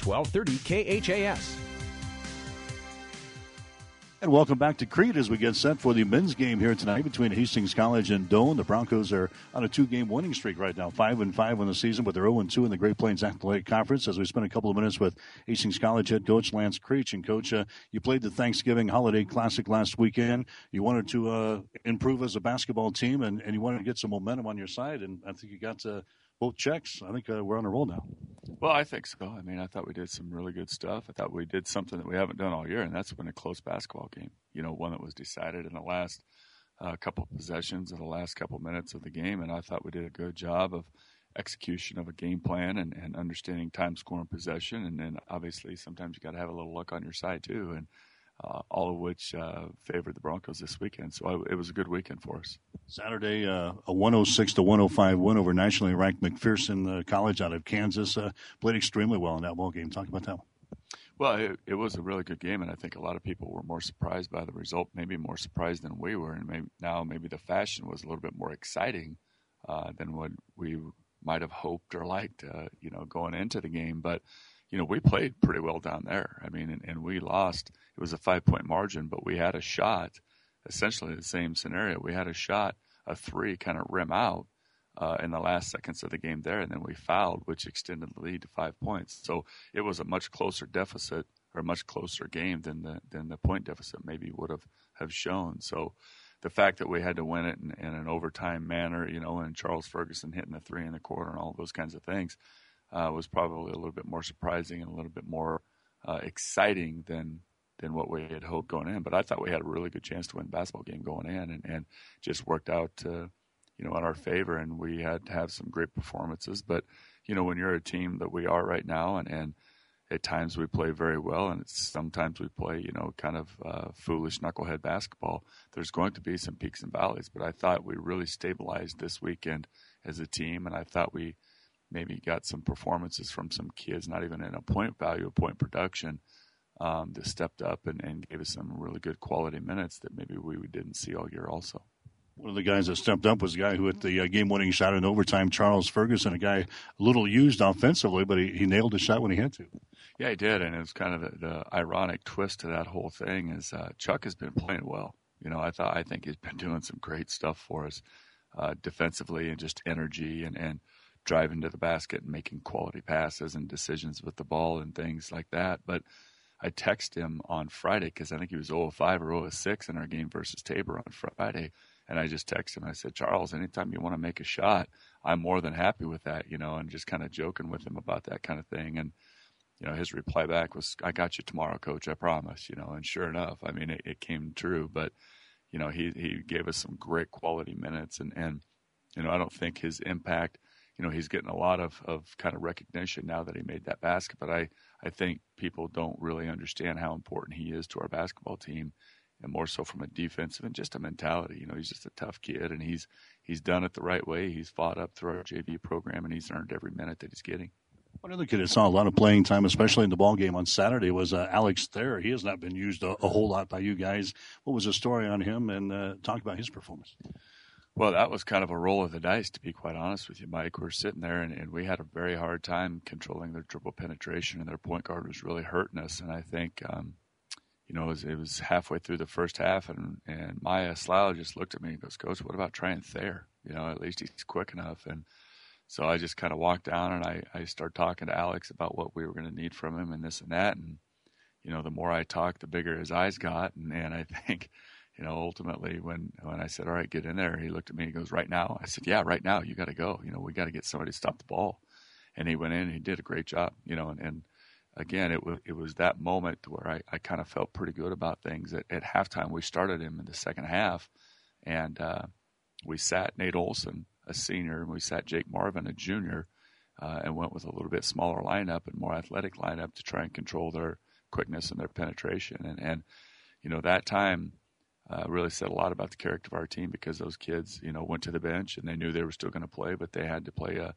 1230 KHAS. And welcome back to Crete as we get set for the men's game here tonight between Hastings College and Doane. The Broncos are on a 2-game winning streak right now, 5-5 in the season, but they're 0-2 in the Great Plains Athletic Conference. As we spend a couple of minutes with Hastings College head coach Lance Creech. And Coach, you played the Thanksgiving Holiday Classic last weekend. You wanted to improve as a basketball team, and you wanted to get some momentum on your side, and I think you got both checks. I think we're on a roll now. Well, I think so. I mean, I thought we did some really good stuff. I thought we did something that we haven't done all year, and that's win a close basketball game. You know, one that was decided in the last couple of possessions of the last couple of minutes of the game, and I thought we did a good job of execution of a game plan and understanding time, score, and possession. And then obviously sometimes you got to have a little luck on your side too, and all of which favored the Broncos this weekend. So it was a good weekend for us. Saturday, a 106-105 win over nationally ranked McPherson College out of Kansas. Played extremely well in that ball game. Talk about that one. Well, it was a really good game, and I think a lot of people were more surprised by the result, maybe more surprised than we were. And maybe the fashion was a little bit more exciting than what we might have hoped or liked, going into the game. But we played pretty well down there. I mean, and we lost. It was a 5-point margin, but we had a shot, essentially the same scenario. We had a shot, a three kind of rim out in the last seconds of the game there, and then we fouled, which extended the lead to 5 points. So it was a much closer deficit or a much closer game than the point deficit maybe would have shown. So the fact that we had to win it in an overtime manner, and Charles Ferguson hitting the three in the quarter and all those kinds of things, was probably a little bit more surprising and a little bit more exciting than what we had hoped going in. But I thought we had a really good chance to win the basketball game going in, and just worked out, in our favor. And we had to have some great performances. But, when you're a team that we are right now, and at times we play very well, and sometimes we play, kind of foolish knucklehead basketball, there's going to be some peaks and valleys. But I thought we really stabilized this weekend as a team, and I thought we maybe got some performances from some kids, not even in a point value, a point production, that stepped up and gave us some really good quality minutes that maybe we didn't see all year also. One of the guys that stepped up was the guy who hit the game-winning shot in overtime, Charles Ferguson, a guy a little used offensively, but he nailed the shot when he had to. Yeah, he did, and it was kind of the ironic twist to that whole thing is Chuck has been playing well. I think he's been doing some great stuff for us defensively, and just energy and driving to the basket and making quality passes and decisions with the ball and things like that. But I texted him on Friday because I think he was 0-5 or 0-6 in our game versus Tabor on Friday. And I just texted him. I said, Charles, anytime you want to make a shot, I'm more than happy with that, and just kind of joking with him about that kind of thing. And, his reply back was, I got you tomorrow, Coach, I promise, and sure enough, I mean, it came true. But, he gave us some great quality minutes. And I don't think his impact, he's getting a lot of kind of recognition now that he made that basket. But I think people don't really understand how important he is to our basketball team, and more so from a defensive and just a mentality. He's just a tough kid, and he's done it the right way. He's fought up through our JV program, and he's earned every minute that he's getting. One other kid that saw a lot of playing time, especially in the ball game on Saturday, was Alex Thayer. He has not been used a whole lot by you guys. What was the story on him, and talk about his performance? Well, that was kind of a roll of the dice, to be quite honest with you, Mike. We're sitting there, and we had a very hard time controlling their dribble penetration, and their point guard was really hurting us. And I think it was halfway through the first half, and Maya Slough just looked at me and goes, Coach, what about trying Thayer? At least he's quick enough. And so I just kind of walked down, and I started talking to Alex about what we were going to need from him and this and that. And, the more I talked, the bigger his eyes got. And I think, ultimately when I said, all right, get in there, he looked at me and he goes, right now? I said, yeah, right now, you got to go. We got to get somebody to stop the ball. And he went in and he did a great job, and again, it was that moment where I kind of felt pretty good about things. At halftime, we started him in the second half, and we sat Nate Olson, a senior, and we sat Jake Marvin, a junior, and went with a little bit smaller lineup and more athletic lineup to try and control their quickness and their penetration. And that time really said a lot about the character of our team, because those kids, went to the bench and they knew they were still going to play, but they had to play a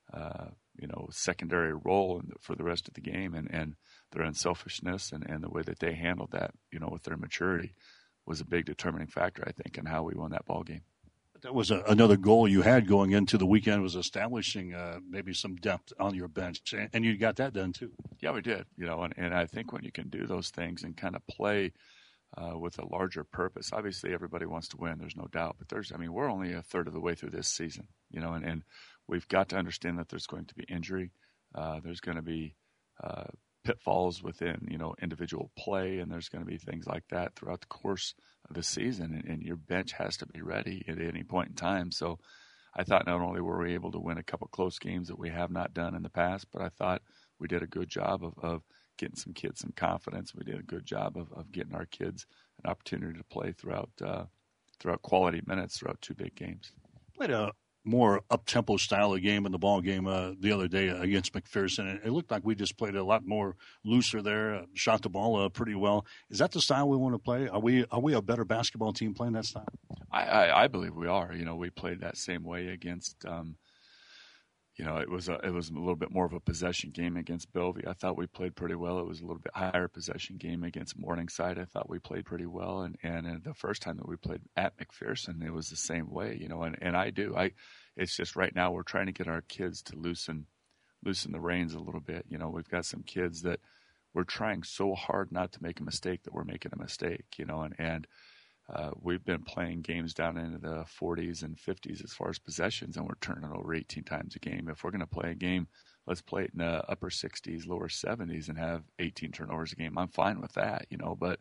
secondary role for the rest of the game, and their unselfishness and the way that they handled that, with their maturity, was a big determining factor, I think, in how we won that ball game. That was another goal you had going into the weekend, was establishing maybe some depth on your bench, and you got that done too. Yeah, we did. And I think when you can do those things and kind of play with a larger purpose, obviously everybody wants to win. There's no doubt, but we're only a third of the way through this season. And we've got to understand that there's going to be injury. There's going to be pitfalls within, individual play, and there's going to be things like that throughout the course of the season, and your bench has to be ready at any point in time. So I thought not only were we able to win a couple close games that we have not done in the past, but I thought we did a good job of getting some kids some confidence. We did a good job of getting our kids an opportunity to play throughout quality minutes throughout two big games. Played a more up-tempo style of game in the ball game the other day against McPherson. It looked like we just played a lot more looser there, shot the ball pretty well. Is that the style we want to play? Are we a better basketball team playing that style? I believe we are. We played that same way against it was a little bit more of a possession game against Bellevue. I thought we played pretty well. It was a little bit higher possession game against Morningside. I thought we played pretty well. And the first time that we played at McPherson, it was the same way, and it's just right now we're trying to get our kids to loosen the reins a little bit. We've got some kids that we're trying so hard not to make a mistake that we're making a mistake, and we've been playing games down into the 40s and 50s as far as possessions, and we're turning it over 18 times a game. If we're going to play a game, let's play it in the upper 60s, lower 70s, and have 18 turnovers a game. I'm fine with that, but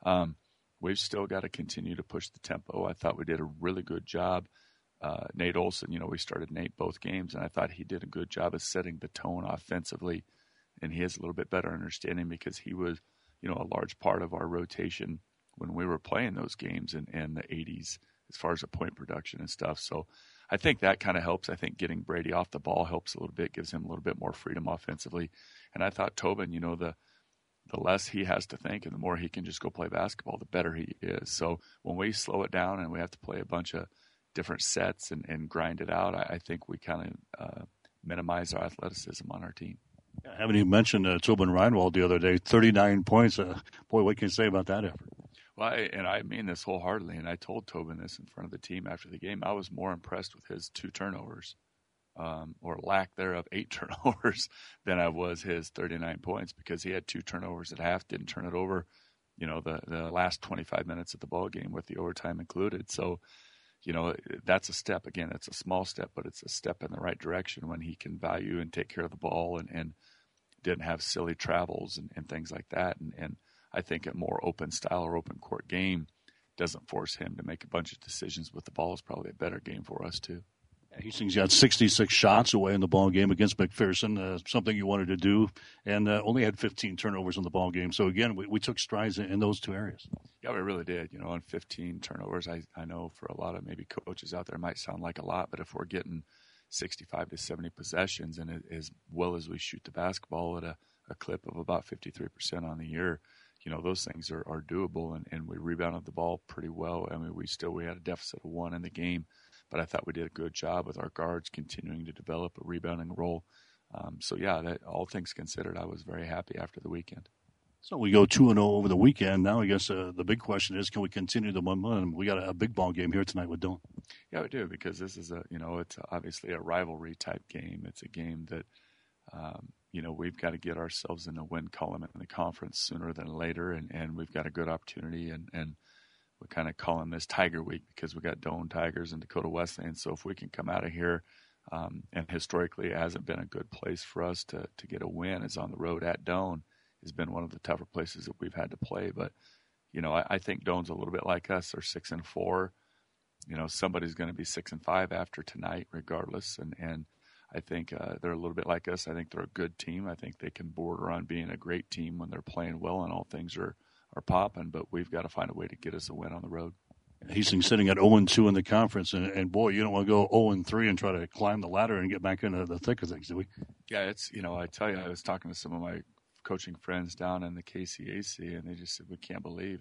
we've still got to continue to push the tempo. I thought we did a really good job. Nate Olson, we started Nate both games, and I thought he did a good job of setting the tone offensively, and he has a little bit better understanding because he was, a large part of our rotation when we were playing those games in the 80s as far as the point production and stuff. So I think that kind of helps. I think getting Brady off the ball helps a little bit, gives him a little bit more freedom offensively. And I thought Tobin, the less he has to think and the more he can just go play basketball, the better he is. So when we slow it down and we have to play a bunch of different sets and grind it out, I think we kind of minimize our athleticism on our team. I haven't even mentioned Tobin Reinwald the other day, 39 points. Boy, what can you say about that effort? Well, I mean this wholeheartedly, and I told Tobin this in front of the team after the game. I was more impressed with his 2 turnovers, or lack thereof, 8 turnovers, than I was his 39 points, because he had 2 turnovers at half, didn't turn it over, the last 25 minutes of the ball game with the overtime included. So, that's a step. Again, it's a small step, but it's a step in the right direction when he can value and take care of the ball and didn't have silly travels and things like that. And I think a more open style or open court game doesn't force him to make a bunch of decisions with the ball. Is probably a better game for us too. Hastings got 66 shots away in the ball game against McPherson, something you wanted to do, and only had 15 turnovers in the ball game. So again, we took strides in those 2 areas. Yeah, we really did. On 15 turnovers, I know for a lot of maybe coaches out there it might sound like a lot, but if we're getting 65 to 70 possessions, and as well as we shoot the basketball at a clip of about 53% on the year, those things are doable, and we rebounded the ball pretty well. I mean, we had a deficit of 1 in the game, but I thought we did a good job with our guards continuing to develop a rebounding role. So yeah, that all things considered, I was very happy after the weekend. So we go 2-0 over the weekend. Now I guess the big question is, can we continue the momentum? We got a big ball game here tonight with Doane. Yeah, we do, because this is it's obviously a rivalry type game. It's a game that, we've got to get ourselves in the win column in the conference sooner than later, and we've got a good opportunity, and we're kind of calling this Tiger Week because we got Doane Tigers and Dakota Wesleyan. So if we can come out of here, and historically it hasn't been a good place for us to get a win, is on the road at Doane. Has been one of the tougher places that we've had to play. But, I think Doane's a little bit like us. They're 6-4. Somebody's going to be 6-5 after tonight regardless. And I think they're a little bit like us. I think they're a good team. I think they can border on being a great team when they're playing well and all things are popping. But we've got to find a way to get us a win on the road. Hastings sitting at 0-2 in the conference, and boy, you don't want to go 0-3 and try to climb the ladder and get back into the thick of things, do we? Yeah, it's, I tell you, I was talking to some of my coaching friends down in the KCAC, and they just said, we can't believe,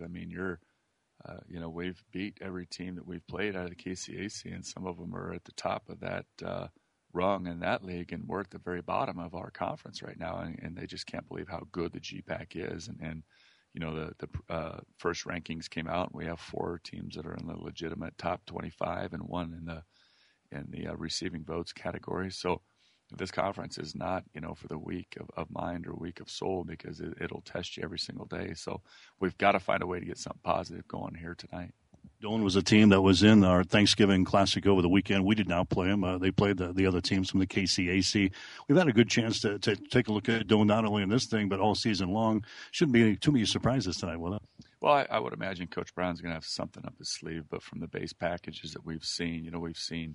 we've beat every team that we've played out of the KCAC, and some of them are at the top of that rung in that league, and we're at the very bottom of our conference right now, and they just can't believe how good the GPAC is, and the first rankings came out, and we have 4 teams that are in the legitimate top 25 and 1 in the receiving votes category. So this conference is not, for the weak of mind or weak of soul, because it'll test you every single day. So we've got to find a way to get something positive going here tonight. Doane was a team that was in our Thanksgiving Classic over the weekend. We did not play them. They played the other teams from the KCAC. We've had a good chance to take a look at Doane not only in this thing, but all season long. Shouldn't be too many surprises tonight, will it? Well, I would imagine Coach Brown's going to have something up his sleeve, but from the base packages that we've seen, we've seen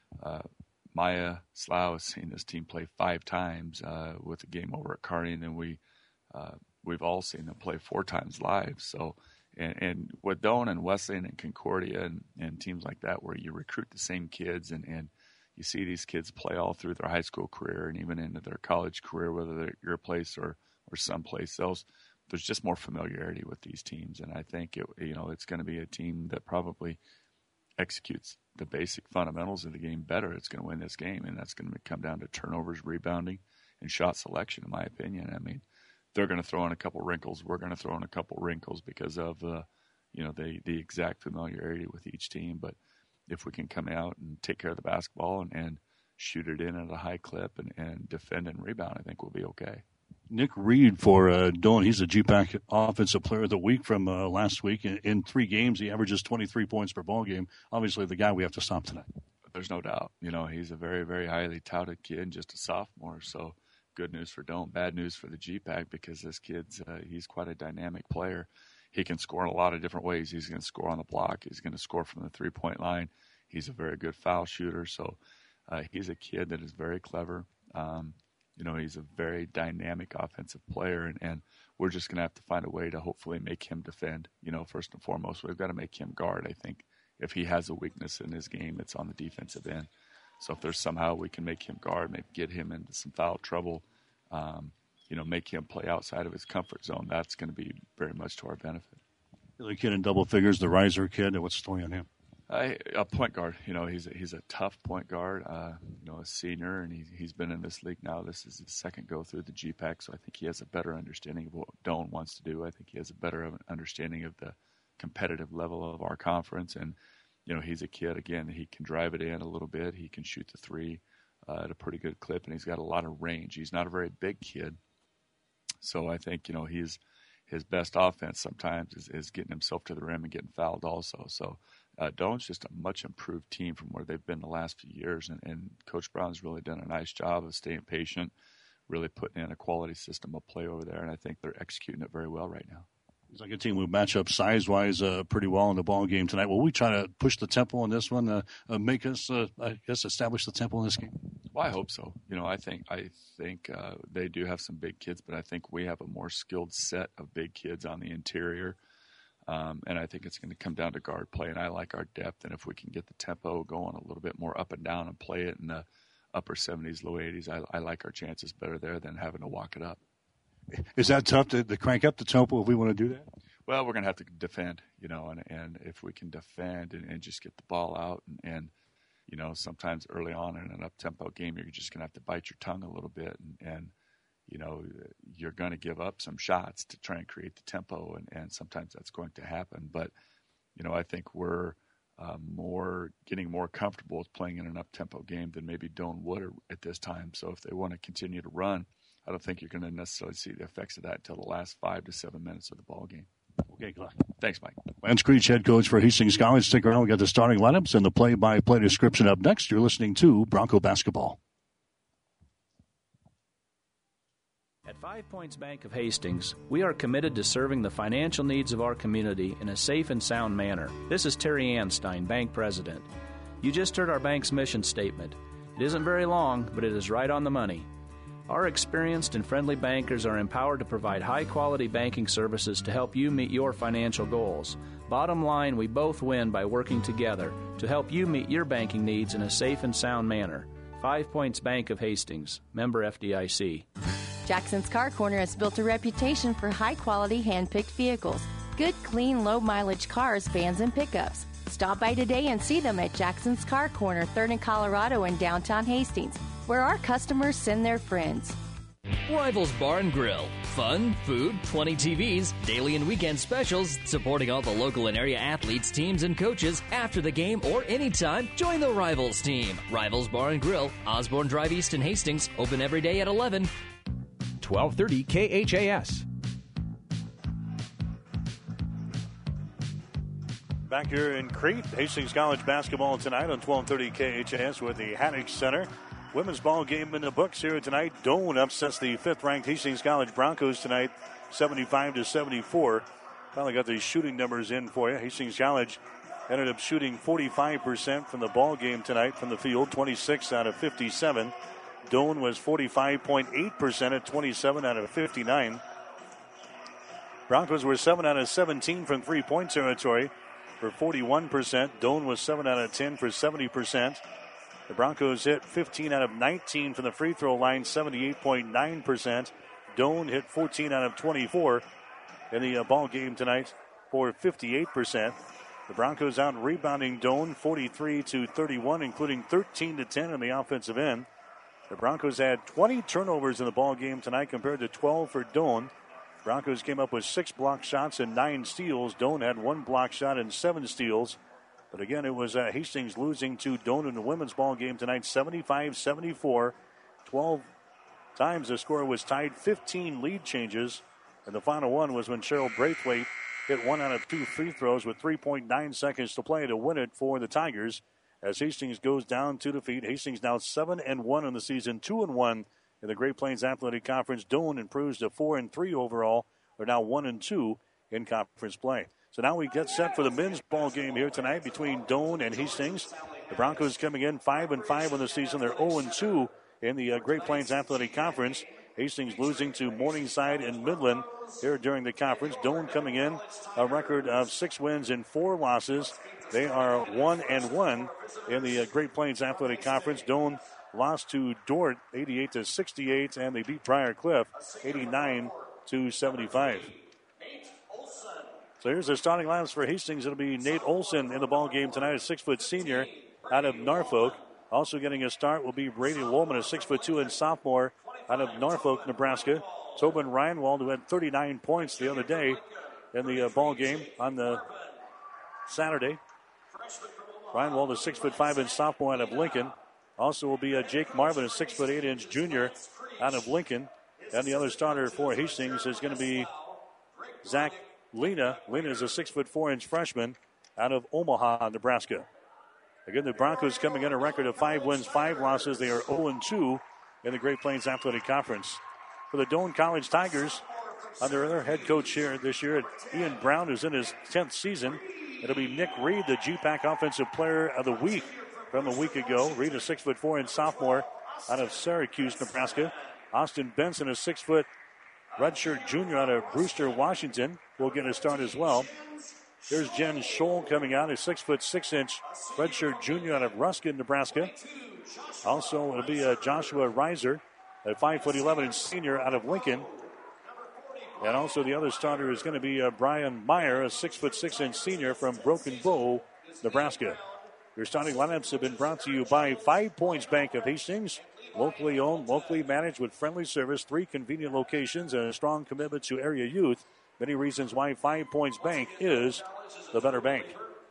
Maya Slough has seen this team play 5 times with a game over at Kearney, and then we've all seen them play 4 times live. So, and with Doane and Wesleyan and Concordia and teams like that, where you recruit the same kids and you see these kids play all through their high school career and even into their college career, whether they're at your place or someplace else, there's just more familiarity with these teams. And I think it's going to be a team that probably executes the basic fundamentals of the game better. It's going to win this game, and that's going to come down to turnovers, rebounding, and shot selection, in my opinion. I mean, they're going to throw in a couple wrinkles. We're going to throw in a couple wrinkles because of the exact familiarity with each team. But if we can come out and take care of the basketball and shoot it in at a high clip and defend and rebound, I think we'll be okay. Nick Reed for Doane, he's a GPAC Offensive Player of the Week from last week. In 3 games, he averages 23 points per ball game. Obviously, the guy we have to stop tonight. There's no doubt. He's a very, very highly touted kid, just a sophomore. So good news for Doane, bad news for the GPAC, because this kid's he's quite a dynamic player. He can score in a lot of different ways. He's going to score on the block. He's going to score from the 3-point line. He's a very good foul shooter. So he's a kid that is very clever. He's a very dynamic offensive player, and we're just going to have to find a way to hopefully make him defend. First and foremost, we've got to make him guard. I think if he has a weakness in his game, it's on the defensive end. So if there's somehow we can make him guard, maybe get him into some foul trouble, make him play outside of his comfort zone, that's going to be very much to our benefit. The kid in double figures, the riser kid, what's the story on him? A point guard. He's a tough point guard, a senior, and he's been in this league now. This is his second go through the GPAC, so I think he has a better understanding of what Doane wants to do. I think he has a better understanding of the competitive level of our conference, and he's a kid, again, he can drive it in a little bit. He can shoot the 3 at a pretty good clip, and he's got a lot of range. He's not a very big kid, so I think his best offense sometimes is getting himself to the rim and getting fouled also. So Doane's just a much improved team from where they've been the last few years, and Coach Brown's really done a nice job of staying patient, really putting in a quality system of play over there, and I think they're executing it very well right now. It's like a team who match up size-wise pretty well in the ball game tonight. Will we try to push the tempo on this one, make us, establish the tempo in this game? Well, I hope so. I think they do have some big kids, but I think we have a more skilled set of big kids on the interior. And I think it's going to come down to guard play, and I like our depth. And if we can get the tempo going a little bit more up and down and play it in the upper 70s, low 80s, I like our chances better there than having to walk it up. Is that tough to crank up the tempo if we want to do that? Well, we're going to have to defend, and if we can defend and just get the ball out and sometimes early on in an up-tempo game, you're just going to have to bite your tongue a little bit and you're going to give up some shots to try and create the tempo, and sometimes that's going to happen. But, I think we're getting more comfortable with playing in an up-tempo game than maybe Doane would at this time. So if they want to continue to run, I don't think you're going to necessarily see the effects of that until the last 5 to 7 minutes of the ball game. Okay, good luck. Thanks, Mike. Lance Creech, head coach for Hastings College. Stick around. We got the starting lineups and the play-by-play description up next. You're listening to Bronco Basketball. At 5 Points Bank of Hastings, we are committed to serving the financial needs of our community in a safe and sound manner. This is Terry Anstein, Bank President. You just heard our bank's mission statement. It isn't very long, but it is right on the money. Our experienced and friendly bankers are empowered to provide high-quality banking services to help you meet your financial goals. Bottom line, we both win by working together to help you meet your banking needs in a safe and sound manner. 5 Points Bank of Hastings, member FDIC. Jackson's Car Corner has built a reputation for high-quality, hand-picked vehicles. Good, clean, low-mileage cars, vans, and pickups. Stop by today and see them at Jackson's Car Corner, 3rd and Colorado in downtown Hastings, where our customers send their friends. Rivals Bar and Grill, Fun, food, 20 TVs, daily and weekend specials, supporting all the local and area athletes, teams, and coaches. After the game or anytime, join the Rivals team. Rivals Bar and Grill, Osborne Drive East in Hastings, open every day at 11. 1230 KHAS. Back here in Crete, Hastings College basketball tonight on 1230 KHAS with the Haddock Center. Women's ball game in the books here tonight. Doane upsets the 5th-ranked Hastings College Broncos tonight, 75-74. Finally got the shooting numbers in for you. Hastings College ended up shooting 45% from the ball game tonight from the field, 26 out of 57. Doane was 45.8% at 27 out of 59. Broncos were 7 out of 17 from three-point territory for 41%. Doane was 7 out of 10 for 70%. The Broncos hit 15 out of 19 from the free throw line, 78.9%. Doane hit 14 out of 24 in the ball game tonight for 58%. The Broncos out rebounding Doane 43-31, including 13-10 on the offensive end. The Broncos had 20 turnovers in the ball game tonight compared to 12 for Doane. Broncos came up with 6 block shots and 9 steals. Doane had 1 block shot and 7 steals. But again, it was Hastings losing to Doane in the women's ball game tonight, 75-74. 12 times the score was tied, 15 lead changes. And the final one was when Cheryl Braithwaite hit 1 out of 2 free throws with 3.9 seconds to play to win it for the Tigers. As Hastings goes down to defeat, Hastings now 7-1 in the season, 2-1 in the Great Plains Athletic Conference. Doane improves to 4-3 overall. They're now 1-2 in conference play. So now we get set for the men's ball game here tonight between Doane and Hastings. The Broncos coming in 5-5 in the season. They're 0-2 in the Great Plains Athletic Conference. Hastings losing to Morningside and Midland here during the conference. Doane coming in a record of 6 wins and 4 losses. They are 1-1 in the Great Plains Athletic Conference. Doane lost to Dordt 88-68, and they beat Briar Cliff 89-75. So here's the starting lineups for Hastings. It'll be Nate Olson in the ball game tonight, a 6-foot senior out of Norfolk. Also getting a start will be Brady Woolman, a 6'2" and sophomore out of Norfolk, Nebraska. Tobin Reinwald, who had 39 points the other day in the ball game on the Saturday. Reinwald, a 6'5" and sophomore out of Lincoln. Also will be Jake Marvin, a 6'8" junior out of Lincoln. And the other starter for Hastings is going to be Zach Lena. Lena is a 6'4" freshman out of Omaha, Nebraska. Again, the Broncos coming in a record of 5 wins, 5 losses. They are 0-2 in the Great Plains Athletic Conference. For the Doane College Tigers, under their head coach here this year, Ian Brown, who's in his 10th season. It'll be Nick Reed, the GPAC Offensive Player of the Week from a week ago. Reed, a 6'4" sophomore out of Syracuse, Nebraska. Austin Benson, a 6-foot redshirt junior out of Brewster, Washington, will get a start as well. Here's Jen Scholl coming out, a 6'6" redshirt junior out of Ruskin, Nebraska. Also, it'll be Joshua Reiser, a 5'11" senior out of Lincoln. And also the other starter is going to be Brian Meyer, a 6'6" senior from Broken Bow, Nebraska. Your starting lineups have been brought to you by 5 Points Bank of Hastings. Locally owned, locally managed with friendly service, 3 convenient locations, and a strong commitment to area youth. Many reasons why 5 Points Bank is the better bank.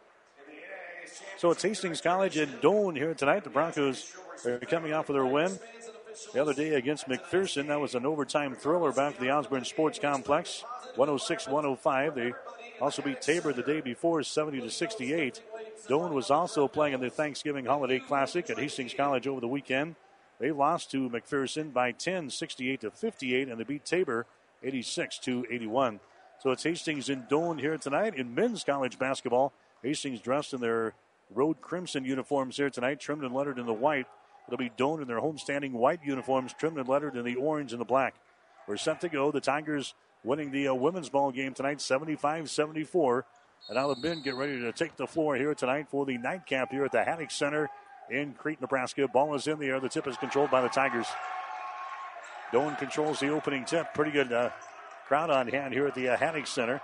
So it's Hastings College and Doane here tonight. The Broncos are coming off of their win the other day against McPherson. That was an overtime thriller back at the Osborne Sports Complex, 106-105. They also beat Tabor the day before, 70-68. Doane was also playing in the Thanksgiving Holiday Classic at Hastings College over the weekend. They lost to McPherson by 10, 68-58, and they beat Tabor 86-81. So it's Hastings and Doane here tonight in men's college basketball. Hastings dressed in their road crimson uniforms here tonight, trimmed and lettered in the white. It'll be Doane in their homestanding white uniforms, trimmed and lettered in the orange and the black. We're set to go. The Tigers winning the women's ball game tonight, 75-74. And now the men get ready to take the floor here tonight for the nightcap here at the Haddock Center in Crete, Nebraska. Ball is in the air. The tip is controlled by the Tigers. Doane controls the opening tip. Pretty good crowd on hand here at the Haddock Center.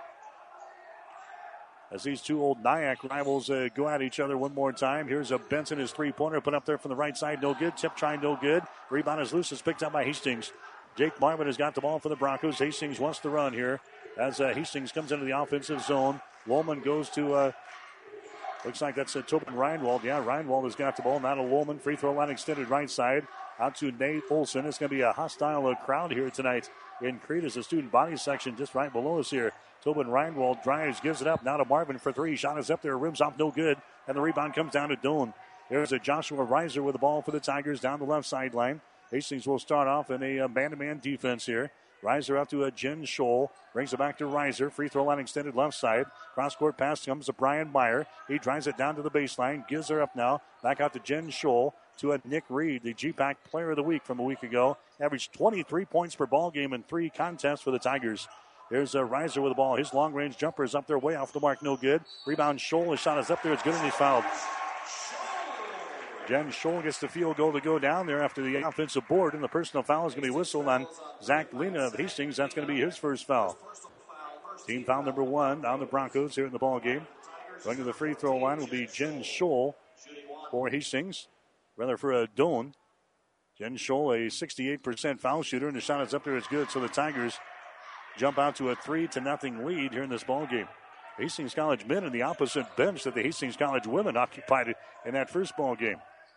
As these two old Nyack rivals go at each other one more time. Here's a Benson, his three-pointer, put up there from the right side. No good. Tip try, no good. Rebound is loose. It's picked up by Hastings. Jake Marvin has got the ball for the Broncos. Hastings wants to run here as Hastings comes into the offensive zone. Lohman goes to, looks like that's Tobin Reinwald. Yeah, Reinwald has got the ball. Now to Lohman. Free throw line extended right side. Out to Nate Olson. It's going to be a hostile crowd here tonight in Crete as the student body section just right below us here. Tobin Reinwald drives, gives it up. Now to Marvin for three. Shot is up there. Rims off, no good. And the rebound comes down to Doan. There's a Joshua Reiser with the ball for the Tigers down the left sideline. Hastings will start off in a man-to-man defense here. Reiser out to Jen Scholl. Brings it back to Reiser. Free throw line extended left side. Cross-court pass comes to Brian Meyer. He drives it down to the baseline. Gives her up now. Back out to Jen Scholl. To Nick Reed, the GPAC Player of the Week from a week ago. Averaged 23 points per ball game in 3 contests for the Tigers. There's Reiser with the ball. His long-range jumper is up there way off the mark. No good. Rebound Scholl. His shot is up there. It's good and he's fouled. Jen Scholl gets the field goal to go down there after the offensive board, and the personal foul is going to be whistled on Zach Lena of Hastings. That's going to be his first foul. Team foul number 1 on the Broncos here in the ball game. Going to the free throw line will be Jen Scholl for Hastings. Rather for Doan. Jen Scholl, a 68% foul shooter, and the shot is up there. It's good. So the Tigers jump out to a 3-0 lead here in this ball game. Hastings College men in the opposite bench that the Hastings College women occupied in that first ball game.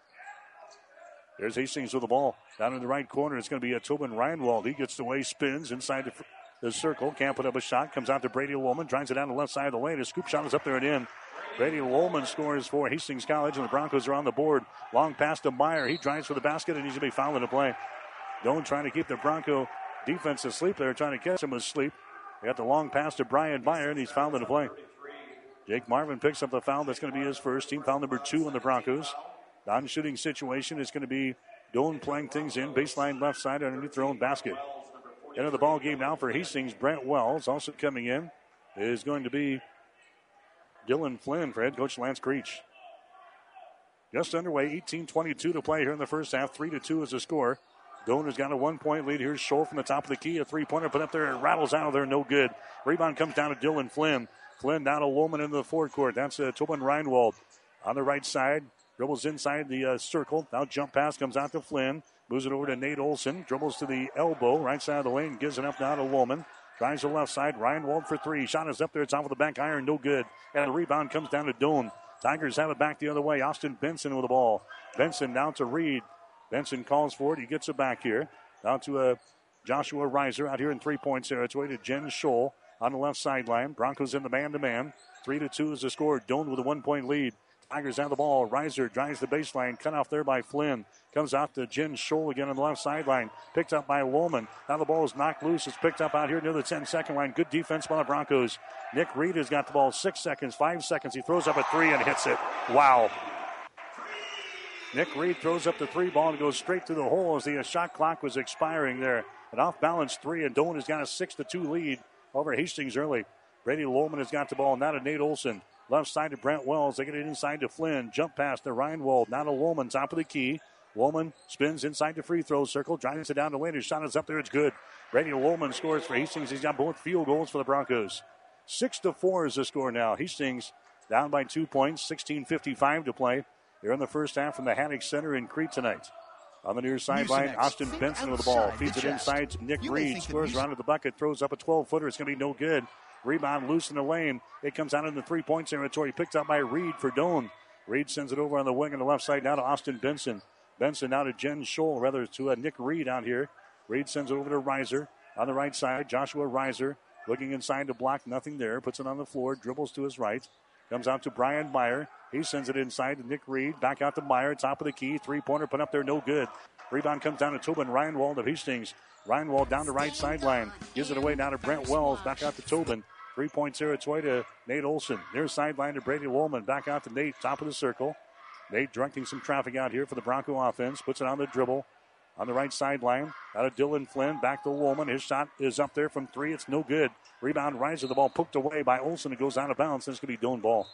There's Hastings with the ball. Down in the right corner, it's going to be Tobin Reinwald. He gets away, spins inside the circle. Can't put up a shot. Comes out to Brady Lohman. Drives it down the left side of the lane. His scoop shot is up there and in. Brady Lohman scores for Hastings College, and the Broncos are on the board. Long pass to Meyer. He drives for the basket, and he's going to be fouled in the play. Doan trying to keep the Bronco defense asleep there, trying to catch him asleep. They got the long pass to Brian Meyer, and he's fouled in the play. Jake Marvin picks up the foul. That's going to be his first. Team foul number 2 on the Broncos. Non-shooting situation is going to be Doan playing things in. Baseline left side underneath their own basket. End of the ball game now for Hastings. Brent Wells also coming in is going to be Dylan Flynn for head coach Lance Creech. Just underway, 18:22 to play here in the first half. 3-2 is the score. Doan has got a 1-point lead. Here's Scholl from the top of the key. A three-pointer put up there. It rattles out of there. No good. Rebound comes down to Dylan Flynn. Flynn down to Lohman into the forecourt. That's Tobin Reinwald on the right side. Dribbles inside the circle. Now jump pass comes out to Flynn. Moves it over to Nate Olson. Dribbles to the elbow. Right side of the lane. Gives it up now to Lohman. Drives to the left side. Reinwald for 3. Shot is up there. It's off of the back iron. No good. And the rebound comes down to Doan. Tigers have it back the other way. Austin Benson with the ball. Benson down to Reed. Benson calls for it. He gets it back here. Down to Joshua Reiser out here in 3-point territory to Jen Scholl on the left sideline. Broncos in the man-to-man. 3-2 is the score. Doan with a 1-point lead. Tigers have the ball. Reiser drives the baseline. Cut off there by Flynn. Comes out to Jen Scholl again on the left sideline. Picked up by Lohman. Now the ball is knocked loose. It's picked up out here near the 10-second line. Good defense by the Broncos. Nick Reed has got the ball 6 seconds, 5 seconds. He throws up a 3 and hits it. Wow. Nick Reed throws up the 3 ball and goes straight through the hole as the shot clock was expiring there. An off-balance 3, and Doan has got a 6-2 lead over Hastings early. Brady Lohman has got the ball. Now to Nate Olson. Left side to Brent Wells. They get it inside to Flynn. Jump pass to Reinwald. Now to Lohman, top of the key. Lohman spins inside the free throw circle. Drives it down the lane. His shot is up there. It's good. Brady Lohman scores for Hastings. He's got both field goals for the Broncos. 6-4 is the score now. Hastings down by 2 points. 16:55 to play. They're in the first half from the Haddock Center in Crete tonight. On the near sideline, Austin Benson with the ball. Feeds it inside to Nick Reed. Scores around to the bucket. Throws up a 12-footer. It's going to be no good. Rebound loose in the lane. It comes out in the 3-point territory. Picked up by Reed for Doan. Reed sends it over on the wing on the left side now to Austin Benson. Benson now to Jen Scholl, rather to Nick Reed out here. Reed sends it over to Reiser on the right side. Joshua Reiser looking inside to block. Nothing there. Puts it on the floor. Dribbles to his right. Comes out to Brian Meyer. He sends it inside to Nick Reed. Back out to Meyer. Top of the key. 3-pointer put up there. No good. Rebound comes down to Tobin Reinwald of Hastings. Reinwald down the right sideline. Gives it away now to Brent Wells. Back out to Tobin. 3-point territory to Nate Olson. Near sideline to Brady Lohman. Back out to Nate. Top of the circle. Nate directing some traffic out here for the Bronco offense. Puts it on the dribble. On the right sideline. Out of Dylan Flynn. Back to Lohman. His shot is up there from 3. It's no good. Rebound Reiser. The ball poked away by Olson. It goes out of bounds. It's going to be Doan ball.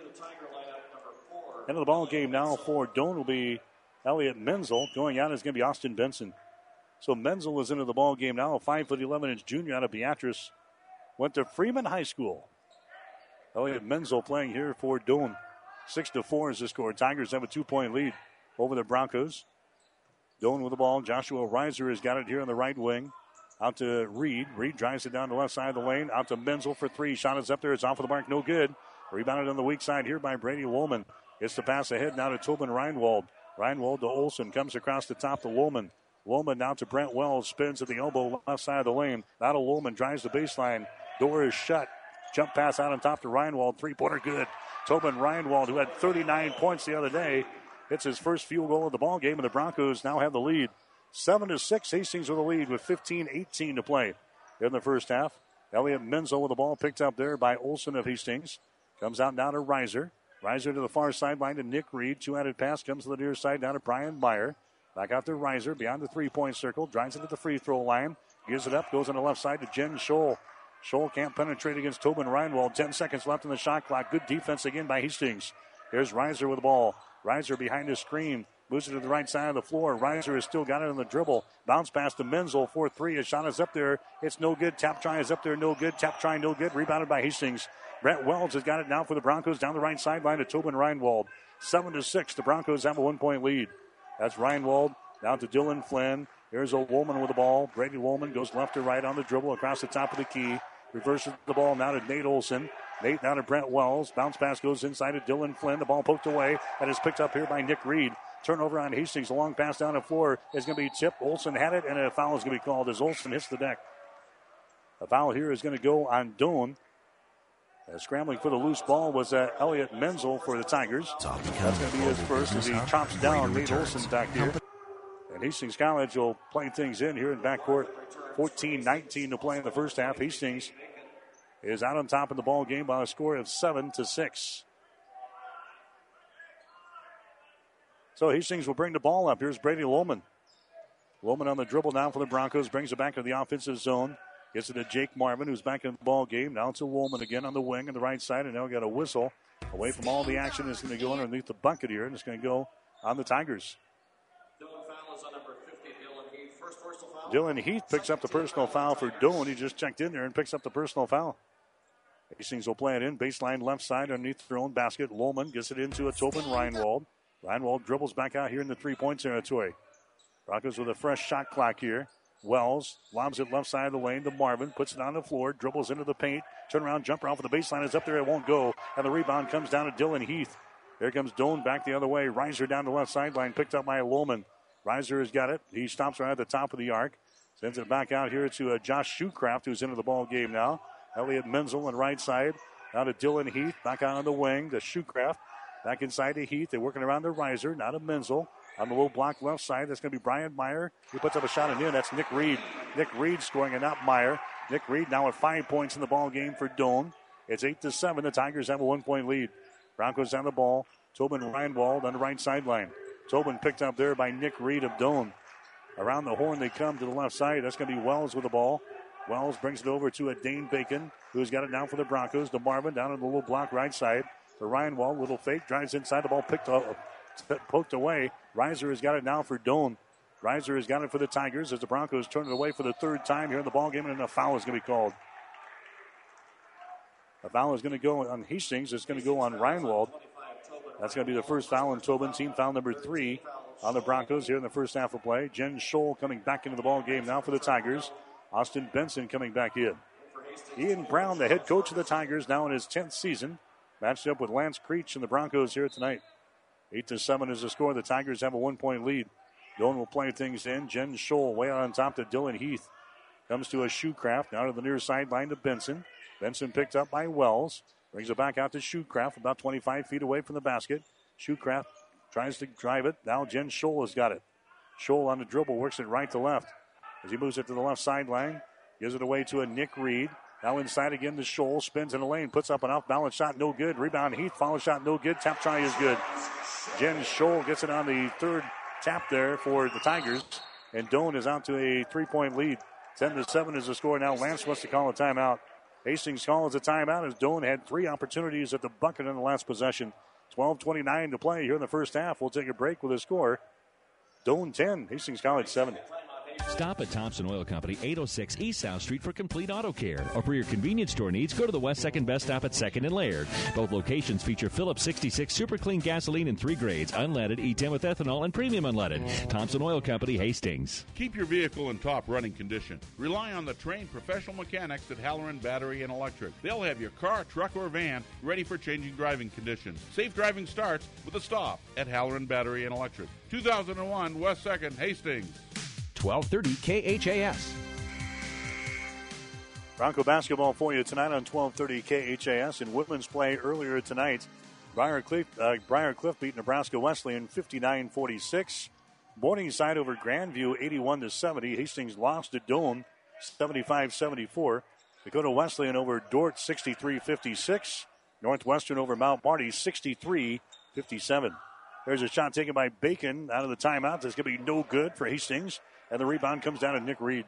End of the ball game now for Doan will be Elliot Menzel. Going out is going to be Austin Benson. So Menzel is into the ball game now. A 5'11" junior out of Beatrice. Went to Freeman High School. Elliot Menzel playing here for Doan. 6-4 is the score. Tigers have a 2-point lead over the Broncos. Doan with the ball. Joshua Reiser has got it here on the right wing. Out to Reed. Reed drives it down the left side of the lane. Out to Menzel for three. Shot is up there. It's off of the mark. No good. Rebounded on the weak side here by Brady Woolman. Gets the pass ahead now to Tobin Reinwald. Reinwald to Olsen. Comes across the top to Woolman. Woolman now to Brent Wells. Spins at the elbow left side of the lane. Now to Woolman. Drives the baseline. Door is shut. Jump pass out on top to Reinwald. Three-pointer good. Tobin Reinwald, who had 39 points the other day, hits his first field goal of the ball game, and the Broncos now have the lead. 7-6, Hastings with the lead with 15-18 to play in the first half. Elliot Menzel with the ball picked up there by Olsen of Hastings. Comes out now to Reiser. Reiser to the far sideline to Nick Reed. Two-handed pass comes to the near side down to Brian Meyer. Back out to Reiser beyond the three-point circle. Drives it at the free throw line. Gives it up. Goes on the left side to Jen Scholl. Scholl can't penetrate against Tobin Reinwald. 10 seconds left in the shot clock. Good defense again by Hastings. Here's Reiser with the ball. Reiser behind his screen. Moves it to the right side of the floor. Reiser has still got it on the dribble. Bounce pass to Menzel. 4-3. His shot is up there. It's no good. Tap try is up there. No good. Tap try no good. Rebounded by Hastings. Brett Wells has got it now for the Broncos down the right sideline to Tobin Reinwald. 7-6. The Broncos have a 1-point lead. That's Reinwald down to Dylan Flynn. Here's a Woolman with the ball. Brady Woolman goes left to right on the dribble across the top of the key. Reverses the ball now to Nate Olsen. Nate now to Brent Wells. Bounce pass goes inside to Dylan Flynn. The ball poked away and is picked up here by Nick Reed. Turnover on Hastings. A long pass down the floor is going to be tipped. Olsen had it, and a foul is going to be called as Olsen hits the deck. A foul here is going to go on Doan. Scrambling for the loose ball was Elliot Menzel for the Tigers. That's going to be his first as he chops down Nate Olsen back here. And Hastings College will play things in here in backcourt. 14-19 to play in the first half. Hastings is out on top of the ball game by a score of 7-6. So Hastings will bring the ball up. Here's Brady Lohman. Lohman on the dribble now for the Broncos. Brings it back to the offensive zone. Gets it to Jake Marvin, who's back in the ball game. Now to Lohman again on the wing on the right side. And now we got a whistle away from all the action. It's going to go underneath the bucket here. And it's going to go on the Tigers. Dylan Heath picks up the personal foul for Doan. He just checked in there and picks up the personal foul. Hastings will play it in. Baseline left side underneath their own basket. Lohman gets it into a Tobin Reinwald. Reinwald dribbles back out here in the three-point territory. Broncos with a fresh shot clock here. Wells lobs it left side of the lane to Marvin. Puts it on the floor. Dribbles into the paint. Turnaround jumper off of the baseline is up there. It won't go. And the rebound comes down to Dylan Heath. Here comes Doan back the other way. Reiser down the left sideline. Picked up by Lohman. Reiser has got it. He stops right at the top of the arc. Sends it back out here to Josh Shoecraft, who's into the ball game now. Elliot Menzel on the right side. Now to Dylan Heath. Back out on the wing to Shoecraft. Back inside to Heath. They're working around the Reiser. Now to Menzel. On the low block left side, that's going to be Brian Meyer. He puts up a shot and in. That's Nick Reed. Nick Reed scoring and not Meyer. Nick Reed now at 5 points in the ball game for Doan. It's 8-7. The Tigers have a 1-point lead. Broncos on the ball. Tobin Reinwald on the right sideline. Tobin picked up there by Nick Reed of Doan. Around the horn they come to the left side. That's going to be Wells with the ball. Wells brings it over to Dane Bacon, who's got it now for the Broncos. To Marvin down on the little block right side. To Reinwald, little fake, drives inside. The ball poked away. Reiser has got it now for Doan. Reiser has got it for the Tigers as the Broncos turn it away for the third time here in the ball game, and a foul is going to be called. A foul is going to go on Hastings. It's going to go on Reinwald. That's going to be the first foul on Tobin. Team foul number 3 on the Broncos here in the first half of play. Jen Scholl coming back into the ball game now for the Tigers. Austin Benson coming back in. Ian Brown, the head coach of the Tigers, now in his 10th season, matched up with Lance Creech and the Broncos here tonight. 8-7 is the score. The Tigers have a 1-point lead. Doan will play things in. Jen Scholl way out on top to Dylan Heath. Comes to a Shoecraft. Now to the near sideline to Benson. Benson picked up by Wells. Brings it back out to Shoecraft about 25 feet away from the basket. Shoecraft tries to drive it. Now Jen Scholl has got it. Scholl on the dribble works it right to left. As he moves it to the left sideline. Gives it away to a Nick Reed. Now inside again to Scholl. Spins in the lane. Puts up an off-balance shot. No good. Rebound Heath. Follow shot. No good. Tap try is good. Jen Scholl gets it on the third tap there for the Tigers. And Doan is out to a 3-point lead. 10-7 is the score. Now Lance wants to call a timeout. Hastings calls a timeout as Doan had 3 opportunities at the bucket in the last possession. 12:29 to play here in the first half. We'll take a break with a score. Doan 10, Hastings College 7. Stop at Thompson Oil Company, 806 East South Street for complete auto care. Or for your convenience store needs, go to the West 2nd Best Stop at 2nd and Laird. Both locations feature Phillips 66 Super Clean gasoline in 3 grades, unleaded, E10 with ethanol, and premium unleaded. Thompson Oil Company, Hastings. Keep your vehicle in top running condition. Rely on the trained professional mechanics at Halloran Battery and Electric. They'll have your car, truck, or van ready for changing driving conditions. Safe driving starts with a stop at Halloran Battery and Electric. 2001 West 2nd, Hastings. 1230 KHAS. Bronco basketball for you tonight on 1230 KHAS. In women's play earlier tonight, Briar Cliff beat Nebraska Wesleyan 59-46. Morningside over Grandview 81-70. Hastings lost to Doane 75-74. Dakota Wesleyan over Dordt 63-56. Northwestern over Mount Marty 63-57. There's a shot taken by Bacon out of the timeout. That's going to be no good for Hastings. And the rebound comes down to Nick Reed.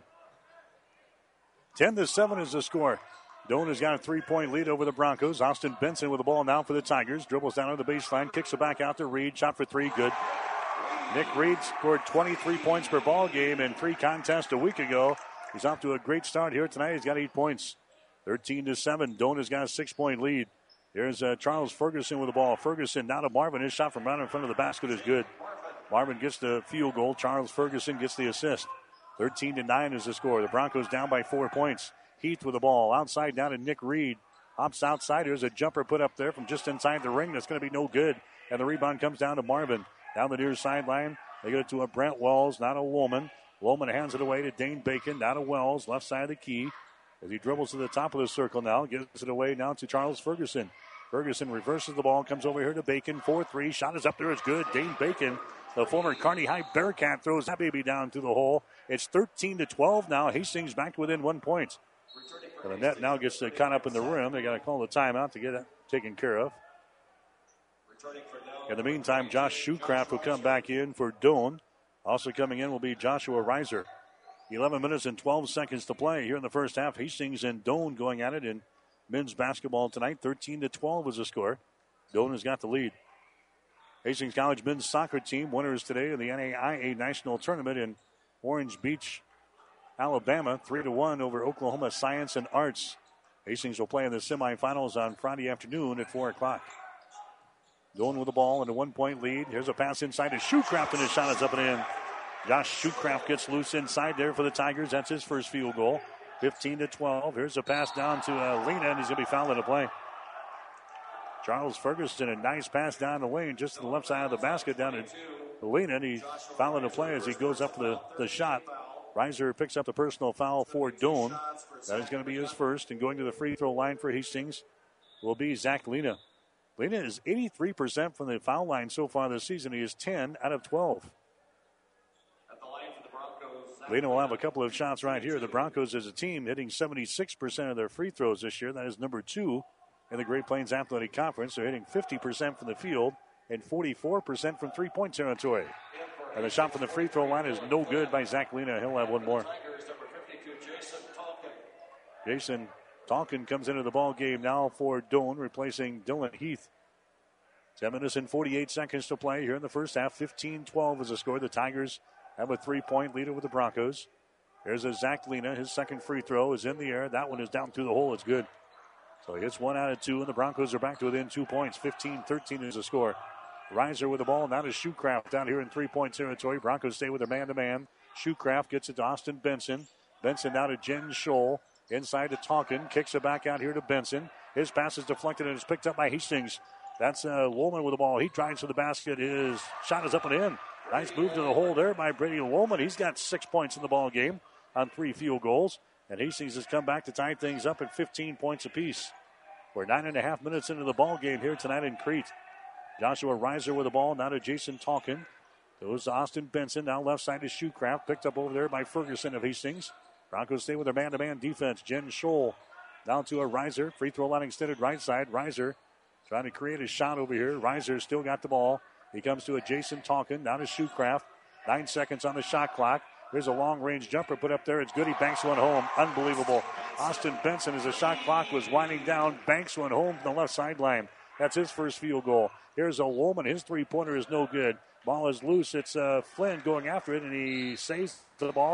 10-7 is the score. Doane has got a 3-point lead over the Broncos. Austin Benson with the ball now for the Tigers. Dribbles down to the baseline, kicks it back out to Reed. Shot for 3, good. Nick Reed scored 23 points per ball game in 3 contests a week ago. He's off to a great start here tonight. He's got 8 points. 13-7. Doane has got a 6-point lead. Here's Charles Ferguson with the ball. Ferguson now to Marvin. His shot from right in front of the basket is good. Marvin gets the field goal. Charles Ferguson gets the assist. 13-9 is the score. The Broncos down by 4 points. Heath with the ball. Outside down to Nick Reed. Hops outside. Here's a jumper put up there from just inside the ring. That's going to be no good. And the rebound comes down to Marvin. Down the near sideline. They get it to a Brent Wells, not a Woolman. Woolman hands it away to Dane Bacon. Now to Wells, left side of the key. As he dribbles to the top of the circle now. Gives it away now to Charles Ferguson. Ferguson reverses the ball. Comes over here to Bacon. 4-3. Shot is up there. It's good. Dane Bacon, the former Kearney High Bearcat, throws that baby down to the hole. It's 13-12 now. Hastings back within 1 point. And the net now gets caught up in the rim. They got to call the timeout to get it taken care of. In the meantime, Josh Shoecraft will come back in for Doane. Also coming in will be Joshua Reiser. 11 minutes and 12 seconds to play here in the first half. Hastings and Doane going at it in men's basketball tonight. 13-12 is the score. Doane has got the lead. Hastings College men's soccer team winners today in the NAIA National Tournament in Orange Beach, Alabama. 3-1 over Oklahoma Science and Arts. Hastings will play in the semifinals on Friday afternoon at 4 o'clock. Doane with the ball and a 1-point lead. Here's a pass inside to Shoecraft, and his shot is up and in. Josh Shoecraft gets loose inside there for the Tigers. That's his first field goal. 15-12. Here's a pass down to Lena, and he's going to be fouled in the play. Charles Ferguson, a nice pass down the lane, just to the left side of the basket down to Lena, and he's fouled in the play as he goes up the shot. Reiser picks up the personal foul for Doane. That is going to be his first, and going to the free throw line for Hastings will be Zach Lena. Lena is 83% from the foul line so far this season. He is 10 out of 12. Lena will have a couple of shots right here. The Broncos as a team hitting 76% of their free throws this year. That is number 2 in the Great Plains Athletic Conference. They're hitting 50% from the field and 44% from three-point territory. And the shot from the free throw line is no good by Zach Lena. He'll have one more. Jason Tonkin comes into the ball game now for Doane, replacing Dylan Heath. 10 minutes and 48 seconds to play here in the first half. 15-12 is the score. The Tigers have a 3-point lead over the Broncos. There's a Zach Lena. His second free throw is in the air. That one is down through the hole. It's good. So he hits 1 out of 2, and the Broncos are back to within 2 points. 15-13 is the score. Reiser with the ball. Now to Shoecraft down here in 3-point territory. Broncos stay with their man-to-man. Shoecraft gets it to Austin Benson. Benson now to Jen Scholl. Inside to Tonkin. Kicks it back out here to Benson. His pass is deflected and is picked up by Hastings. That's Woolman with the ball. He drives to the basket. His shot is up and in. Nice move to the hole there by Brady Woolman. He's got 6 points in the ball game on 3 field goals. And Hastings has come back to tie things up at 15 points apiece. We're 9.5 minutes into the ball game here tonight in Crete. Joshua Reiser with the ball. Now to Jason Tonkin. Goes to Austin Benson. Now left side to Shoecraft. Picked up over there by Ferguson of Hastings. Broncos stay with their man-to-man defense. Jen Scholl down to a Reiser. Free throw line extended right side. Reiser trying to create a shot over here. Reiser still got the ball. He comes to a Jason Tonkin. Now to Shoecraft. 9 seconds on the shot clock. There's a long-range jumper put up there. It's good. He banks one home. Unbelievable. Austin Benson, as the shot clock was winding down, banks one home from the left sideline. That's his first field goal. Here's a Woolman. His three-pointer is no good. Ball is loose. It's Flynn going after it, and he saves the ball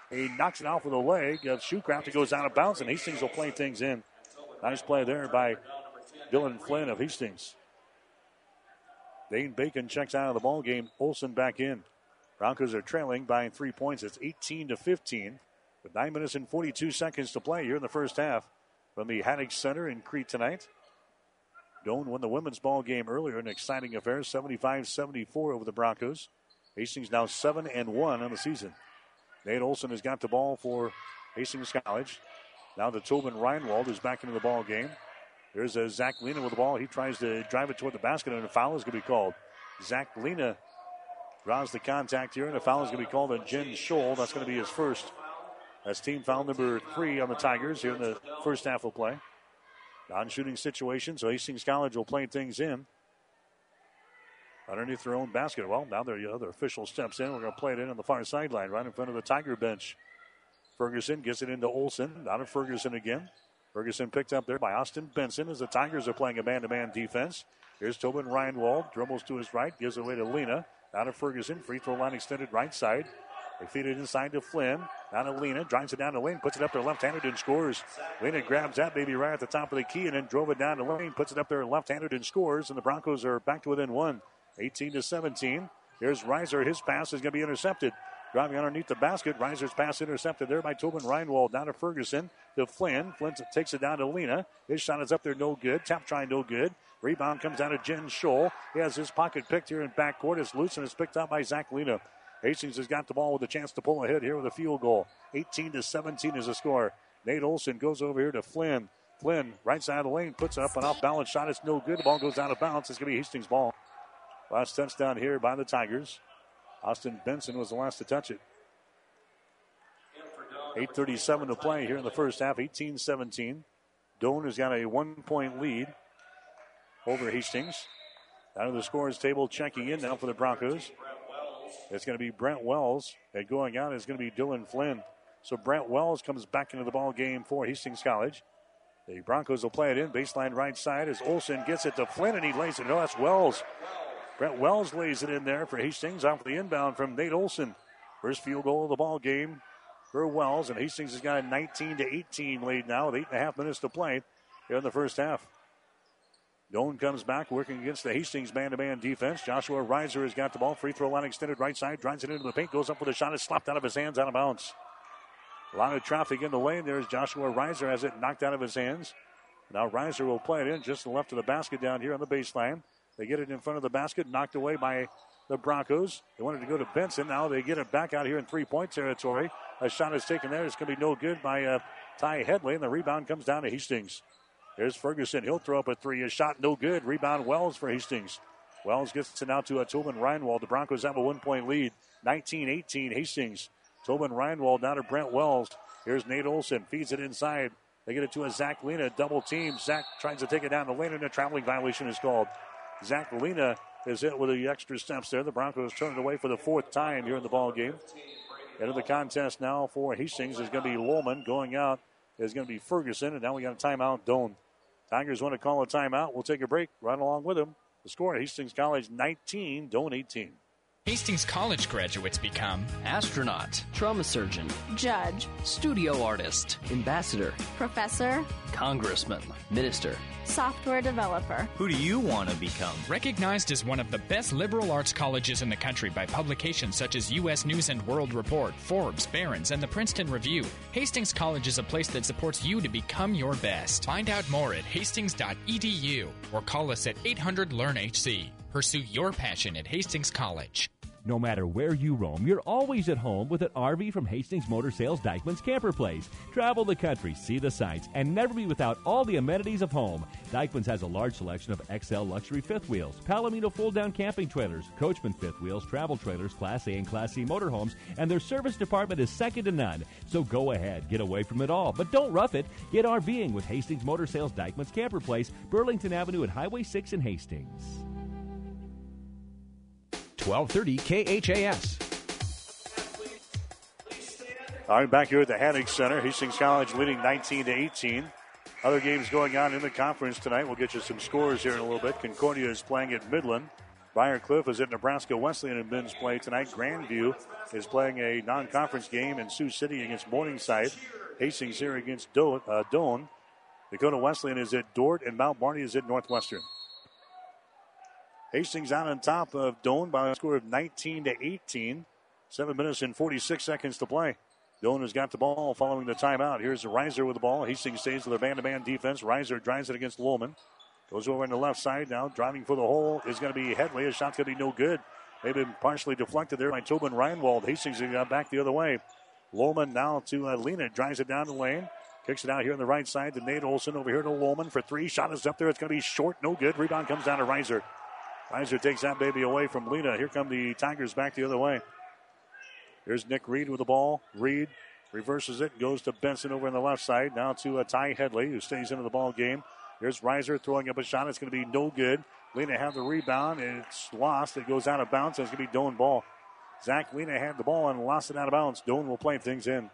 He knocks it off with a leg of Shoecraft. It goes out of bounds, and Hastings will play things in. Nice play there by Dylan Flynn of Hastings. Dane Bacon checks out of the ball game. Olsen back in. Broncos are trailing by 3 points. It's 18-15 with 9 minutes and 42 seconds to play here in the first half from the Haddock Center in Crete tonight. Doane won the women's ball game earlier, an exciting affair, 75-74 over the Broncos. Hastings now 7-1 on the season. Nate Olsen has got the ball for Hastings College. Now to Tobin Reinwald, who's back into the ball game. There's Zach Lena with the ball. He tries to drive it toward the basket, and a foul is going to be called. Zach Lena draws the contact here, and a foul is going to be called on Jen Scholl. That's going to be his first. That's team foul number 3 on the Tigers here in the first half of play. Non-shooting situation, so Hastings College will play things in underneath their own basket. Well, now the other official steps in. We're going to play it in on the far sideline, right in front of the Tiger bench. Ferguson gets it into Olsen. Out of Ferguson again. Ferguson picked up there by Austin Benson as the Tigers are playing a man-to-man defense. Here's Tobin Reinwald. Dribbles to his right. Gives it away to Lena. Out of Ferguson. Free throw line extended right side. They feed it inside to Flynn. Down to Lena. Drives it down the lane. Puts it up there left-handed and scores. Lena grabs that baby right at the top of the key and then drove it down the lane. Puts it up there left-handed and scores. And the Broncos are back to within one. 18-17. Here's Reiser. His pass is going to be intercepted. Driving underneath the basket. Reiser's pass intercepted there by Tobin Reinwald. Down to Ferguson. To Flynn. Flynn takes it down to Lena. His shot is up there. No good. Tap try no good. Rebound comes out of Jen Scholl. He has his pocket picked here in backcourt. It's loose and it's picked up by Zach Lena. Hastings has got the ball with a chance to pull ahead here with a field goal. 18-17 is the score. Nate Olsen goes over here to Flynn. Flynn, right side of the lane, puts up an off-balance shot. It's no good. The ball goes out of bounds. It's going to be Hastings' ball. Last touchdown here by the Tigers. Austin Benson was the last to touch it. 8:37 to play here in the first half. 18-17. Doane has got a 1-point lead over Hastings. Down to the scorers table, checking in now for the Broncos. It's going to be Brent Wells. And going out is going to be Dylan Flynn. So Brent Wells comes back into the ball game for Hastings College. The Broncos will play it in. Baseline right side as Olsen gets it to Flynn, and he lays it. No, that's Wells. Brent Wells lays it in there for Hastings off the inbound from Nate Olsen. First field goal of the ball game for Wells, and Hastings has got a 19-18 lead now with 8.5 minutes to play here in the first half. Doane comes back working against the Hastings man-to-man defense. Joshua Reiser has got the ball. Free throw line extended right side. Drives it into the paint. Goes up with a shot. It's slapped out of his hands, out of bounds. A lot of traffic in the lane. There's Joshua Reiser has it knocked out of his hands. Now Reiser will play it in just to the left of the basket down here on the baseline. They get it in front of the basket. Knocked away by the Broncos. They wanted to go to Benson. Now they get it back out here in three-point territory. A shot is taken there. It's going to be no good by Ty Headley. And the rebound comes down to Hastings. There's Ferguson. He'll throw up a three. A shot no good. Rebound Wells for Hastings. Wells gets it out to Tobin Reinwald. The Broncos have a 1-point lead. 19-18 Hastings. Tobin Reinwald down to Brent Wells. Here's Nate Olsen. Feeds it inside. They get it to a Zach Lena. Double team. Zach tries to take it down the lane, and a traveling violation is called. Zach Lena is hit with the extra steps there. The Broncos turn it away for the fourth time here in the ball game. Into the contest now for Hastings is going to be Lohman. Going out is going to be Ferguson, and now we got a timeout. Doane. Tigers want to call a timeout. We'll take a break right along with them. The score at Hastings College 19, Doane 18. Hastings College graduates become astronaut, trauma surgeon, judge, studio artist, ambassador, professor, congressman, minister, software developer. Who do you want to become? Recognized as one of the best liberal arts colleges in the country by publications such as U.S. News and World Report, Forbes, Barron's, and the Princeton Review, Hastings College is a place that supports you to become your best. Find out more at hastings.edu or call us at 800-LEARN-HC. Pursue your passion at Hastings College. No matter where you roam, you're always at home with an RV from Hastings Motor Sales Dyckman's Camper Place. Travel the country, see the sights, and never be without all the amenities of home. Dyckman's has a large selection of XL luxury fifth wheels, Palomino fold-down camping trailers, Coachman fifth wheels, travel trailers, Class A and Class C motorhomes, and their service department is second to none. So go ahead, get away from it all, but don't rough it. Get RVing with Hastings Motor Sales Dyckman's Camper Place, Burlington Avenue and Highway 6 in Hastings. 1230 KHAS. All right, back here at the Haddock Center. Hastings College leading 19-18. Other games going on in the conference tonight. We'll get you some scores here in a little bit. Concordia is playing at Midland. Briarcliff is at Nebraska Wesleyan in men's play tonight. Grandview is playing a non-conference game in Sioux City against Morningside. Hastings here against Doane. Dakota Wesleyan is at Dordt, and Mount Marty is at Northwestern. Hastings out on top of Doane by a score of 19-18. 7 minutes and 46 seconds to play. Doane has got the ball following the timeout. Here's Reiser with the ball. Hastings stays with their man-to-man defense. Reiser drives it against Lohman. Goes over on the left side now. Driving for the hole is going to be Headley. His shot's going to be no good. They've been partially deflected there by Tobin Reinwald. Hastings got back the other way. Lohman now to Lena. Drives it down the lane. Kicks it out here on the right side to Nate Olson. Over here to Lohman for three. Shot is up there. It's going to be short. No good. Rebound comes down to Reiser. Reiser takes that baby away from Lena. Here come the Tigers back the other way. Here's Nick Reed with the ball. Reed reverses it. Goes to Benson over on the left side. Now to Ty Headley, who stays into the ball game. Here's Reiser throwing up a shot. It's going to be no good. Lena had the rebound, and it's lost. It goes out of bounds. It's going to be Doane ball. Zach Lena had the ball and lost it out of bounds. Doane will play things in.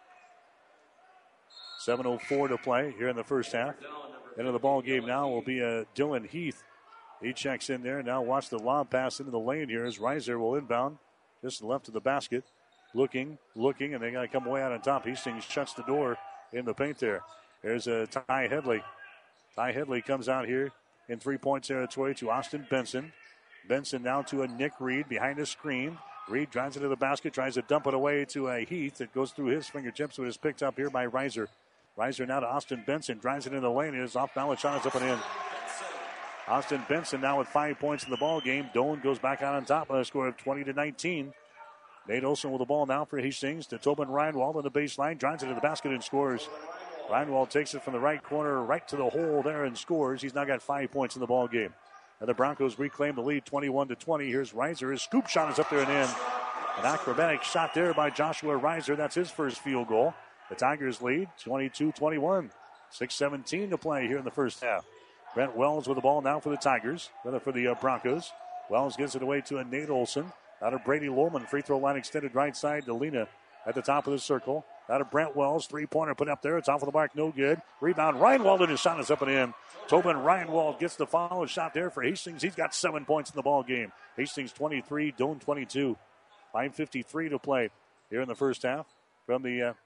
7:04 to play here in the first half. Into the ball game now will be Dylan Heath. He checks in there. Now watch the lob pass into the lane here as Reiser will inbound just left of the basket. Looking, and they got to come away out on top. Hastings shuts the door in the paint there. There's Ty Headley. Ty Headley comes out here in three-point territory to Austin Benson. Benson now to a Nick Reed behind the screen. Reed drives into the basket, tries to dump it away to Heath. It goes through his fingertips, but is picked up here by Reiser. Reiser now to Austin Benson, drives it in the lane. It is off balance shot, is up and in. Austin Benson now with 5 points in the ball game. Doane goes back out on top with a score of 20-19. Nate Olson with the ball now for Hastings to Tobin Reinwald on the baseline. Drives it to the basket and scores. Reinwald takes it from the right corner right to the hole there and scores. He's now got 5 points in the ball game. And the Broncos reclaim the lead 21-20. Here's Reiser. His scoop shot is up there and in. An acrobatic shot there by Joshua Reiser. That's his first field goal. The Tigers lead 22-21. 6:17 to play here in the first half. Brent Wells with the ball now for the Tigers. Rather for the Broncos. Wells gives it away to a Nate Olson. Out of Brady Lohman. Free throw line extended right side to Lena at the top of the circle. Out of Brent Wells. Three-pointer put up there. It's off of the mark. No good. Rebound. Reinwald and his shot is up and in. Tobin Reinwald gets the follow shot there for Hastings. He's got 7 points in the ball game. Hastings 23, Doane 22. 5:53 to play here in the first half from the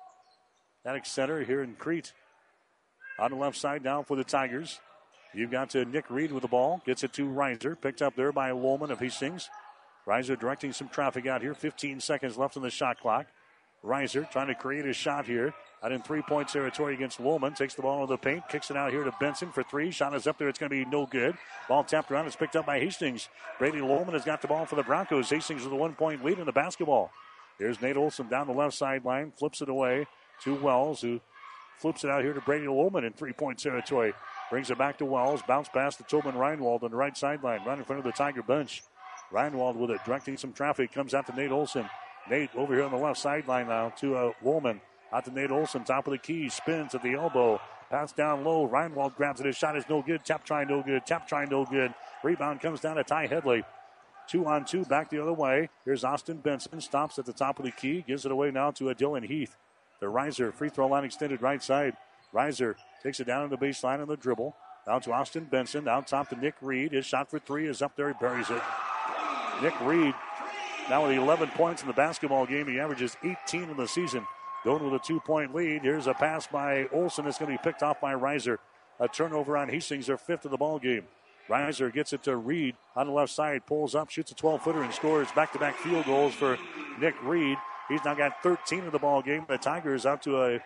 Attic Center here in Crete. On the left side now for the Tigers. You've got Nick Reed with the ball. Gets it to Reiser. Picked up there by Lohman of Hastings. Reiser directing some traffic out here. 15 seconds left on the shot clock. Reiser trying to create a shot here. Out in three-point territory against Lohman. Takes the ball into the paint. Kicks it out here to Benson for three. Shot is up there. It's going to be no good. Ball tapped around. It's picked up by Hastings. Brady Lohman has got the ball for the Broncos. Hastings with a 1 point lead in the basketball. Here's Nate Olson down the left sideline. Flips it away to Wells, who flips it out here to Brady Lohman in three-point territory. Brings it back to Wells. Bounce pass to Tobin Reinwald on the right sideline. Right in front of the Tiger bench. Reinwald with it. Directing some traffic. Comes out to Nate Olson. Nate over here on the left sideline now to Lohman. Out to Nate Olson. Top of the key. Spins at the elbow. Pass down low. Reinwald grabs it. His shot is no good. Tap try no good. Tap try no good. Rebound comes down to Ty Headley. 2-on-2 back the other way. Here's Austin Benson. Stops at the top of the key. Gives it away now to Dylan Heath. The Reiser free throw line extended right side. Reiser takes it down on the baseline on the dribble. Down to Austin Benson. Down top to Nick Reed. His shot for three is up there. He buries it. Nick Reed now with 11 points in the basketball game. He averages 18 in the season. Doane with a 2 point lead. Here's a pass by Olson. It's going to be picked off by Reiser. A turnover on Hastings, their fifth of the ball game. Reiser gets it to Reed on the left side. Pulls up, shoots a 12-footer, and scores back-to-back field goals for Nick Reed. He's now got 13 in the ball game. The Tigers out to a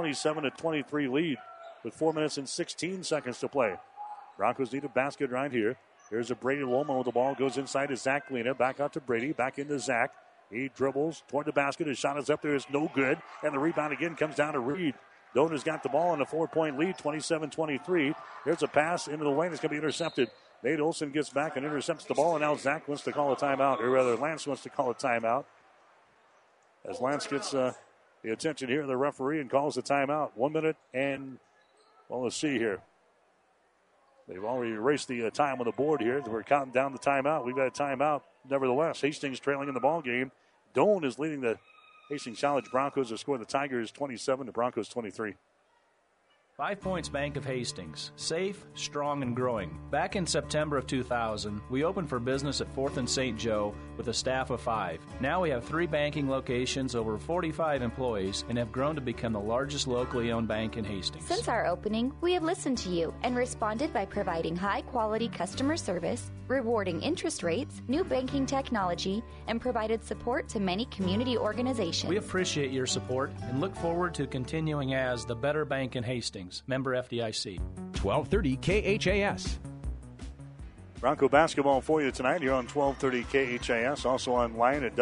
27-23 lead with 4 minutes and 16 seconds to play. Broncos need a basket right here. Here's a Brady Lohman with the ball. Goes inside to Zach Lena. Back out to Brady. Back into Zach. He dribbles toward the basket. His shot is up there. It's no good. And the rebound again comes down to Reed. Doane has got the ball in a 4 point lead, 27-23. Here's a pass into the lane. It's going to be intercepted. Nate Olson gets back and intercepts the ball. And now Zach wants to call a timeout. Or rather, Lance wants to call a timeout. As Lance gets the attention here of the referee and calls a timeout. 1 minute and, well, let's see here. They've already erased the time on the board here. We're counting down the timeout. We've got a timeout. Nevertheless, Hastings trailing in the ball game. Doane is leading the Hastings College Broncos to score the Tigers 27, the Broncos 23. 5 Points Bank of Hastings, safe, strong, and growing. Back in September of 2000, we opened for business at 4th and St. Joe with a staff of 5. Now we have 3 banking locations, over 45 employees, and have grown to become the largest locally owned bank in Hastings. Since our opening, we have listened to you and responded by providing high-quality customer service, rewarding interest rates, new banking technology, and provided support to many community organizations. We appreciate your support and look forward to continuing as the better bank in Hastings. Member FDIC. 1230 KHAS. Bronco basketball for you tonight here on 1230 KHAS. Also online at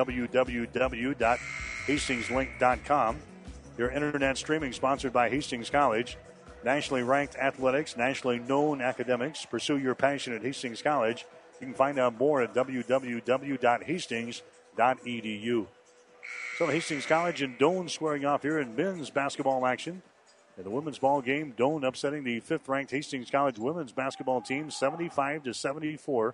www.hastingslink.com. Your internet streaming sponsored by Hastings College. Nationally ranked athletics, nationally known academics. Pursue your passion at Hastings College. You can find out more at www.hastings.edu. So Hastings College and Doane squaring off here in men's basketball action. In the women's ball game, Doane upsetting the 5th-ranked Hastings College women's basketball team 75-74.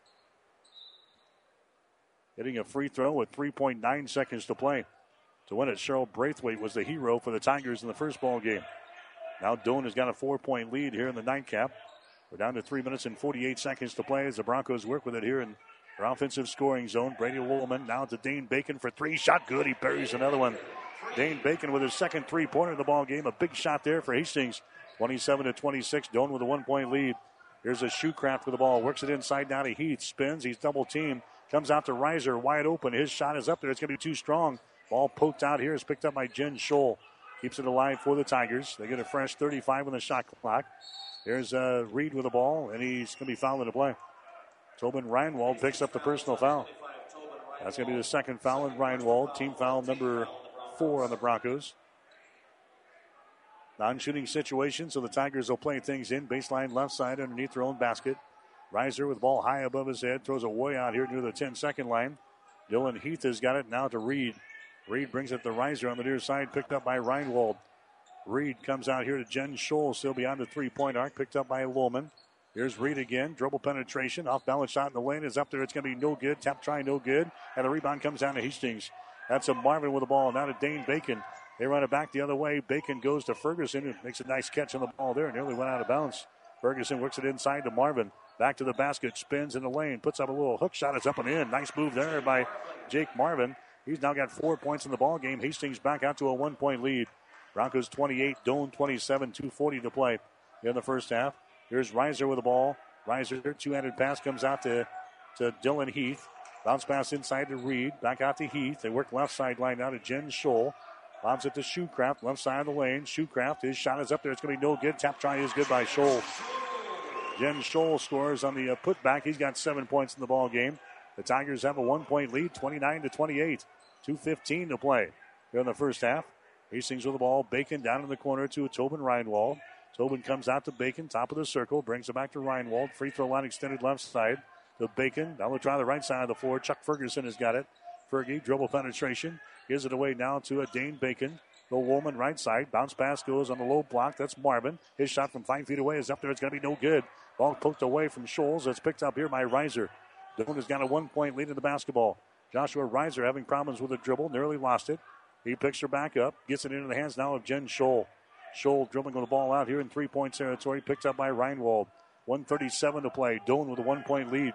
Hitting a free throw with 3.9 seconds to play. To win it, Cheryl Braithwaite was the hero for the Tigers in the first ball game. Now Doane has got a 4-point lead here in the nightcap. We're down to 3 minutes and 48 seconds to play as the Broncos work with it here in their offensive scoring zone. Brady Woolman now to Dane Bacon for 3. Shot good. He buries another one. Dane Bacon with his second 3-pointer of the ball game. A big shot there for Hastings. 27-26. Doane with a 1-point lead. Here's a Shoecraft with the ball. Works it inside down to Heath. Spins. He's double teamed. Comes out to Reiser. Wide open. His shot is up there. It's going to be too strong. Ball poked out here. Is picked up by Jen Scholl. Keeps it alive for the Tigers. They get a fresh 35 on the shot clock. Here's Reed with the ball, and he's going to be fouled into play. Tobin Reinwald picks up the personal foul. That's going to be the second foul on Reinwald. Team foul number 4 on the Broncos. Non-shooting situation, so the Tigers will play things in. Baseline left side underneath their own basket. Reiser with the ball high above his head. Throws it way out here near the 10-second line. Dylan Heath has got it now to Reed. Reed brings it to Reiser on the near side, picked up by Reinwald. Reed comes out here to Jen Scholl, still beyond the 3-point arc, picked up by Woolman. Here's Reed again, dribble penetration, off-balance shot in the lane is up there. It's going to be no good. Tap try, no good. And the rebound comes down to Hastings. That's a Marvin with the ball, now to Dane Bacon. They run it back the other way. Bacon goes to Ferguson, who makes a nice catch on the ball there. Nearly went out of bounds. Ferguson works it inside to Marvin. Back to the basket, spins in the lane, puts up a little hook shot. It's up and in. Nice move there by Jake Marvin. He's now got 4 points in the ball game. Hastings back out to a 1-point lead. Broncos 28, Doane 27, 2:40 to play in the first half. Here's Reiser with the ball. Reiser, two-handed pass comes out to Dylan Heath. Bounce pass inside to Reed. Back out to Heath. They work left sideline now to Jen Scholl. Lobs it to Shoecraft, left side of the lane. Shoecraft, his shot is up there. It's going to be no good. Tap try is good by Scholl. Jen Scholl scores on the putback. He's got 7 points in the ball game. The Tigers have a 1-point lead, 29-28. 2:15 to play here in the first half. Hastings with the ball. Bacon down in the corner to Tobin Reinwald. Tobin comes out to Bacon, top of the circle, brings it back to Reinwald. Free throw line extended left side to Bacon. Now we'll try the right side of the floor. Chuck Ferguson has got it. Fergie, dribble penetration. Gives it away now to Dane Bacon. The Woolman right side. Bounce pass goes on the low block. That's Marvin. His shot from 5 feet away is up there. It's going to be no good. Ball poked away from Scholes. It's picked up here by Reiser. Doane has got a 1-point lead in the basketball. Joshua Reiser having problems with the dribble. Nearly lost it. He picks her back up. Gets it into the hands now of Jen Scholl. Scholl dribbling with the ball out here in 3-point territory. Picked up by Reinwald. 1:37 to play. Doane with a 1-point lead.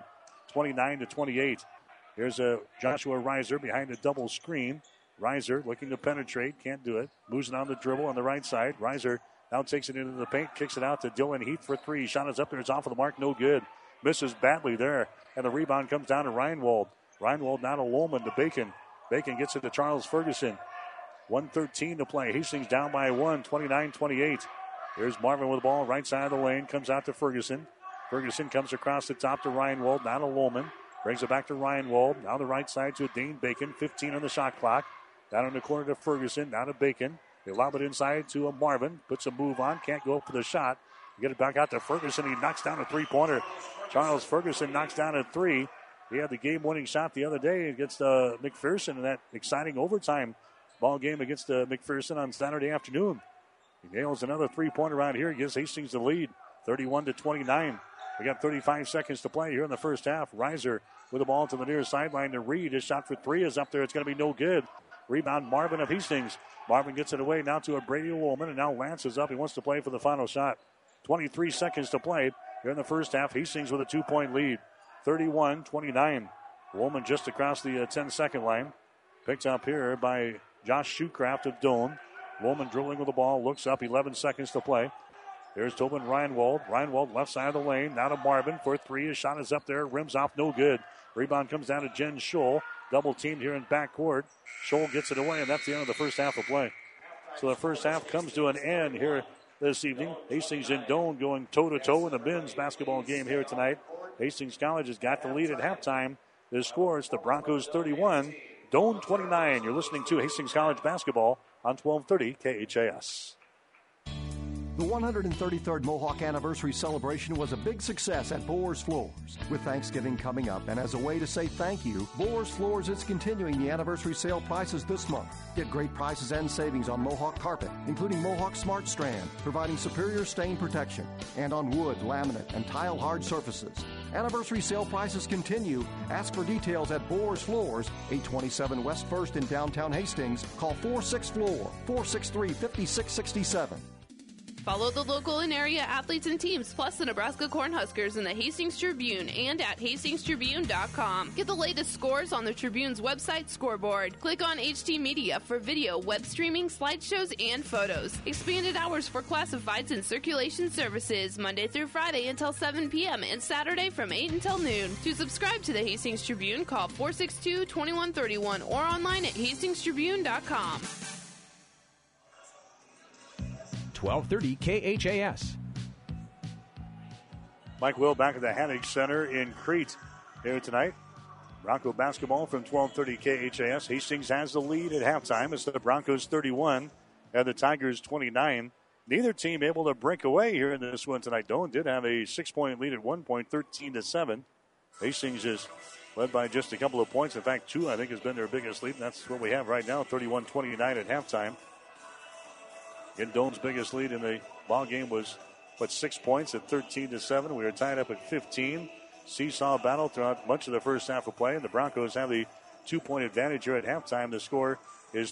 29-28. Here's Joshua Reiser behind a double screen. Reiser looking to penetrate. Can't do it. Moves it on the dribble on the right side. Reiser now takes it into the paint. Kicks it out to Dylan Heath for 3. Shot is up there. It's off of the mark. No good. Misses badly there. And the rebound comes down to Reinwald. Reinwald now to Woolman to Bacon. Bacon gets it to Charles Ferguson. 1:13 to play. Hastings down by 1, 29-28. Here's Marvin with the ball, right side of the lane. Comes out to Ferguson. Ferguson comes across the top to Reinwald. Now to Woolman. Brings it back to Reinwald. Now the right side to Dane Bacon. 15 on the shot clock. Down in the corner to Ferguson. Now to Bacon. They lob it inside to Marvin. Puts a move on. Can't go up for the shot. Get it back out to Ferguson. He knocks down a 3-pointer. Charles Ferguson knocks down a 3. He had the game-winning shot the other day against McPherson in that exciting overtime ball game against McPherson on Saturday afternoon. He nails another 3-pointer around here. He gives Hastings the lead, 31-29. We got 35 seconds to play here in the first half. Reiser with the ball to the near sideline to Reed. His shot for 3 is up there. It's going to be no good. Rebound Marvin of Hastings. Marvin gets it away now to a Brady Woolman, and now Lance is up. He wants to play for the final shot. 23 seconds to play here in the first half. Hastings with a 2-point lead, 31-29. Woolman just across the 10-second line. Picked up here by Josh Shoecraft of Doane. Woolman dribbling with the ball, looks up, 11 seconds to play. There's Tobin Reinwald. Reinwald left side of the lane. Now to Marvin for 3. His shot is up there. Rims off, no good. Rebound comes down to Jen Scholl. Double teamed here in backcourt. Scholl gets it away, and that's the end of the first half of play. So the first half comes to an end here this evening. Hastings and Doane going toe-to-toe in the men's basketball game here tonight. Hastings College has got the lead at halftime. The score is the Broncos 31, Doane 29. You're listening to Hastings College basketball on 1230 KHAS. The 133rd Mohawk Anniversary Celebration was a big success at Boers Floors. With Thanksgiving coming up, and as a way to say thank you, Boers Floors is continuing the anniversary sale prices this month. Get great prices and savings on Mohawk carpet, including Mohawk Smart Strand, providing superior stain protection, and on wood, laminate, and tile hard surfaces. Anniversary sale prices continue. Ask for details at Boers Floors, 827 West 1st in downtown Hastings. Call 46-FLOOR, 463-5667. Follow the local and area athletes and teams, plus the Nebraska Cornhuskers in the Hastings Tribune and at hastingstribune.com. Get the latest scores on the Tribune's website scoreboard. Click on HT Media for video, web streaming, slideshows, and photos. Expanded hours for classifieds and circulation services, Monday through Friday until 7 p.m. and Saturday from 8 until noon. To subscribe to the Hastings Tribune, call 462-2131 or online at hastingstribune.com. 1230 KHAS. Mike Will back at the Haddock Center in Crete here tonight. Bronco basketball from 1230 KHAS. Hastings has the lead at halftime. It's the Broncos 31 and the Tigers 29. Neither team able to break away here in this one tonight. Doane did have a 6-point lead at one point, 13-7. Hastings is led by just a couple of points. In fact, 2, I think, has been their biggest lead. And that's what we have right now, 31-29 at halftime. Again, Doane's biggest lead in the ball game was, 6 points at 13-7. We were tied up at 15. Seesaw battle throughout much of the first half of play. And the Broncos have the 2-point advantage here at halftime. The score is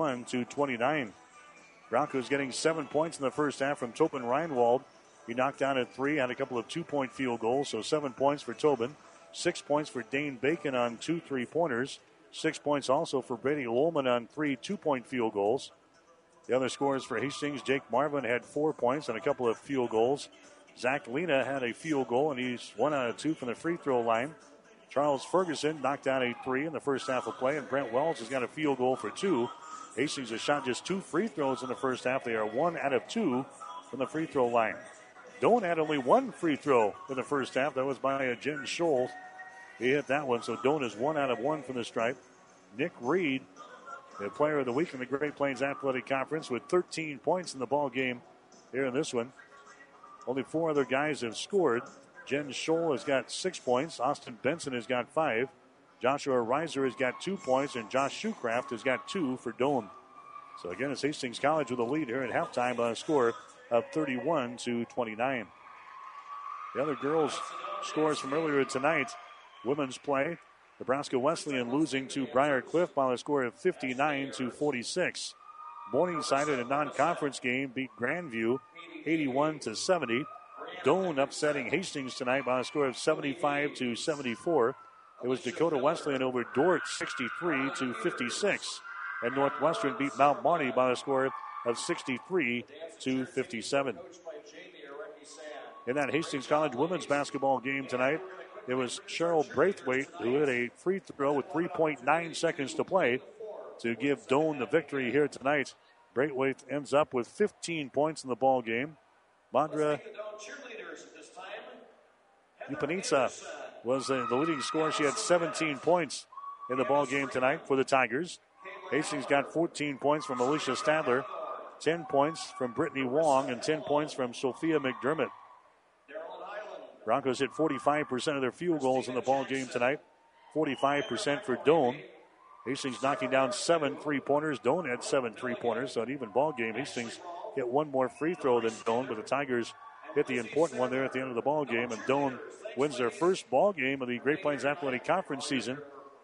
31-29. Broncos getting 7 points in the first half from Tobin Reinwald. He knocked down at 3, had a couple of 2-point field goals, so 7 points for Tobin. 6 points for Dane Bacon on 2 3-pointers. 6 points also for Brady Woolman on 3 2-point field goals. The other scores for Hastings, Jake Marvin had 4 points and a couple of field goals. Zach Lena had a field goal, and he's 1 out of 2 from the free throw line. Charles Ferguson knocked down a 3 in the first half of play, and Brent Wells has got a field goal for 2. Hastings has shot just 2 free throws in the first half. They are 1 out of 2 from the free throw line. Doane had only 1 free throw in the first half. That was by Jen Scholl. He hit that one, so Doane is 1 out of 1 from the stripe. Nick Reed, the player of the week in the Great Plains Athletic Conference, with 13 points in the ball game here in this one. Only 4 other guys have scored. Jen Scholl has got 6 points. Austin Benson has got 5. Joshua Reiser has got 2 points, and Josh Shoecraft has got 2 for Doane. So again, it's Hastings College with a lead here at halftime by a score of 31-29. The other girls' scores from earlier tonight, women's play. Nebraska Wesleyan losing to Briar Cliff by a score of 59-46. Morningside in a non-conference game beat Grandview 81-70. Doane upsetting Hastings tonight by a score of 75-74. It was Dakota Wesleyan over Dordt 63-56. And Northwestern beat Mount Marty by a score of 63-57. In that Hastings College women's basketball game tonight, it was Cheryl Braithwaite who hit a free throw with 3.9 seconds to play to give Doane the victory here tonight. Braithwaite ends up with 15 points in the ball game. Mandra Upanitsa was the leading scorer. She had 17 points in the ball game tonight for the Tigers. Hastings got 14 points from Alicia Stadler, 10 points from Brittany Wong, and 10 points from Sophia McDermott. Broncos hit 45% of their field goals in the ball game tonight. 45% for Doane. Hastings knocking down 7 3-pointers. Doane had 7 3-pointers, so an even ball game. Hastings get 1 more free throw than Doane, but the Tigers hit the important one there at the end of the ball game, and Doane wins their first ball game of the Great Plains Athletic Conference season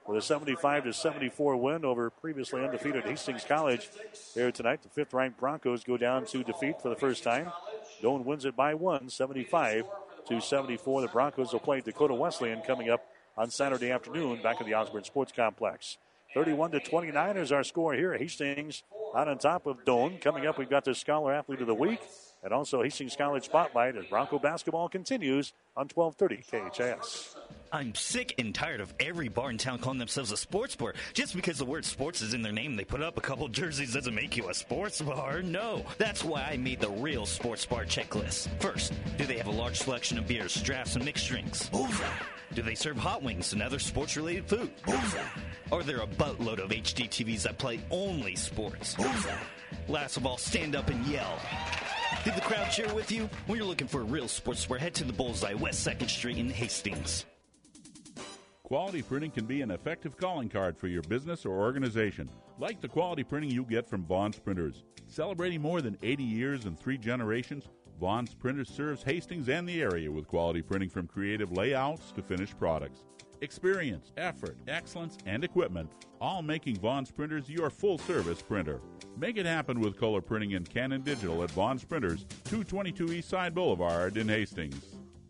with a 75-74 win over previously undefeated Hastings College here tonight. The fifth-ranked Broncos go down to defeat for the first time. Doane wins it by 1, 75-74. The Broncos will play Dakota Wesleyan coming up on Saturday afternoon back at the Osborne Sports Complex. 31-29 is our score here. Hastings out on top of Doane. Coming up, we've got the Scholar Athlete of the Week and also Hastings College Spotlight as Bronco basketball continues on 1230 KHAS. I'm sick and tired of every bar in town calling themselves a sports bar. Just because the word sports is in their name, they put up a couple jerseys doesn't make you a sports bar. No, that's why I made the real sports bar checklist. First, do they have a large selection of beers, drafts, and mixed drinks? Bullseye. Do they serve hot wings and other sports-related food? Bullseye. Are there a buttload of HD TVs that play only sports? Bullseye. Last of all, stand up and yell. Did the crowd cheer with you? When you're looking for a real sports bar, head to the Bullseye, West 2nd Street in Hastings. Quality printing can be an effective calling card for your business or organization, like the quality printing you get from Vaughn's Printers. Celebrating more than 80 years and 3 generations, Vaughn's Printers serves Hastings and the area with quality printing from creative layouts to finished products. Experience, effort, excellence, and equipment, all making Vaughn's Printers your full-service printer. Make it happen with color printing and Canon Digital at Vaughn's Printers, 222 Eastside Boulevard in Hastings.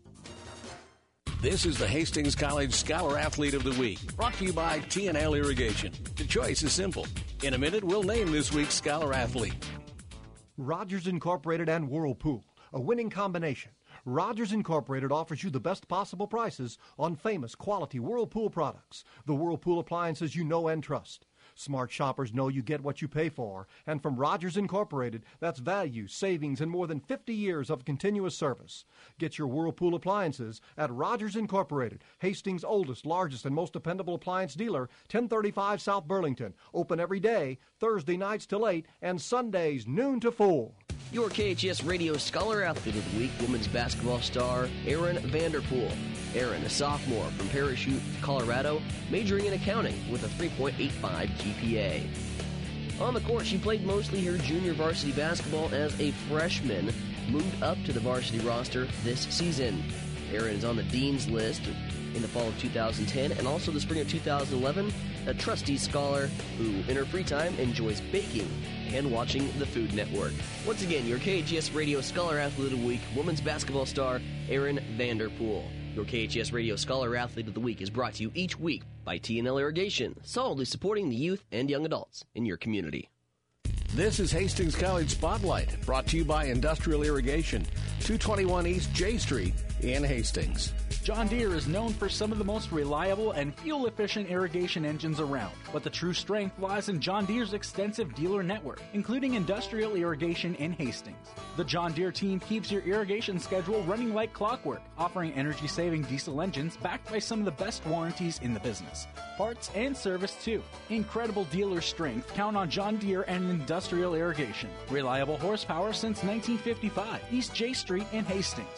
This is the Hastings College Scholar Athlete of the Week, brought to you by T&L Irrigation. The choice is simple. In a minute, we'll name this week's Scholar Athlete. Rogers Incorporated and Whirlpool, a winning combination. Rogers Incorporated offers you the best possible prices on famous quality Whirlpool products. The Whirlpool appliances you know and trust. Smart shoppers know you get what you pay for. And from Rogers Incorporated, that's value, savings, and more than 50 years of continuous service. Get your Whirlpool appliances at Rogers Incorporated, Hastings' oldest, largest, and most dependable appliance dealer, 1035 South Burlington. Open every day, Thursday nights till 8, and Sundays noon to 4. Your KHS Radio Scholar Athlete of the Week, women's basketball star Erin Vanderpool. Erin, a sophomore from Parachute, Colorado, majoring in accounting with a 3.85 GPA. On the court, she played mostly her junior varsity basketball as a freshman, moved up to the varsity roster this season. Erin is on the Dean's List in the fall of 2010 and also the spring of 2011, a trustee scholar who, in her free time, enjoys baking and watching the Food Network. Once again, your KHS Radio Scholar Athlete of the Week, women's basketball star Erin Vanderpool. Your KHS Radio Scholar Athlete of the Week is brought to you each week by T&L Irrigation, solidly supporting the youth and young adults in your community. This is Hastings College Spotlight, brought to you by Industrial Irrigation, 221 East J Street in Hastings. John Deere is known for some of the most reliable and fuel-efficient irrigation engines around, but the true strength lies in John Deere's extensive dealer network, including Industrial Irrigation in Hastings. The John Deere team keeps your irrigation schedule running like clockwork, offering energy-saving diesel engines backed by some of the best warranties in the business. Parts and service, too. Incredible dealer strength. Count on John Deere and Industrial Irrigation. Reliable horsepower since 1955. East J Street in Hastings.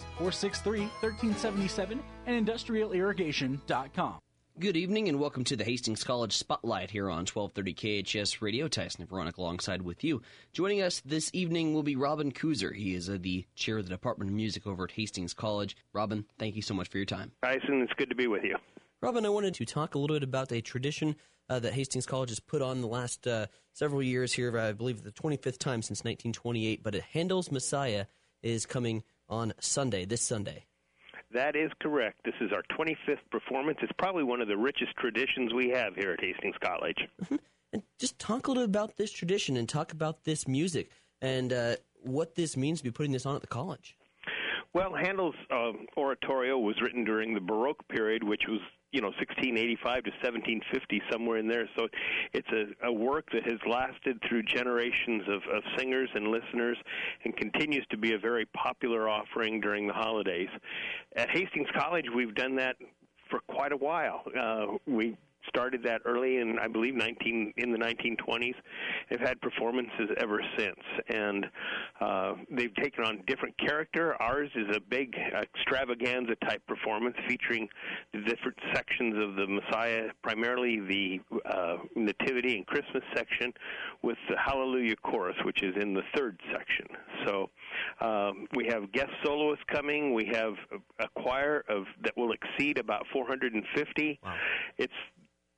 463-1377 and industrialirrigation.com. Good evening and welcome to the Hastings College Spotlight here on 1230 KHS Radio. Tyson and Veronica alongside with you. Joining us this evening will be Robin Kuzer. He is the chair of the Department of Music over at Hastings College. Robin, thank you so much for your time. Tyson, it's good to be with you. Robin, I wanted to talk a little bit about a tradition that Hastings College has put on the last several years here. I believe the 25th time since 1928, but Handel's Messiah is coming on Sunday, this Sunday. That is correct. This is our 25th performance. It's probably one of the richest traditions we have here at Hastings College. And just talk a little bit about this tradition and talk about this music and what this means to be putting this on at the college. Well, Handel's oratorio was written during the Baroque period, which was 1685 to 1750, somewhere in there. So it's a work that has lasted through generations of singers and listeners and continues to be a very popular offering during the holidays. At Hastings College, we've done that for quite a while. We started that early in, I believe, in the 1920s. They've had performances ever since, and they've taken on different character. Ours is a big extravaganza-type performance featuring the different sections of the Messiah, primarily the Nativity and Christmas section, with the Hallelujah Chorus, which is in the third section. So we have guest soloists coming. We have a choir that will exceed about 450. Wow. It's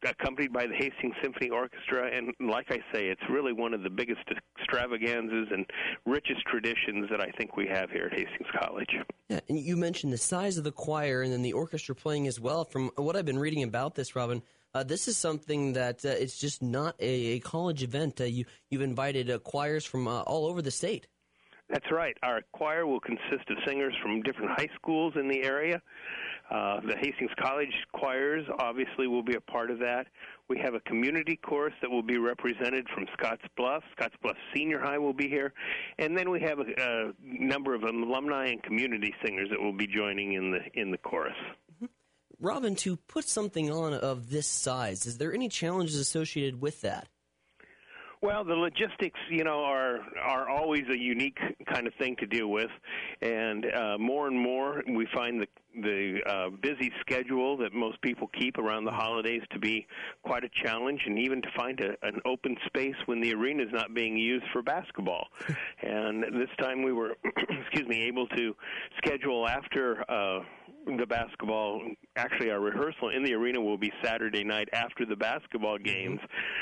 accompanied by the Hastings Symphony Orchestra. And like I say, it's really one of the biggest extravaganzas and richest traditions that I think we have here at Hastings College. Yeah, and you mentioned the size of the choir and then the orchestra playing as well. From what I've been reading about this, Robin, this is something that it's just not a college event. You've invited choirs from all over the state. That's right. Our choir will consist of singers from different high schools in the area. The Hastings College choirs obviously will be a part of that. We have a community chorus that will be represented from Scotts Bluff. Scotts Bluff Senior High will be here. And then we have a number of alumni and community singers that will be joining in the chorus. Robin, to put something on of this size, is there any challenges associated with that? Well, the logistics, are always a unique kind of thing to deal with, and more and more we find the busy schedule that most people keep around the holidays to be quite a challenge, and even to find an open space when the arena is not being used for basketball. And this time we were, able to schedule after the basketball. Actually, our rehearsal in the arena will be Saturday night after the basketball games.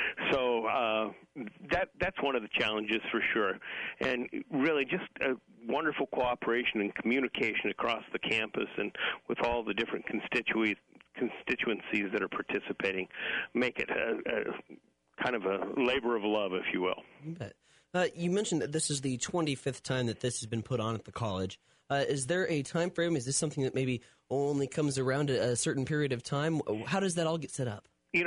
So that's one of the challenges for sure. And really just a wonderful cooperation and communication across the campus and with all the different constituencies that are participating make it a kind of a labor of love, if you will. You bet. You mentioned that this is the 25th time that this has been put on at the college. Is there a time frame? Is this something that maybe only comes around at a certain period of time? How does that all get set up?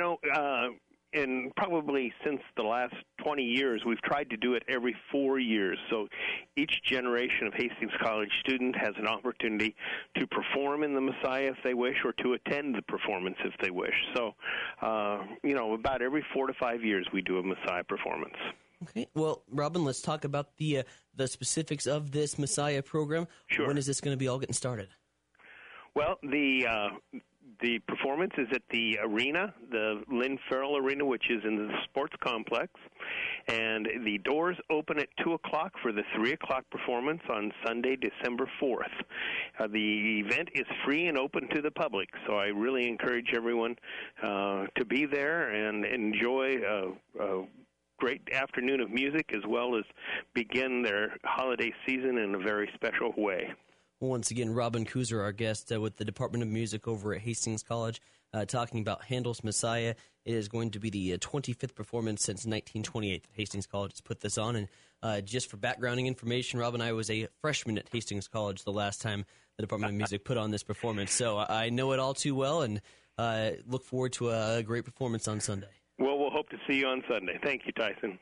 And probably since the last 20 years, we've tried to do it every 4 years. So each generation of Hastings College student has an opportunity to perform in the Messiah if they wish, or to attend the performance if they wish. So, about every 4 to 5 years we do a Messiah performance. Okay. Well, Robin, let's talk about the specifics of this Messiah program. Sure. When is this going to be all getting started? Well, the performance is at the arena, the Lynn Farrell Arena, which is in the sports complex, and the doors open at 2 o'clock for the 3 o'clock performance on Sunday, December 4th. The event is free and open to the public, so I really encourage everyone to be there and enjoy a great afternoon of music, as well as begin their holiday season in a very special way. Once again, Robin Kuzer, our guest with the Department of Music over at Hastings College, talking about Handel's Messiah. It is going to be the 25th performance since 1928 that Hastings College has put this on. And just for backgrounding information, Robin, I was a freshman at Hastings College the last time the Department of Music put on this performance. So I know it all too well, and look forward to a great performance on Sunday. Well, we'll hope to see you on Sunday. Thank you, Tyson.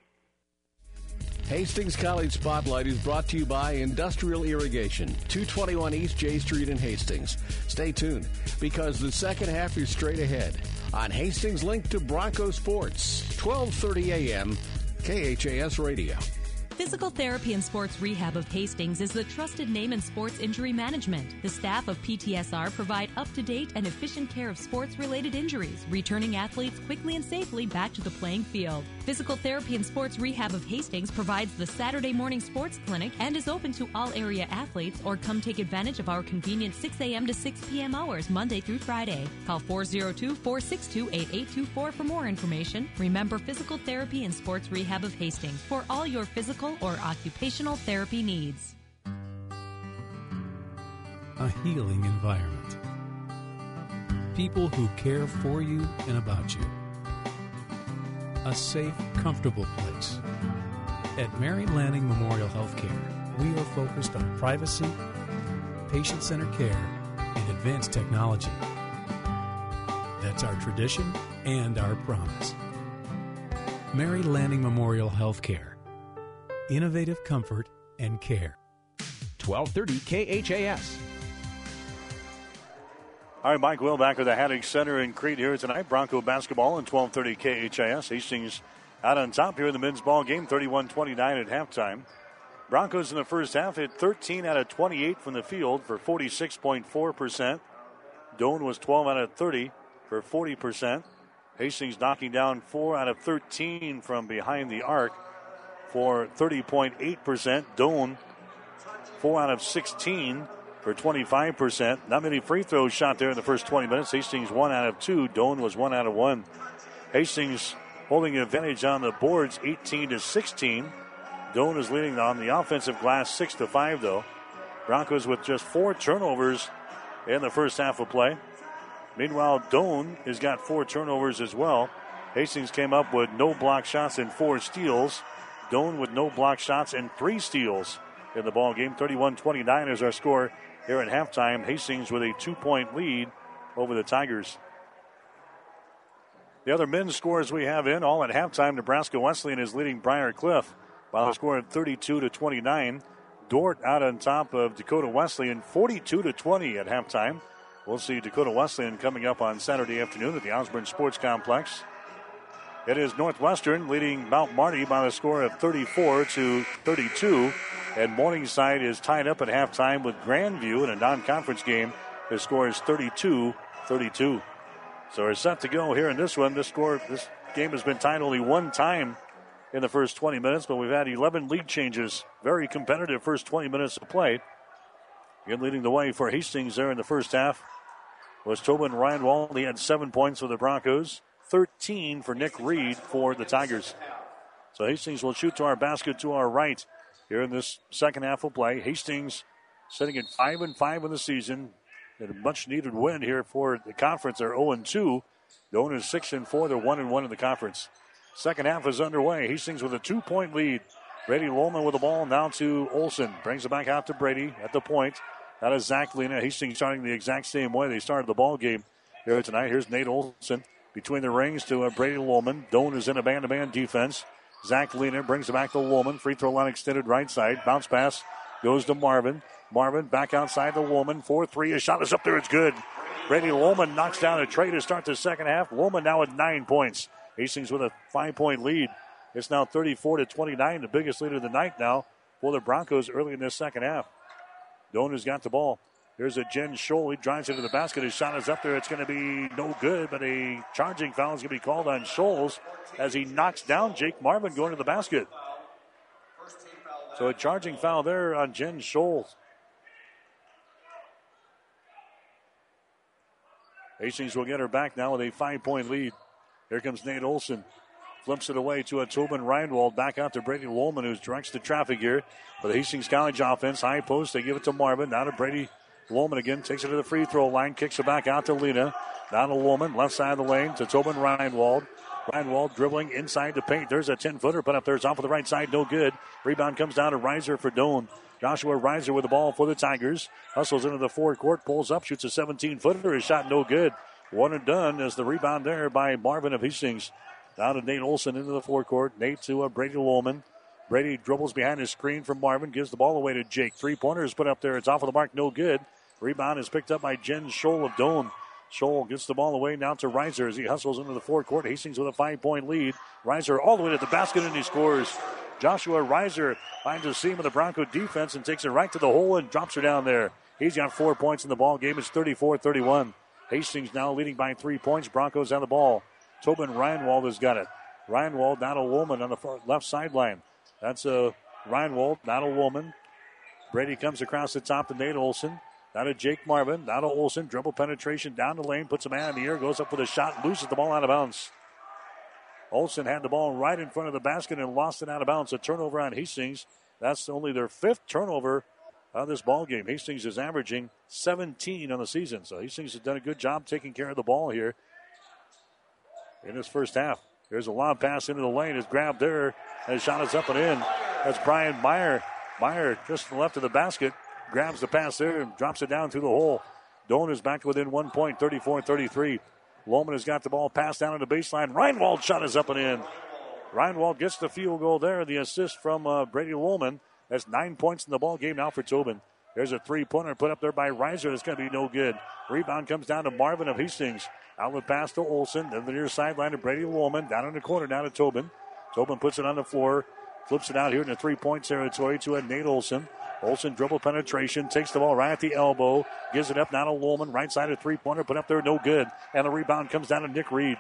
Hastings College Spotlight is brought to you by Industrial Irrigation, 221 East J Street in Hastings. Stay tuned, because the second half is straight ahead on Hastings Link to Bronco Sports, 1230 a.m., KHAS Radio. Physical Therapy and Sports Rehab of Hastings is the trusted name in sports injury management. The staff of PTSR provide up-to-date and efficient care of sports-related injuries, returning athletes quickly and safely back to the playing field. Physical Therapy and Sports Rehab of Hastings provides the Saturday morning sports clinic and is open to all area athletes, or come take advantage of our convenient 6 a.m. to 6 p.m. hours Monday through Friday. Call 402-462-8824 for more information. Remember, Physical Therapy and Sports Rehab of Hastings for all your physical or occupational therapy needs. A healing environment. People who care for you and about you. A safe, comfortable place. At Mary Lanning Memorial Healthcare, we are focused on privacy, patient-centered care, and advanced technology. That's our tradition and our promise. Mary Lanning Memorial Healthcare. Innovative comfort and care. 1230 KHAS. All right, Mike Will back at the Haddock Center in Crete here tonight. Bronco basketball in 1230 KHAS. Hastings out on top here in the men's ball game, 31-29 at halftime. Broncos in the first half hit 13 out of 28 from the field for 46.4%. Doane was 12 out of 30 for 40%. Hastings knocking down 4 out of 13 from behind the arc for 30.8%. Doane 4 out of 16 for 25%. Not many free throws shot there in the first 20 minutes. Hastings 1 out of 2. Doane was 1 out of 1. Hastings holding an advantage on the boards 18-16. Doane is leading on the offensive glass 6-5 though. Broncos with just 4 turnovers in the first half of play. Meanwhile, Doane has got 4 turnovers as well. Hastings came up with no block shots and 4 steals. Doane with no block shots and 3 steals in the ball game. 31-29 is our score here at halftime. Hastings with a 2-point lead over the Tigers. The other men's scores we have in, all at halftime. Nebraska Wesleyan is leading Briar Cliff by a score of 32-29. Dordt out on top of Dakota Wesleyan, 42-20 at halftime. We'll see Dakota Wesleyan coming up on Saturday afternoon at the Osborne Sports Complex. It is Northwestern leading Mount Marty by a score of 34-32. And Morningside is tied up at halftime with Grandview in a non-conference game. The score is 32-32. So we're set to go here in this one. This game has been tied only one time in the first 20 minutes, but we've had 11 lead changes. Very competitive first 20 minutes of play. Again, leading the way for Hastings there in the first half was Tobin Reinwald. He had 7 points for the Broncos, 13 for Nick Reed for the Tigers. So Hastings will shoot to our basket to our right here in this second half of play. Hastings sitting at 5-5 in the season. And a much-needed win here for the conference. They're 0-2. Doane is 6-4. They're 1-1 in the conference. Second half is underway. Hastings with a 2-point lead. Brady Lohman with the ball now to Olsen. Brings it back out to Brady at the point. That is Zach Lena. Hastings starting the exact same way they started the ball game here tonight. Here's Nate Olsen between the rings to Brady Lohman. Doane is in a man-to-man defense. Zach Lena brings it back to Lohman. Free throw line extended right side. Bounce pass goes to Marvin. Marvin back outside the Lohman. 4-3. A shot is up there. It's good. Brady Lohman knocks down a tray to start the second half. Lohman now with 9 points. Hastings with a 5-point lead. It's now 34-29, the biggest lead of the night now for the Broncos early in this second half. Doane has got the ball. Here's a Jen Scholl. He drives into the basket. His shot is up there. It's going to be no good, but a charging foul is going to be called on Scholes as he knocks down Jake Marvin going to the basket. So a charging foul there on Jen Scholes. Hastings will get her back now with a 5-point lead. Here comes Nate Olsen. Flips it away to a Tobin Reinwald. Back out to Brady Lohman, who directs the traffic here. For the Hastings College offense, high post, they give it to Marvin. Now to Brady Lohman again. Takes it to the free throw line. Kicks it back out to Lena. Down to Lohman, left side of the lane to Tobin Reinwald. Reinwald dribbling inside the paint. There's a 10-footer put up there. It's off of the right side. No good. Rebound comes down to Reiser for Doane. Joshua Reiser with the ball for the Tigers. Hustles into the forecourt. Pulls up. Shoots a 17-footer. His shot no good. One and done as the rebound there by Marvin of Hastings. Down to Nate Olsen into the forecourt. Nate to Brady Lohman. Brady dribbles behind his screen from Marvin. Gives the ball away to Jake. 3-pointer is put up there. It's off of the mark. No good. Rebound is picked up by Jen Scholl of Doane. Scholl gets the ball away now to Reiser as he hustles into the forecourt. Hastings with a 5-point lead. Reiser all the way to the basket and he scores. Joshua Reiser finds a seam of the Bronco defense and takes it right to the hole and drops her down there. He's got 4 points in the ball game. It's 34-31. Hastings now leading by 3 points. Broncos have the ball. Tobin Reinwald has got it. Reinwald now to Woolman on the left sideline. That's Reinwald, now to Woolman. Brady comes across the top to Nate Olsen. Now to Jake Marvin. Now to Olsen. Dribble penetration down the lane. Puts a man in the air. Goes up with a shot. Loses the ball out of bounds. Olsen had the ball right in front of the basket and lost it out of bounds. A turnover on Hastings. That's only their 5th turnover on this ball game. Hastings is averaging 17 on the season. So Hastings has done a good job taking care of the ball here in this first half. There's a lob pass into the lane. Is grabbed there. And his shot is up and in. That's Brian Meyer. Meyer just to the left of the basket. Grabs the pass there and drops it down through the hole. Doane is back within 1 point, 34-33. Lohman has got the ball passed down to the baseline. Reinwald shot is up and in. Reinwald gets the field goal there. The assist from Brady Lohman. That's 9 points in the ball game now for Tobin. There's a 3-pointer put up there by Reiser. That's going to be no good. Rebound comes down to Marvin of Hastings. Outlet pass to Olsen. Then the near sideline to Brady Lohman. Down in the corner now to Tobin. Tobin puts it on the floor. Flips it out here in the 3-point territory to Nate Olsen. Olsen dribble penetration. Takes the ball right at the elbow. Gives it up now to Lohman. Right side of 3-pointer. Put up there. No good. And the rebound comes down to Nick Reed.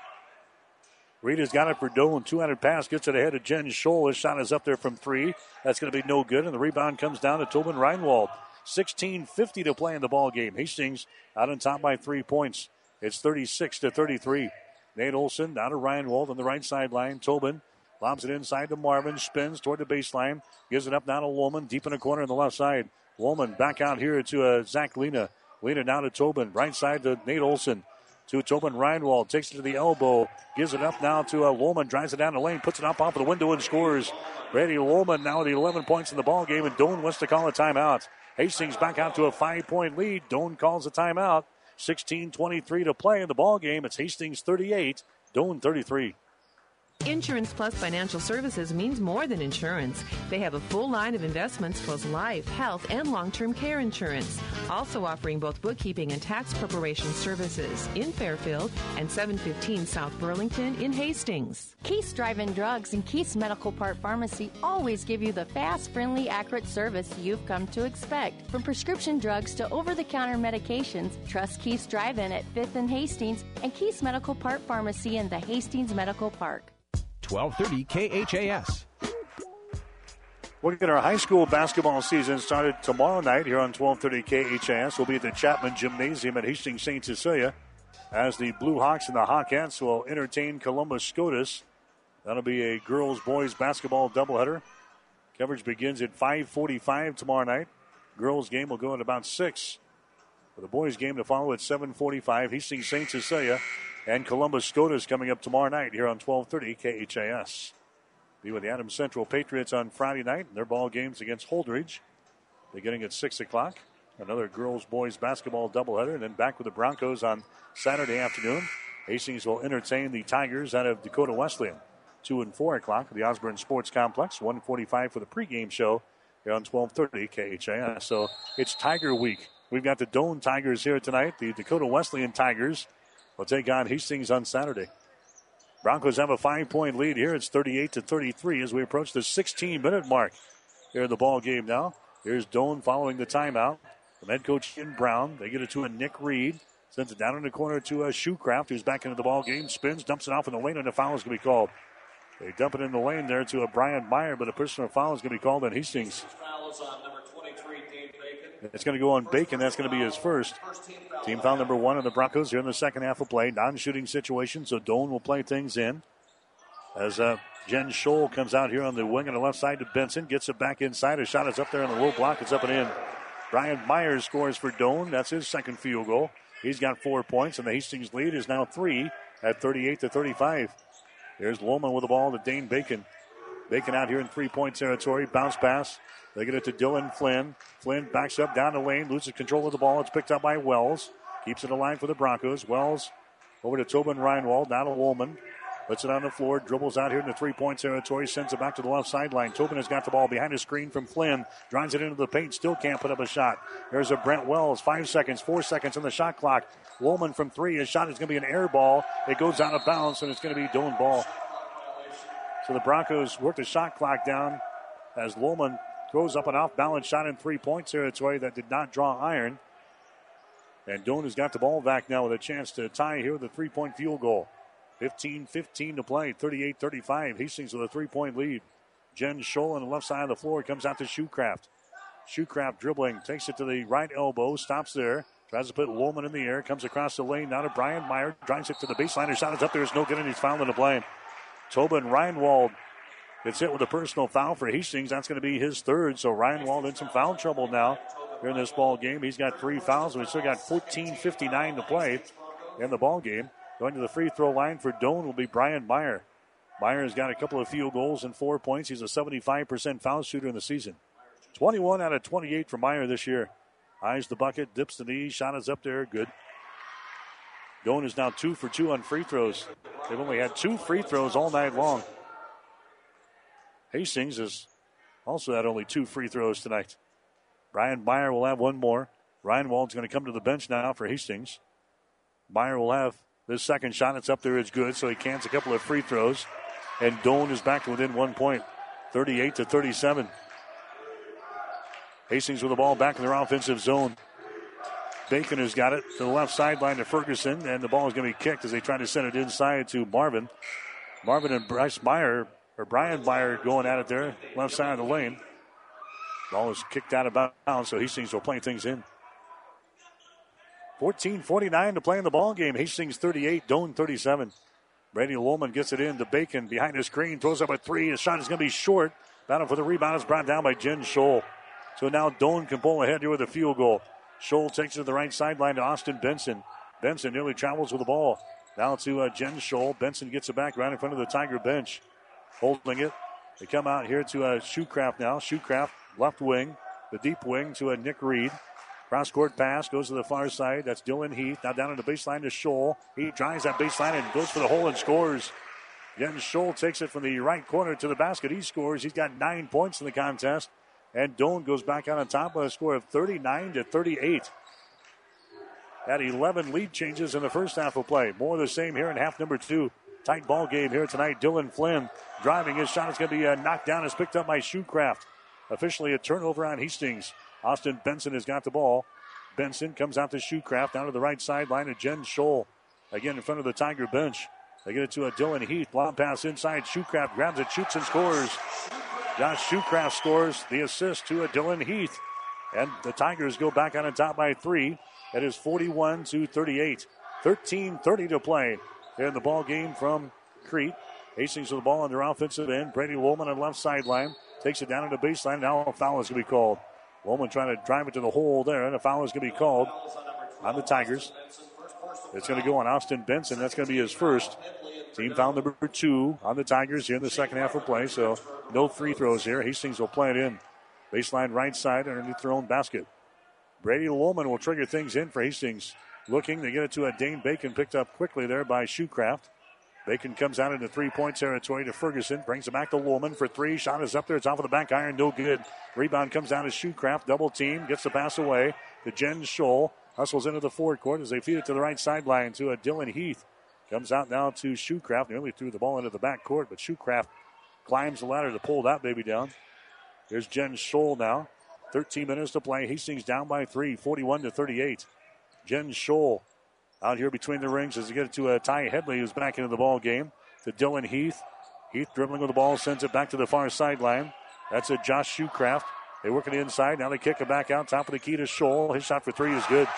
Reed has got it for Doane. 200 pass. Gets it ahead of Jen Scholl. His shot is up there from 3. That's going to be no good. And the rebound comes down to Tobin Reinwald. 16:50 to play in the ball game. Hastings out on top by 3 points. It's 36-33. Nate Olson down to Reinwald on the right sideline. Tobin lobs it inside to Marvin. Spins toward the baseline. Gives it up now to Woolman. Deep in the corner on the left side. Woolman back out here to Zach Lena. Lena down to Tobin. Right side to Nate Olson. To Tobin Reinwald. Takes it to the elbow. Gives it up now to Woolman. Drives it down the lane. Puts it up off of the window and scores. Brady Woolman now with 11 points in the ball game. And Doan wants to call a timeout. Hastings back out to a 5-point lead. Doan calls a timeout. 16:23 to play in the ball game. It's Hastings 38, Doan 33. Insurance Plus Financial Services means more than insurance. They have a full line of investments plus life, health, and long-term care insurance. Also offering both bookkeeping and tax preparation services in Fairfield and 715 South Burlington in Hastings. Keith's Drive-In Drugs and Keith's Medical Part Pharmacy always give you the fast, friendly, accurate service you've come to expect. From prescription drugs to over-the-counter medications, trust Keith's Drive-In at 5th and Hastings and Keith's Medical Part Pharmacy in the Hastings Medical Park. 1230 KHAS. We'll get our high school basketball season started tomorrow night here on 1230 KHAS. We'll be at the Chapman Gymnasium at Hastings St. Cecilia as the Blue Hawks and the Hawkettes will entertain Columbus SCOTUS. That'll be a girls-boys basketball doubleheader. Coverage begins at 5:45 tomorrow night. Girls game will go at about 6. For the boys game to follow at 7:45. Hastings St. Cecilia and Columbus SCOTUS coming up tomorrow night here on 1230 KHAS. Be with the Adams Central Patriots on Friday night. Their ball games against Holdridge beginning at 6 o'clock. Another girls-boys basketball doubleheader. And then back with the Broncos on Saturday afternoon. Hastings will entertain the Tigers out of Dakota Wesleyan. 2 and 4 o'clock at the Osborne Sports Complex. 1:45 for the pregame show here on 1230 KHAS. So it's Tiger Week. We've got the Doan Tigers here tonight. The Dakota Wesleyan Tigers will take on Hastings on Saturday. Broncos have a 5-point lead here. It's 38-33 as we approach the 16-minute mark here in the ball game now. Here's Doan following the timeout from head coach Ian Brown. They get it to a Nick Reed. Sends it down in the corner to a Shoecraft, who's back into the ball game. Spins, dumps it off in the lane, and a foul is going to be called. They dump it in the lane there to a Brian Meyer, but a personal foul is going to be called on Hastings. It's going to go on Bacon. That's going to be his first. Team foul number 1 on the Broncos here in the second half of play. Non-shooting situation, so Doan will play things in. As Jen Scholl comes out here on the wing on the left side to Benson. Gets it back inside. A shot is up there on the low block. It's up and in. Brian Myers scores for Doan. That's his second field goal. He's got 4 points, and the Hastings lead is now 3 at 38-35. There's Lohman with the ball to Dane Bacon. Bacon out here in 3-point territory. Bounce pass. They get it to Dylan Flynn. Flynn backs up down the lane, loses control of the ball. It's picked up by Wells. Keeps it alive for the Broncos. Wells over to Tobin Reinwald. Now to Woolman. Puts it on the floor. Dribbles out here in the 3-point territory. Sends it back to the left sideline. Tobin has got the ball behind a screen from Flynn. Drives it into the paint. Still can't put up a shot. There's a Brent Wells. 5 seconds, 4 seconds on the shot clock. Woolman from 3. His shot is going to be an air ball. It goes out of bounds, and it's going to be Doan ball. So the Broncos work the shot clock down as Woolman throws up an off-balance shot in 3-point territory that did not draw iron. And Doan has got the ball back now with a chance to tie here with a 3-point field goal. 15-15 to play, 38-35. Hastings with a 3-point lead. Jen Scholl on the left side of the floor comes out to Shoecraft. Shoecraft dribbling, takes it to the right elbow, stops there. Tries to put Woolman in the air, comes across the lane, now to Brian Meyer. Drives it to the baseline, his shot is up there, it's no good, and he's fouled in the play. Tobin Reinwald gets hit with a personal foul for Hastings. That's going to be his third. So Reinwald in some foul trouble now here in this ball game. He's got 3 fouls. We've still got 14:59 to play in the ball game. Going to the free throw line for Doan will be Brian Meyer. Meyer has got a couple of field goals and 4 points. He's a 75% foul shooter in the season. 21 out of 28 for Meyer this year. Eyes the bucket, dips the knee, shot is up there, good. Doan is now 2 for 2 on free throws. They've only had 2 free throws all night long. Hastings has also had only 2 free throws tonight. Brian Meyer will have 1 more. Reinwald's going to come to the bench now for Hastings. Meyer will have this second shot. It's up there. It's good, so he cans a couple of free throws. And Doan is back to within 1 point, 38-37. Hastings with the ball back in their offensive zone. Bacon has got it to the left sideline to Ferguson, and the ball is going to be kicked as they try to send it inside to Marvin. Marvin and Brian Meyer going at it there, left side of the lane. Ball is kicked out of bounds, so Hastings will play things in. 14:49 to play in the ball game. Hastings 38, Doane 37. Brady Lohman gets it in to Bacon behind the screen, throws up a three. His shot is going to be short. Battle for the rebound is brought down by Jen Scholl. So now Doane can pull ahead here with a field goal. Scholl takes it to the right sideline to Austin Benson. Benson nearly travels with the ball. Now to Jen Scholl. Benson gets it back right in front of the Tiger bench. Holding it. They come out here to Shoecraft now. Shoecraft, left wing. The deep wing to Nick Reed. Cross-court pass goes to the far side. That's Dylan Heath. Now down on the baseline to Scholl. He drives that baseline and goes for the hole and scores. Again, Scholl takes it from the right corner to the basket. He scores. He's got 9 points in the contest. And Doane goes back out on top with a score of 39-38. Had 11 lead changes in the first half of play. More of the same here in half number 2. Tight ball game here tonight. Dylan Flynn driving. His shot is going to be knocked down. It's picked up by Shoecraft. Officially a turnover on Hastings. Austin Benson has got the ball. Benson comes out to Shoecraft down to the right sideline to Jen Scholl. Again in front of the Tiger bench. They get it to Dylan Heath. Long pass inside. Shoecraft grabs it, shoots and scores. Josh Shoecraft scores the assist to Dylan Heath. And the Tigers go back on top by 3. It is 41-38. 13:30 to play in the ball game from Crete. Hastings with the ball on their offensive end. Brady Lohman on the left sideline. Takes it down to the baseline. Now a foul is going to be called. Lohman trying to drive it to the hole there, and a foul is going to be called on the Tigers. It's going to go on Austin Benson. That's going to be his first. Team foul number 2 on the Tigers here in the second half of play, so no free throws here. Hastings will play it in. Baseline right side underneath their own basket. Brady Lohman will trigger things in for Hastings. Looking to get it to Dane Bacon, picked up quickly there by Shoecraft. Bacon comes out into three-point territory to Ferguson. Brings it back to Lohman for 3. Shot is up there. It's off of the back iron. No good. Rebound comes down to Shoecraft. Double team. Gets the pass away to Jen Scholl. Hustles into the forward court as they feed it to the right sideline to Dylan Heath. Comes out now to Shoecraft. Nearly threw the ball into the back court, but Shoecraft climbs the ladder to pull that baby down. Here's Jen Scholl now. 13 minutes to play. Hastings down by 3, 41-38. Jen Scholl out here between the rings as they get it to Ty Headley, who's back into the ball game. To Dylan Heath. Heath dribbling with the ball, sends it back to the far sideline. That's Josh Shoecraft. They work it inside. Now they kick it back out. Top of the key to Scholl. His shot for 3 is good.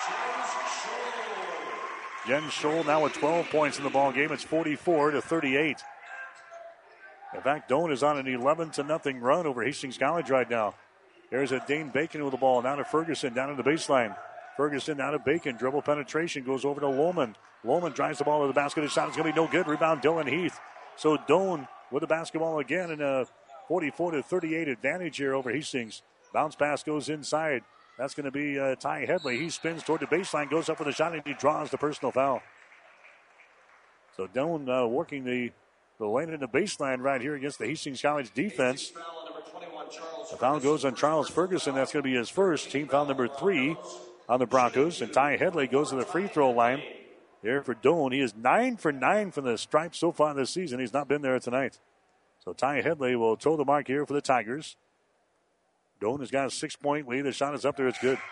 Jen Scholl now with 12 points in the ball game. It's 44-38. In fact, Doane is on an 11-0 run over Hastings College right now. There's Dane Bacon with the ball. Now to Ferguson down to the baseline. Ferguson down to Bacon. Dribble penetration goes over to Lohman. Lohman drives the ball to the basket. His shot is going to be no good. Rebound Dylan Heath. So Doane with the basketball again in a 44-38 advantage here over Hastings. Bounce pass goes inside. That's going to be Ty Headley. He spins toward the baseline, goes up with a shot, and he draws the personal foul. So Doane working the lane in the baseline right here against the Hastings College defense. The foul goes on Charles Ferguson. That's going to be his first. Team foul number 3 on the Broncos. And Ty Headley goes to the free throw line here for Doane. He is 9 for 9 from the stripe so far this season. He's not been there tonight. So Ty Headley will toe the mark here for the Tigers. Doane has got a 6-point lead. The shot is up there. It's good.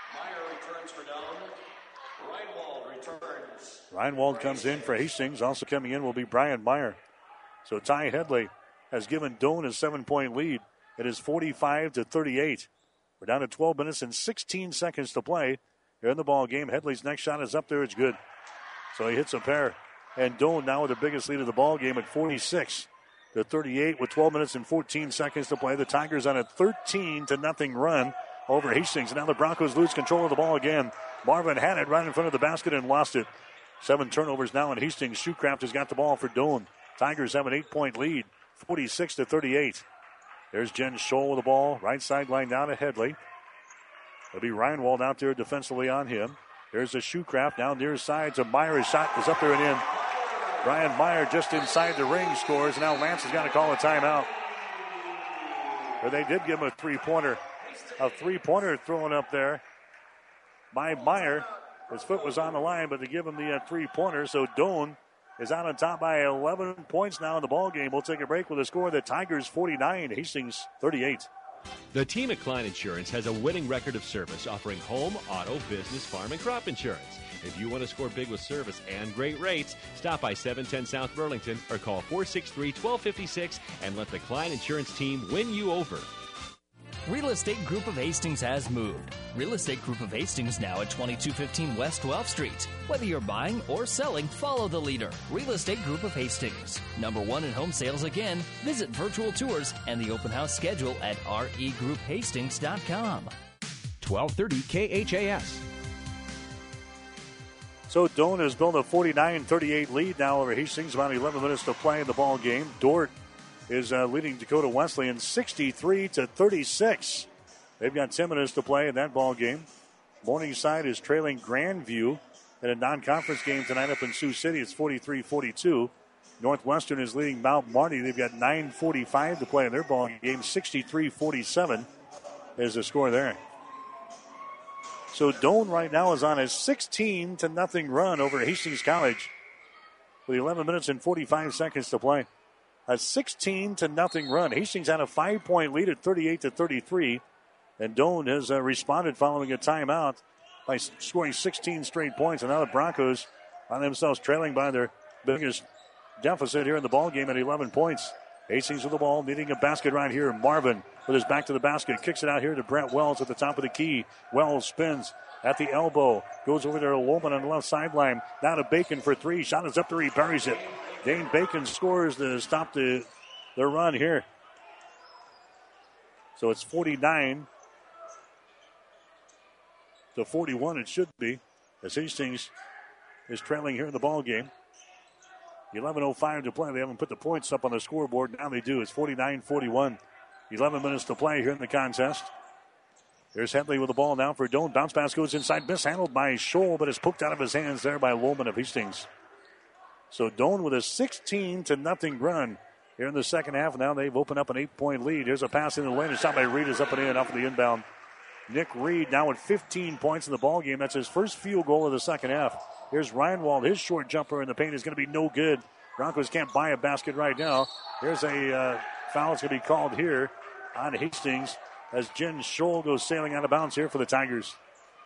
Reinwald comes in for Hastings. Also coming in will be Brian Meyer. So Ty Headley has given Doane a 7-point lead. It is 45-38. We're down to 12 minutes and 16 seconds to play here in the ball game. Headley's next shot is up there. It's good. So he hits a pair. And Doane now with the biggest lead of the ball game at 46-38 with 12 minutes and 14 seconds to play. The Tigers on a 13-0 run over Hastings. And now the Broncos lose control of the ball again. Marvin had it right in front of the basket and lost it. 7 turnovers now in Hastings. Shoecraft has got the ball for Doane. Tigers have an 8-point lead, 46-38. There's Jen Scholl with the ball. Right sideline down to Headley. It'll be Reinwald out there defensively on him. There's a Shoecraft now near side to Meyer. His shot is up there and in. Brian Meyer just inside the ring scores. Now Lance has got to call a timeout. But they did give him a three-pointer. A three-pointer thrown up there by Meyer. His foot was on the line, but they give him the three-pointer. So Doane is out on top by 11 points now in the ball game. We'll take a break with a score of the Tigers 49, Hastings 38. The team at Klein Insurance has a winning record of service, offering home, auto, business, farm, and crop insurance. If you want to score big with service and great rates, stop by 710 South Burlington or call 463-1256 and let the Klein Insurance team win you over. Real Estate Group of Hastings has moved. Real Estate Group of Hastings now at 2215 West 12th Street. Whether you're buying or selling, follow the leader. Real Estate Group of Hastings. #1 in home sales again. Visit virtual tours and the open house schedule at regrouphastings.com. 1230 KHAS. So Doane has built a 49-38 lead now over Hastings. About 11 minutes to play in the ball game. Dordt is leading Dakota Wesleyan 63-36. They've got 10 minutes to play in that ball game. Morningside is trailing Grandview in a non-conference game tonight up in Sioux City. It's 43-42. Northwestern is leading Mount Marty. They've got 9:45 to play in their ball game. 63-47 is the score there. So Doane right now is on a 16-0 run over Hastings College with 11 minutes and 45 seconds to play. A 16-0 run. Hastings had a 5-point lead at 38-33, and Doane has responded following a timeout by scoring 16 straight points. And now the Broncos find themselves trailing by their biggest deficit here in the ball game at 11 points. Hastings with the ball, needing a basket right here. Marvin with his back to the basket, kicks it out here to Brett Wells at the top of the key. Wells spins at the elbow, goes over there to Lohman on the left sideline. Now to Bacon for three. Shot is up there, he buries it. Dane Bacon scores to stop the run here. So it's 49-41 it should be, as Hastings is trailing here in the ball game. 11:05 to play. They haven't put the points up on the scoreboard. Now they do. It's 49-41. 11 minutes to play here in the contest. There's Headley with the ball now for Doane. Bounce pass goes inside. Mishandled by Scholl, but is poked out of his hands there by Lohman of Hastings. So Doane with a 16-0 run here in the second half. Now they've opened up an 8-point lead. Here's a pass in the lane. A shot by Reed is up and in off of the inbound. Nick Reed now with 15 points in the ball game. That's his first field goal of the second half. Here's Reinwald. His short jumper in the paint is going to be no good. Broncos can't buy a basket right now. Here's a foul that's going to be called here on Hastings as Jen Scholl goes sailing out of bounds here for the Tigers.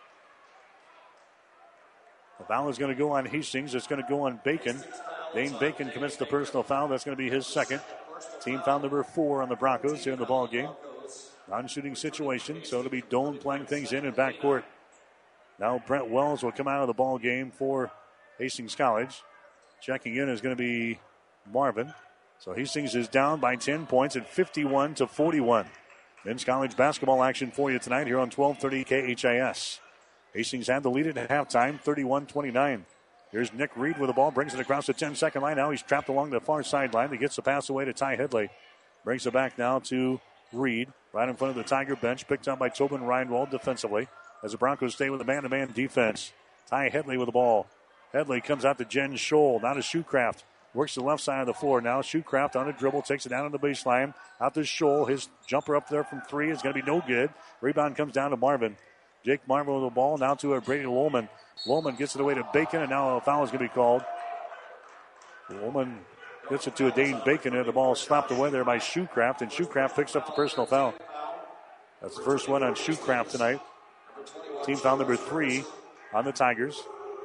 The foul is going to go on Hastings. It's going to go on Bacon. Dane Bacon commits the personal foul. That's going to be his second. Team foul number 4 on the Broncos here in the ball game. Non-shooting situation, so it'll be Doane playing things in backcourt. Now Brent Wells will come out of the ball game for Hastings College. Checking in is going to be Marvin. So Hastings is down by 10 points at 51-41. Men's college basketball action for you tonight here on 1230 KHAS. Hastings had the lead at halftime, 31-29. Here's Nick Reed with the ball, brings it across the 10-second line. Now he's trapped along the far sideline. He gets the pass away to Ty Headley. Brings it back now to Reed, right in front of the Tiger bench, picked up by Tobin Reinwald defensively as the Broncos stay with a man-to-man defense. Ty Headley with the ball. Headley comes out to Jen Scholl, now to Shoecraft. Works the left side of the floor now. Shoecraft on a dribble, takes it down on the baseline. Out to Scholl. His jumper up there from 3 is going to be no good. Rebound comes down to Marvin. Jake Marvin with the ball, now to Brady Lohman. Lohman gets it away to Bacon, and now a foul is going to be called. Lohman gets it to a Dane Bacon, and the ball slapped away there by Shoecraft, and Shoecraft picks up the personal foul. That's the first one on Shoecraft tonight. Team foul number 3 on the Tigers.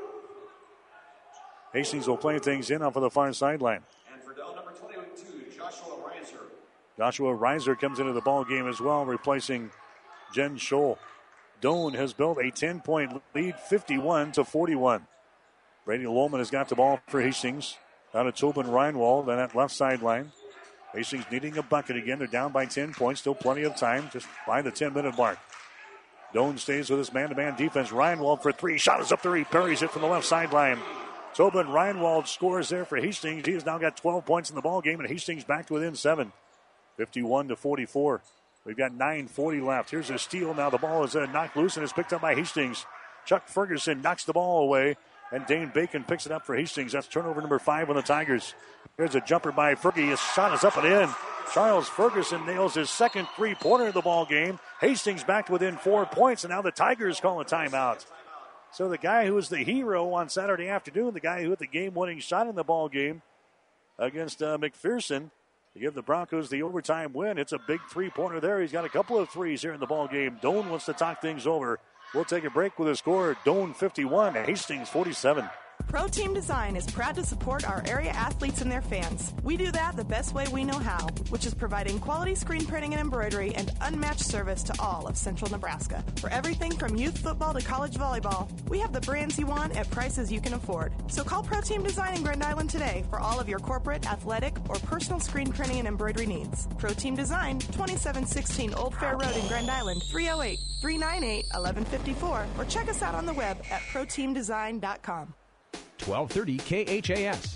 Hastings will play things in off of the far sideline. And for Doane, number 22, Joshua Reiser. Joshua Reiser comes into the ball game as well, replacing Jen Scholl. Doane has built a 10-point lead, 51-41. Brady Lohman has got the ball for Hastings. Out of Tobin Reinwald on that left sideline. Hastings needing a bucket again. They're down by 10 points. Still plenty of time, just by the 10-minute mark. Doane stays with his man-to-man defense. Reinwald for 3. Shot is up there. He buries it from the left sideline. Tobin Reinwald scores there for Hastings. He has now got 12 points in the ball game, and Hastings back to within 7. 51-44. We've got 9:40 left. Here's a steal. Now the ball is knocked loose and is picked up by Hastings. Chuck Ferguson knocks the ball away, and Dane Bacon picks it up for Hastings. That's turnover number 5 on the Tigers. Here's a jumper by Fergie. His shot is up and in. Charles Ferguson nails his second three-pointer of the ball game. Hastings back to within 4 points, and now the Tigers call a timeout. So the guy who was the hero on Saturday afternoon, the guy who hit the game-winning shot in the ball game against McPherson, to give the Broncos the overtime win. It's a big three-pointer there. He's got a couple of threes here in the ball game. Doane wants to talk things over. We'll take a break with a score. Doane 51, Hastings 47. Pro Team Design is proud to support our area athletes and their fans. We do that the best way we know how, which is providing quality screen printing and embroidery and unmatched service to all of Central Nebraska. For everything from youth football to college volleyball, we have the brands you want at prices you can afford. So call Pro Team Design in Grand Island today for all of your corporate, athletic, or personal screen printing and embroidery needs. Pro Team Design, 2716 Old Fair Road in Grand Island, 308-398-1154, or check us out on the web at proteamdesign.com. 1230 KHAS.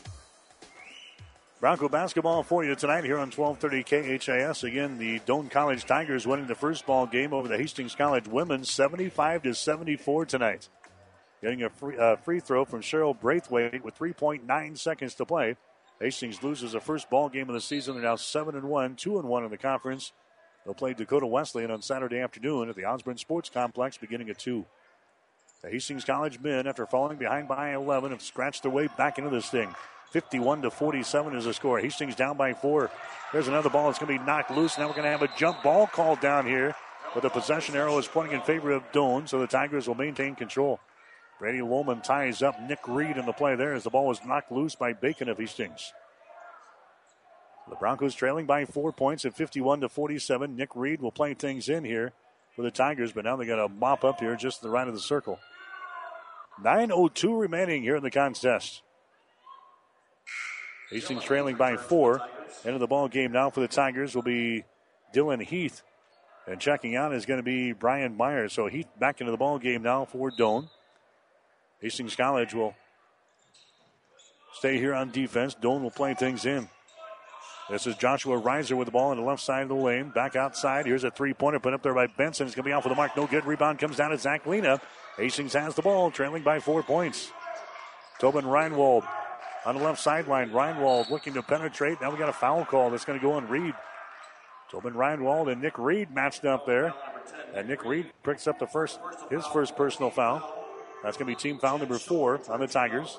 Bronco basketball for you tonight here on 1230 KHAS. Again, the Doane College Tigers winning the first ball game over the Hastings College women 75-74 tonight. Getting a free throw from Cheryl Braithwaite with 3.9 seconds to play. Hastings loses the first ball game of the season. They're now 7-1, 2-1 in the conference. They'll play Dakota Wesleyan on Saturday afternoon at the Osborne Sports Complex beginning at 2. The Hastings College men, after falling behind by 11, have scratched their way back into this thing. 51-47 is the score. Hastings down by 4. There's another ball that's going to be knocked loose. Now we're going to have a jump ball called down here. But the possession arrow is pointing in favor of Doane, so the Tigers will maintain control. Brady Lohman ties up Nick Reed in the play there as the ball was knocked loose by Bacon of Hastings. The Broncos trailing by 4 points at 51-47. Nick Reed will play things in here for the Tigers, but now they got a mop up here just to the right of the circle. 9:02 remaining here in the contest. Hastings trailing by 4. Into the ball game now for the Tigers will be Dylan Heath. And checking out is going to be Brian Myers. So Heath back into the ball game now for Doane. Hastings College will stay here on defense. Doane will play things in. This is Joshua Reiser with the ball on the left side of the lane. Back outside. Here's a three-pointer put up there by Benson. It's going to be off with the mark. No good. Rebound comes down to Zach Lena. Hastings has the ball, trailing by 4 points. Tobin Reinwald on the left sideline. Reinwald looking to penetrate. Now we got a foul call that's going to go on Reed. Tobin Reinwald and Nick Reed matched up there. And Nick Reed picks up his first personal foul. That's going to be team foul number 4 on the Tigers.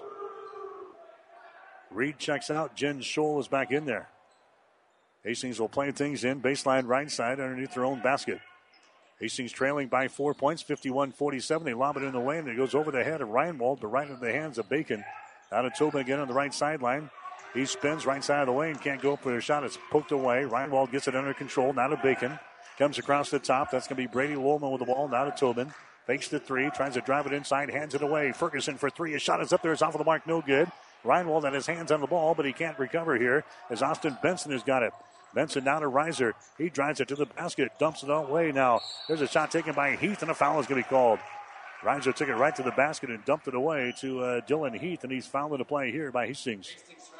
Reed checks out. Jen Scholl is back in there. Hastings will play things in. Baseline right side underneath their own basket. Hastings trailing by 4 points, 51-47. They lob it in the lane. And it goes over the head of Reinwald, but right into the hands of Bacon. Out of Tobin again on the right sideline. He spins right side of the lane. Can't go up for a shot. It's poked away. Reinwald gets it under control. Now to Bacon. Comes across the top. That's going to be Brady Lohman with the ball. Now to Tobin. Fakes the three. Tries to drive it inside. Hands it away. Ferguson for 3. His shot is up there. It's off of the mark. No good. Reinwald had his hands on the ball, but he can't recover here as Austin Benson has got it. Benson down to Reiser. He drives it to the basket. Dumps it away now. There's a shot taken by Heath, and a foul is going to be called. Reiser took it right to the basket and dumped it away to Dylan Heath, and he's fouled into play here by Hastings.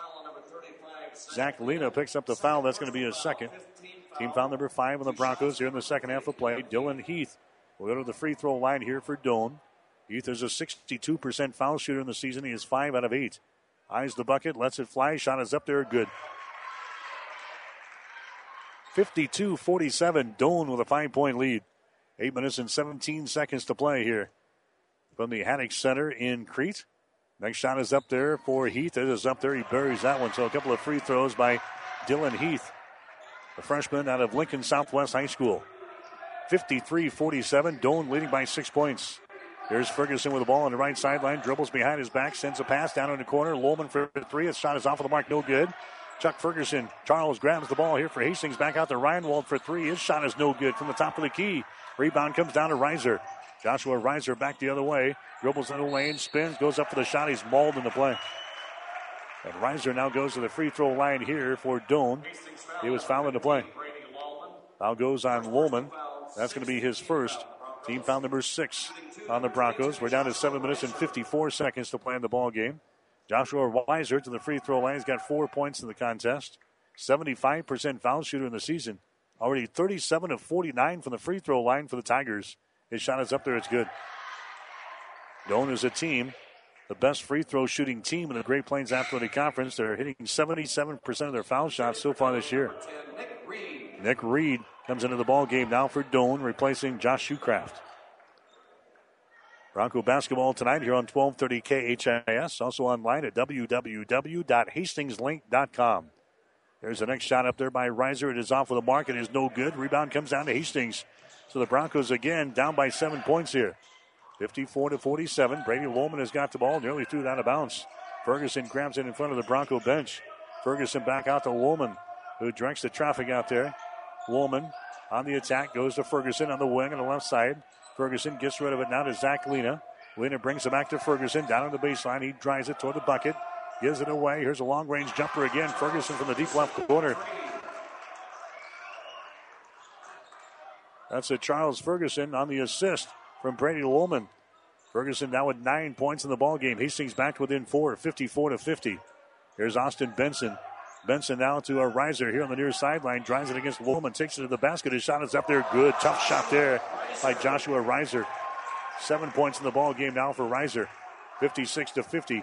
Zach Lena picks up the foul. That's going to be his second. Team foul number 5 on the Broncos here in the second half of play. Dylan Heath will go to the free throw line here for Doane. Heath is a 62% foul shooter in the season. He is 5 out of 8. Eyes the bucket, lets it fly. Shot is up there, good. 52-47, Doane with a 5-point lead. 8 minutes and 17 seconds to play here from the Haddock Center in Crete. Next shot is up there for Heath. It is up there. He buries that one. So a couple of free throws by Dylan Heath, the freshman out of Lincoln Southwest High School. 53-47, Doane leading by 6 points. Here's Ferguson with the ball on the right sideline. Dribbles behind his back. Sends a pass down in the corner. Lohman for 3. His shot is off of the mark. No good. Chuck Ferguson. Charles grabs the ball here for Hastings. Back out to Reinwald for 3. His shot is no good from the top of the key. Rebound comes down to Reiser. Joshua Reiser back the other way. Dribbles in the lane. Spins. Goes up for the shot. He's mauled in the play. And Reiser now goes to the free throw line here for Doane. He was fouled in the play. Foul goes on Lohman. That's going to be his first. Team foul number 6 on the Broncos. We're down to 7 minutes and 54 seconds to play in the ball game. Joshua Reiser to the free throw line. He's got 4 points in the contest. 75% foul shooter in the season. Already 37 of 49 from the free throw line for the Tigers. His shot is up there. It's good. Doane is a team, the best free throw shooting team in the Great Plains Athletic Conference. They're hitting 77% of their foul shots so far this year. Nick Reed comes into the ball game now for Doane, replacing Josh Shoecraft. Bronco basketball tonight here on 1230 KHIS. Also online at www.hastingslink.com. There's the next shot up there by Reiser. It is off with a mark. It is no good. Rebound comes down to Hastings. So the Broncos again down by 7 points here. 54-47. Brady Loman has got the ball, nearly threw it out of bounds. Ferguson grabs it in front of the Bronco bench. Ferguson back out to Woolman, who directs the traffic out there. Woolman on the attack, goes to Ferguson on the wing on the left side. Ferguson gets rid of it now to Zach Lena. Lena brings it back to Ferguson, down on the baseline. He drives it toward the bucket, gives it away. Here's a long-range jumper again. Ferguson from the deep left corner. That's a Charles Ferguson on the assist from Brady Loman. Ferguson now with 9 points in the ball game. Hastings back within 4, 54-50. Here's Austin Benson. Benson now to a Reiser here on the near sideline. Drives it against Loman. Takes it to the basket. His shot is up there. Good. Tough shot there by Joshua Reiser. 7 points in the ball game now for Reiser. 56-50.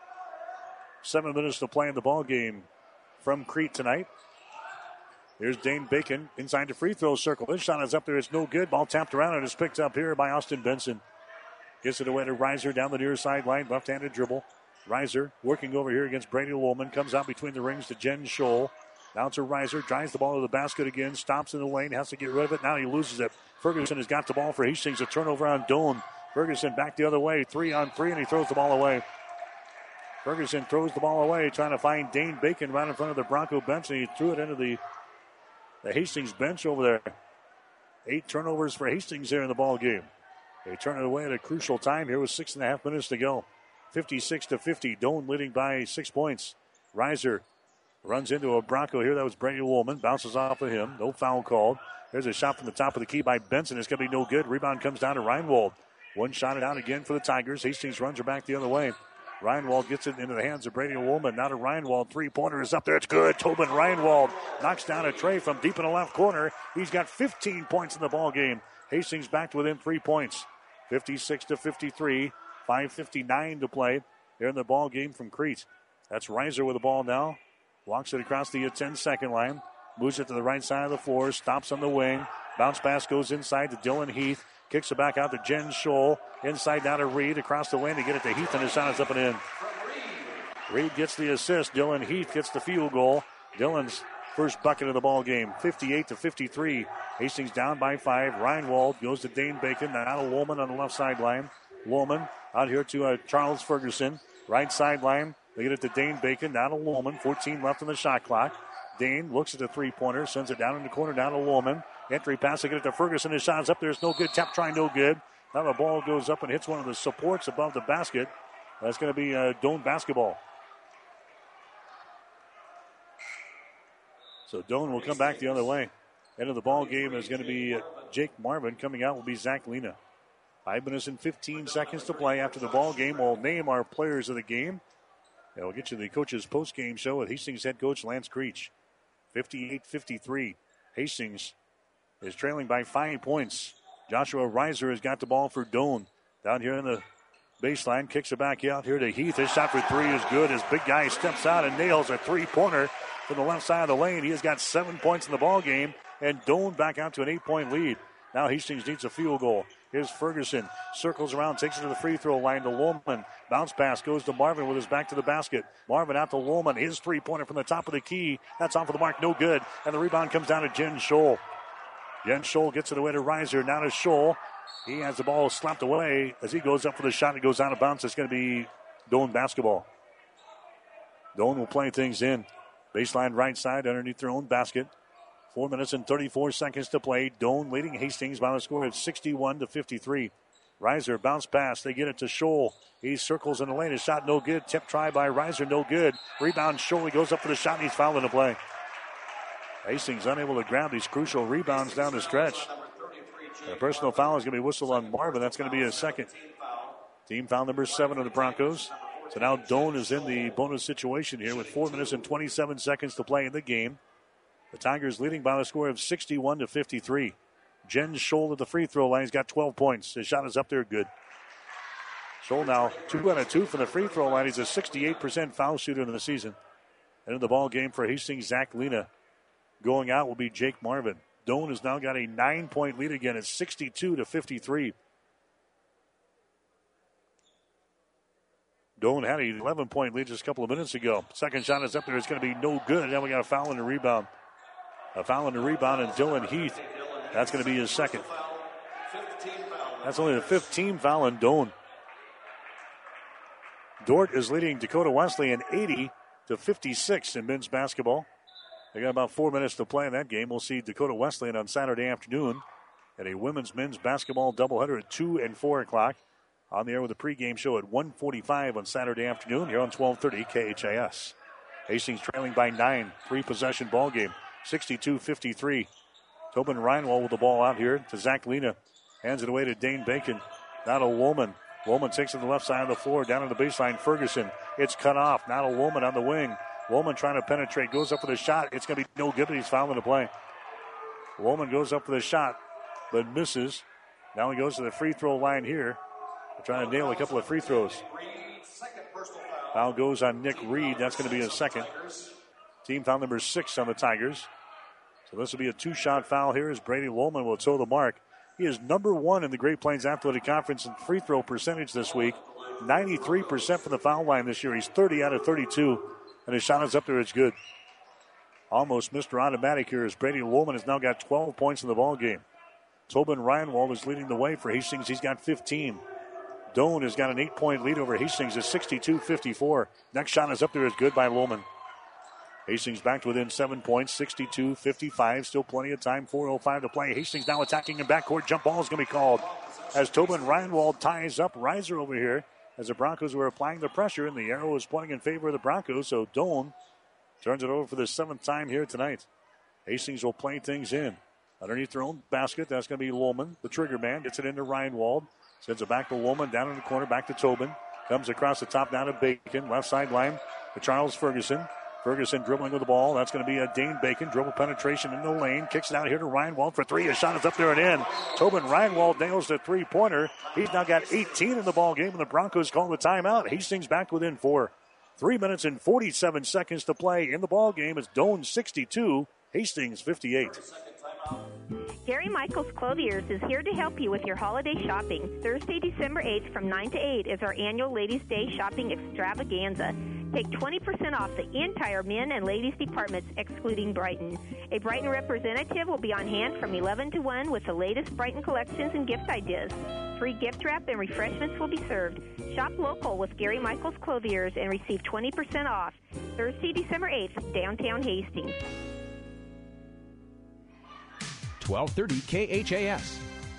7 minutes to play in the ball game from Crete tonight. Here's Dane Bacon inside the free throw circle. His shot is up there. It's no good. Ball tapped around and is picked up here by Austin Benson. Gets it away to Reiser down the near sideline. Left-handed dribble. Reiser working over here against Brady Loman. Comes out between the rings to Jen Scholl. Now to Reiser. Drives the ball to the basket again. Stops in the lane. Has to get rid of it. Now he loses it. Ferguson has got the ball for Hastings. A turnover on Doan. Ferguson back the other way. 3-on-3, and he throws the ball away. Ferguson throws the ball away, trying to find Dane Bacon right in front of the Bronco bench, and he threw it into the Hastings bench over there. 8 turnovers for Hastings here in the ball game. They turn it away at a crucial time here with 6.5 minutes to go. 56-50. Doan leading by 6 points. Reiser runs into a Bronco here. That was Brady Woolman. Bounces off of him. No foul called. There's a shot from the top of the key by Benson. It's going to be no good. Rebound comes down to Reinwald. One shot it out again for the Tigers. Hastings runs her back the other way. Reinwald gets it into the hands of Brady Woolman. Now to Reinwald. Three-pointer is up there. It's good. Tobin Reinwald knocks down a tray from deep in the left corner. He's got 15 points in the ball game. Hastings back to within 3 points. 56-53. 5:59 to play here in the ball game from Crete. That's Reiser with the ball now. Walks it across the 10-second line. Moves it to the right side of the floor. Stops on the wing. Bounce pass goes inside to Dylan Heath. Kicks it back out to Jen Scholl. Inside down to Reed. Across the lane to get it to Heath, and his shot is up and in. Reed gets the assist. Dylan Heath gets the field goal. Dylan's first bucket of the ball game. 58-53. Hastings down by 5. Reinwald goes to Dane Bacon. Now to Woolman on the left sideline. Woolman out here to Charles Ferguson. Right sideline. They get it to Dane Bacon. Now to Woolman. 14 left on the shot clock. Dane looks at the three-pointer. Sends it down in the corner. Down to Woolman. Entry pass. They get it to Ferguson. His shot's up there. It's no good. Tap try no good. Now the ball goes up and hits one of the supports above the basket. That's going to be Doan basketball. So Doan will come back the other way. End of the ball game is going to be Jake Marvin. Coming out will be Zach Lena. 5 minutes and 15 seconds to play after the ball game. We'll name our players of the game. And we'll get you the coach's post-game show with Hastings head coach Lance Creech. 58-53. Hastings is trailing by 5 points. Joshua Reiser has got the ball for Doan. Down here in the baseline, kicks it back out here to Heath. His shot for three is good. His big guy steps out and nails a three-pointer from the left side of the lane. He has got 7 points in the ball game, and Doan back out to an 8-point lead. Now Hastings needs a field goal. Here's Ferguson. Circles around, takes it to the free throw line to Loman. Bounce pass goes to Marvin with his back to the basket. Marvin out to Loman. His three-pointer from the top of the key. That's off of the mark, no good. And the rebound comes down to Jen Scholl. Jen Scholl gets it away to Reiser. Now to Scholl. He has the ball slapped away. As he goes up for the shot, it goes out of bounds. It's going to be Doan basketball. Doan will play things in. Baseline right side underneath their own basket. 4 minutes and 34 seconds to play. Doan leading Hastings by a score of 61-53. Reiser bounce pass. They get it to Scholl. He circles in the lane. His shot no good. Tip try by Reiser, no good. Rebound Scholl. He goes up for the shot and he's fouled in the play. Hastings unable to grab these crucial rebounds down the stretch. A personal foul is going to be whistled on Marvin. That's going to be his second. Team foul number 7 of the Broncos. So now Doan is in the bonus situation here with 4 minutes and 27 seconds to play in the game. The Tigers leading by a score of 61-53. Jen Scholl at the free throw line. He's got 12 points. His shot is up there good. Scholl now 2 out of 2 from the free throw line. He's a 68% foul shooter in the season. And in the ball game for Hastings, Zach Lena. Going out will be Jake Marvin. Doan has now got a 9-point lead again. It's 62-53. Doan had an 11-point lead just a couple of minutes ago. Second shot is up there. It's going to be no good. Now we got a foul in the rebound. A foul in the rebound, and Dylan Heath. That's going to be his second. That's only the 5th team foul in Doane. Dordt is leading Dakota Wesleyan 80-56 in men's basketball. They got about 4 minutes to play in that game. We'll see Dakota Wesleyan on Saturday afternoon at a women's-men's basketball doubleheader at 2 and 4 o'clock. On the air with a pregame show at 1:45 on Saturday afternoon here on 1230 KHAS. Hastings trailing by 9. 3-possession ball game. 62-53. Tobin Reinwald with the ball out here to Zach Lena. Hands it away to Dane Bacon. Now to Woolman. Woolman takes it to the left side of the floor. Down on the baseline, Ferguson. It's cut off. Now to Woolman on the wing. Woolman trying to penetrate. Goes up for the shot. It's going to be no good, but he's fouling the play. Woolman goes up for the shot, but misses. Now he goes to the free throw line here. They're trying to nail a couple of free throws. Foul goes on Nick Reed. That's going to be his second. Team foul number 6 on the Tigers. So this will be a 2-shot foul here as Brady Woolman will toe the mark. He is number 1 in the Great Plains Athletic Conference in free throw percentage this week. 93% from the foul line this year. He's 30 out of 32. And his shot is up there. It's good. Almost Mr. Automatic here as Brady Woolman has now got 12 points in the ball game. Tobin Reinwald is leading the way for Hastings. He's got 15. Doane has got an 8-point lead over Hastings at 62-54. Next shot is up there. It's good by Woolman. Hastings back to within 7 points, 62-55. Still plenty of time, 4:05 to play. Hastings now attacking in backcourt. Jump ball is going to be called as Tobin Reinwald ties up Reiser over here as the Broncos were applying the pressure, and the arrow is pointing in favor of the Broncos. So Doane turns it over for the 7th time here tonight. Hastings will play things in. Underneath their own basket, that's going to be Woolman, the trigger man. Gets it into Reinwald. Sends it back to Woolman, down in the corner, back to Tobin. Comes across the top down to Bacon. Left sideline to Charles Ferguson. Ferguson dribbling with the ball. That's going to be a Dane Bacon. Dribble penetration in the lane. Kicks it out here to Reinwald for 3. His shot is up there and in. Tobin Reinwald nails the 3-pointer. He's now got 18 in the ball game, and the Broncos call the timeout. Hastings back within 4. 3 minutes and 47 seconds to play in the ball game. It's Doane 62, Hastings 58. Gary Michaels Clothiers is here to help you with your holiday shopping. Thursday, December 8th from 9 to 8 is our annual Ladies' Day shopping extravaganza. Take 20% off the entire men and ladies departments, excluding Brighton. A Brighton representative will be on hand from 11 to 1 with the latest Brighton collections and gift ideas. Free gift wrap and refreshments will be served. Shop local with Gary Michaels Clothiers and receive 20% off. Thursday, December 8th, downtown Hastings. 1230 KHAS.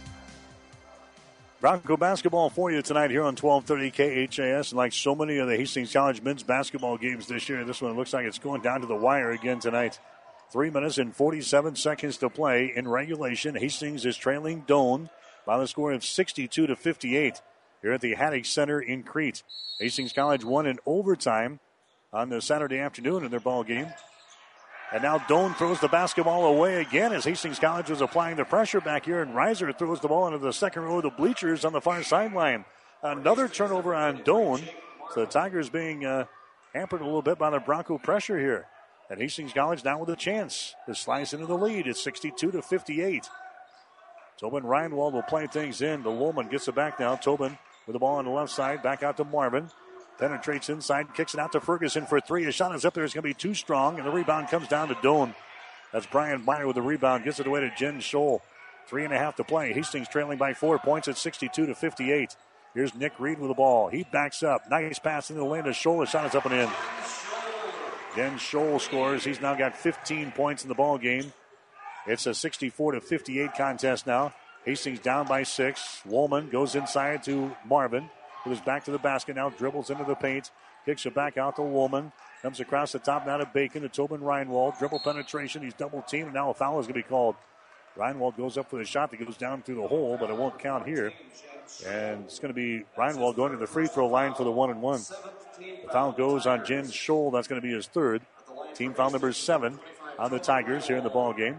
Bronco basketball for you tonight here on 1230 KHAS. And like so many of the Hastings College men's basketball games this year, this one looks like it's going down to the wire again tonight. 3 minutes and 47 seconds to play in regulation. Hastings is trailing Doane by the score of 62-58 here at the Haddock Center in Crete. Hastings College won in overtime on the Saturday afternoon in their ball game. And now Doane throws the basketball away again as Hastings College was applying the pressure back here, and Reiser throws the ball into the second row of the bleachers on the far sideline. Another turnover on Doane. So the Tigers being hampered a little bit by the Bronco pressure here. And Hastings College now with a chance to slice into the lead. It's 62-58. Tobin Reinwald will play things in. The Woolman gets it back now. Tobin with the ball on the left side. Back out to Marvin. Penetrates inside, kicks it out to Ferguson for 3. His shot is up there. It's going to be too strong, and the rebound comes down to Doane. That's Brian Meyer with the rebound. Gets it away to Jen Scholl. 3.5 to play. Hastings trailing by 4 points at 62-58. Here's Nick Reed with the ball. He backs up. Nice pass into the lane to Scholl. His shot is up and in. Jen Scholl scores. He's now got 15 points in the ball game. It's a 64-58 contest now. Hastings down by 6. Woolman goes inside to Marvin. With his back to the basket now, dribbles into the paint, kicks it back out to Woolman, comes across the top now to Bacon, to Tobin Reinwald, dribble penetration, he's double teamed, and now a foul is going to be called. Reinwald goes up for the shot that goes down through the hole, but it won't count here. And it's going to be Reinwald going to the free throw line for the 1-and-1. The foul goes on Jen Scholl, that's going to be his 3rd. Team foul number 7 on the Tigers here in the ball game.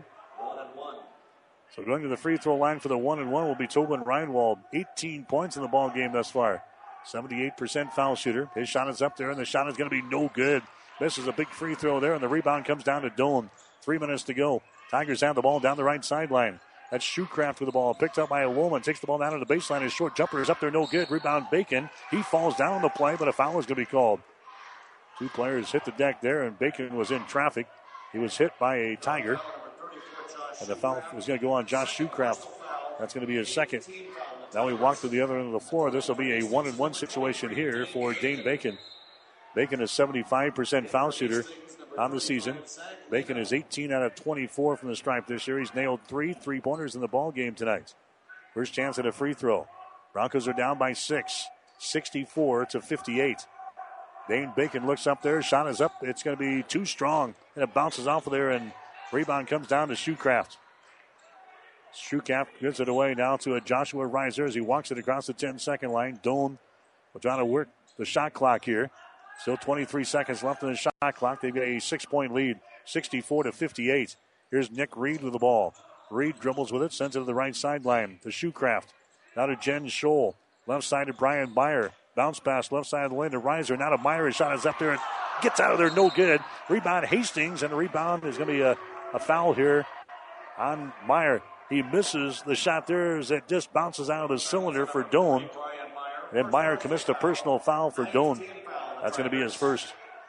So going to the free throw line for the 1-and-1 will be Tobin Reinwald. 18 points in the ball game thus far. 78% foul shooter. His shot is up there, and the shot is going to be no good. Misses a big free throw there, and the rebound comes down to Doane. 3 minutes to go. Tigers have the ball down the right sideline. That's Shoecraft with the ball. Picked up by a Woolman. Takes the ball down to the baseline. His short jumper is up there, no good. Rebound Bacon. He falls down on the play, but a foul is going to be called. 2 players hit the deck there, and Bacon was in traffic. He was hit by a Tiger. And the foul was going to go on Josh Shoecraft. That's going to be his 2nd. Now we walk to the other end of the floor. This will be a 1-and-1 situation here for Dane Bacon. Bacon is 75% foul shooter on the season. Bacon is 18 out of 24 from the stripe this year. He's nailed 3 3-pointers in the ball game tonight. First chance at a free throw. Broncos are down by 6, 64-58. Dane Bacon looks up there. Shot is up. It's going to be too strong. And it bounces off of there, and rebound comes down to Shoecraft. Shoecraft gives it away now to a Joshua Reiser as he walks it across the 10-second line. Doan will try to work the shot clock here. Still 23 seconds left in the shot clock. They've got a 6-point lead, 64-58. Here's Nick Reed with the ball. Reed dribbles with it, sends it to the right sideline to Shoecraft. Now to Jen Scholl. Left side to Brian Meyer. Bounce pass left side of the lane to Reiser. Now to Meyer. His shot is up there and gets out of there. No good. Rebound Hastings, and the rebound is going to be a foul here on Meyer. He misses the shot there as it just bounces out of the cylinder for Doan. And Meyer commits a personal foul for Doan. That's going to be his first.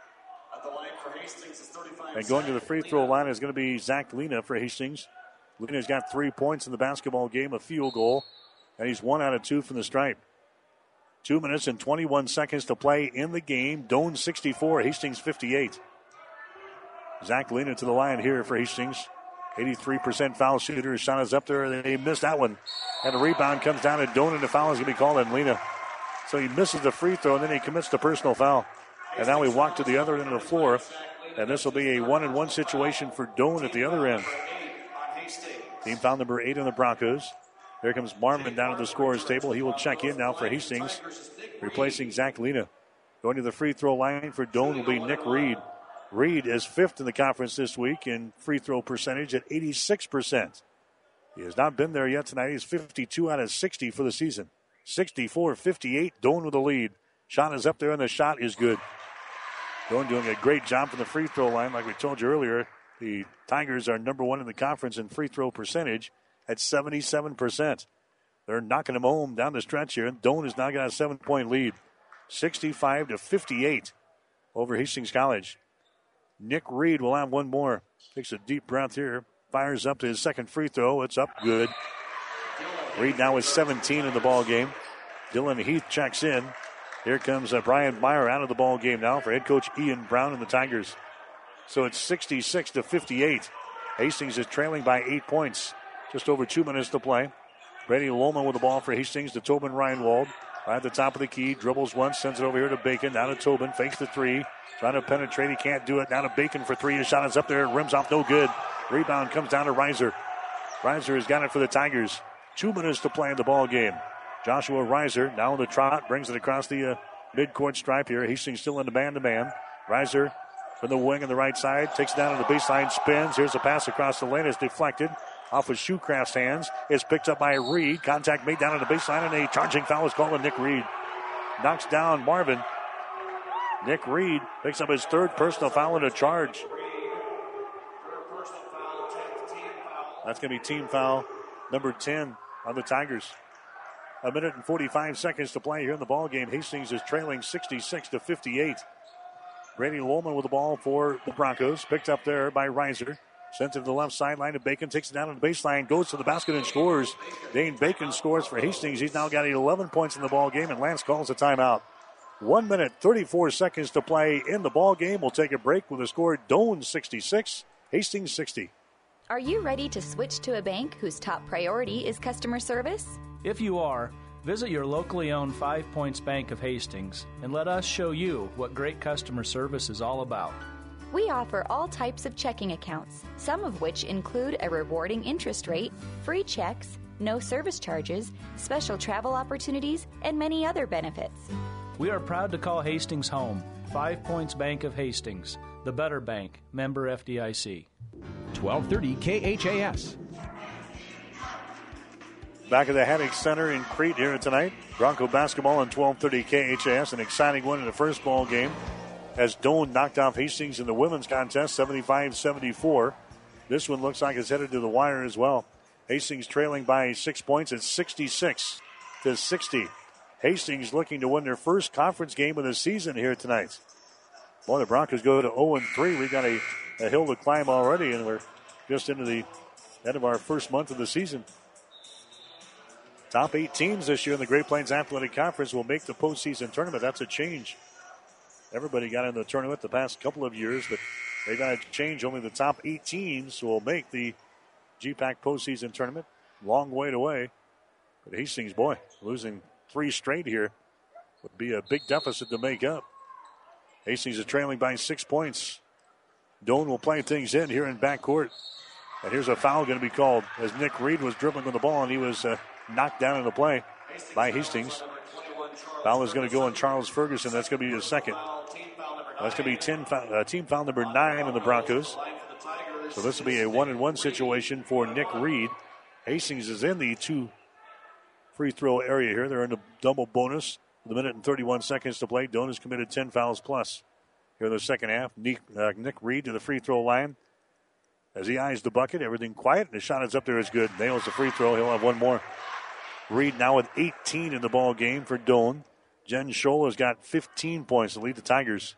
And going to the free throw line is going to be Zach Lena for Hastings. Lena's got 3 points in the basketball game, a field goal, and he's 1 out of 2 from the stripe. 2 minutes and 21 seconds to play in the game. Doan 64, Hastings 58. Zach Lena to the line here for Hastings. 83% foul shooter. His shot is up there. They missed that one. And the rebound comes down to Doan, and the foul is going to be called on Lena. So he misses the free throw, and then he commits the personal foul. And now we walk to the other end of the floor. And this will be a 1-and-1 situation for Doan at the other end. Team foul number 8 on the Broncos. Here comes Marmon down to the scorer's table. He will check in now for Hastings, replacing Zach Lena. Going to the free throw line for Doan will be Nick Reed. Reed is 5th in the conference this week in free throw percentage at 86%. He has not been there yet tonight. He's 52 out of 60 for the season. 64-58, Doan with the lead. Shot is up there, and the shot is good. Doan doing a great job from the free throw line. Like we told you earlier, the Tigers are number 1 in the conference in free throw percentage at 77%. They're knocking them home down the stretch here, and Doan has now got a 7-point lead. 65-58 over Hastings College. Nick Reed will have one more. Takes a deep breath here. Fires up to his second free throw. It's up good. Reed now is 17 in the ball game. Dylan Heath checks in. Here comes Brian Meyer out of the ball game now for head coach Ian Brown and the Tigers. So it's 66-58. Hastings is trailing by 8 points. Just over 2 minutes to play. Brady Loma with the ball for Hastings to Tobin Reinwald. Right at the top of the key. Dribbles once, sends it over here to Bacon. Now to Tobin. Fakes the three. Trying to penetrate. He can't do it. Now to Bacon for three. His shot is up there. Rims off. No good. Rebound comes down to Reiser. Reiser has got it for the Tigers. 2 minutes to play in the ball game. Joshua Reiser now on the trot. Brings it across the midcourt stripe here. Hastings still in the man-to-man. Reiser from the wing on the right side. Takes it down to the baseline. Spins. Here's a pass across the lane. It's deflected. Off of Shoecraft's hands. It's picked up by Reed. Contact made down on the baseline, and a charging foul is called on Nick Reed. Knocks down Marvin. Nick Reed picks up his third personal foul and a charge. That's going to be team foul number 10 on the Tigers. 1 minute and 45 seconds to play here in the ball game. Hastings is trailing 66-58. Brady Lowman with the ball for the Broncos. Picked up there by Reiser. Sent to the left sideline to Bacon. Takes it down to the baseline. Goes to the basket and scores. Dane Bacon scores for Hastings. He's now got 11 points in the ball game, and Lance calls a timeout. 1 minute, 34 seconds to play in the ball game. We'll take a break with a score. Doan 66, Hastings 60. Are you ready to switch to a bank whose top priority is customer service? If you are, visit your locally owned 5 Points Bank of Hastings and let us show you what great customer service is all about. We offer all types of checking accounts, some of which include a rewarding interest rate, free checks, no service charges, special travel opportunities, and many other benefits. We are proud to call Hastings home. 5 Points Bank of Hastings, the better bank, member FDIC. 1230 KHAS. Back at the Haddock Center in Crete here tonight. Bronco basketball on 1230 KHAS. An exciting one in the first ball game as Doan knocked off Hastings in the women's contest, 75-74. This one looks like it's headed to the wire as well. Hastings trailing by 6 points at 66-60. Hastings looking to win their first conference game of the season here tonight. Boy, the Broncos go to 0-3. We've got a hill to climb already, and we're just into the end of our first month of the season. Top 8 teams this year in the Great Plains Athletic Conference will make the postseason tournament. That's a change. Everybody got in the tournament the past couple of years, but they got to change. Only the top 8 teams will make the GPAC postseason tournament. Long way away. But Hastings, boy, losing 3 straight here would be a big deficit to make up. Hastings is trailing by 6 points. Doane will play things in here in backcourt. And here's a foul going to be called as Nick Reed was dribbling with the ball, and he was knocked down in the play by Hastings. Foul is going to go on Charles Ferguson. That's going to be his second. That's going to be team foul number 9 in the Broncos. So this will be a 1-and-1 situation for Nick Reed. Hastings is in the 2 free throw area here. They're in the double bonus with 1 minute and 31 seconds to play. Doane has committed 10 fouls plus here in the second half. Nick Reed to the free throw line. As he eyes the bucket, everything quiet, and the shot is up there is good. Nails the free throw. He'll have one more. Reed now with 18 in the ball game for Doane. Jen Scholl has got 15 points to lead the Tigers.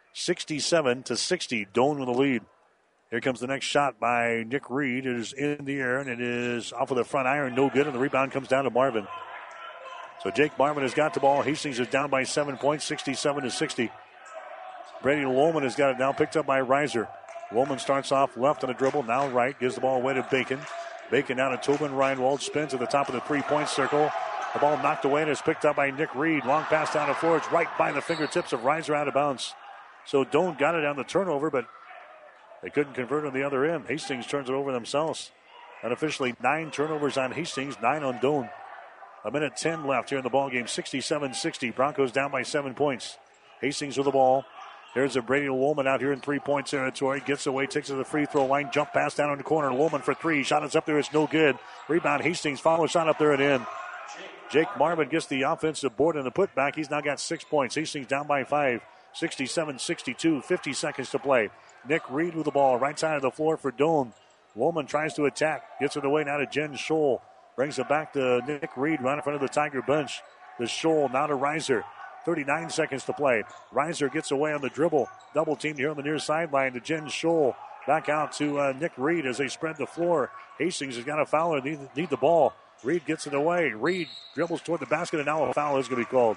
67-60. Doane with the lead. Here comes the next shot by Nick Reed. It is in the air, and it is off of the front iron. No good, and the rebound comes down to Marvin. So Jake Marvin has got the ball. Hastings is down by 7 points, 67-60. Brady Lohman has got it now, picked up by Reiser. Lohman starts off left on a dribble, now right, gives the ball away to Bacon. Bacon down to Tobin Reinwald, spins at the top of the three-point circle. The ball knocked away and is picked up by Nick Reed. Long pass down the floor. It's right by the fingertips of Reiser, out of bounds. So Doane got it on the turnover, but they couldn't convert on the other end. Hastings turns it over themselves. Unofficially 9 turnovers on Hastings, 9 on Doane. 1 minute 10 left here in the ballgame. 67-60. Broncos down by 7 points. Hastings with the ball. There's a Brady Lohman out here in 3-point territory. Gets away, takes it to the free throw line. Jump pass down in the corner. Lohman for 3. Shot is up there. It's no good. Rebound Hastings. Follow shot up there and in. Jake Marvin gets the offensive board and the putback. He's now got 6 points. Hastings down by 5. 67-62. 50 seconds to play. Nick Reed with the ball. Right side of the floor for Doane. Lohman tries to attack. Gets it away now to Jen Scholl. Brings it back to Nick Reed right in front of the Tiger bench. The Scholl now to Reiser. 39 seconds to play. Reiser gets away on the dribble. Double team here on the near sideline to Jen Scholl. Back out to Nick Reed as they spread the floor. Hastings has got a foul and need the ball. Reed gets it away. Reed dribbles toward the basket, and now a foul is going to be called.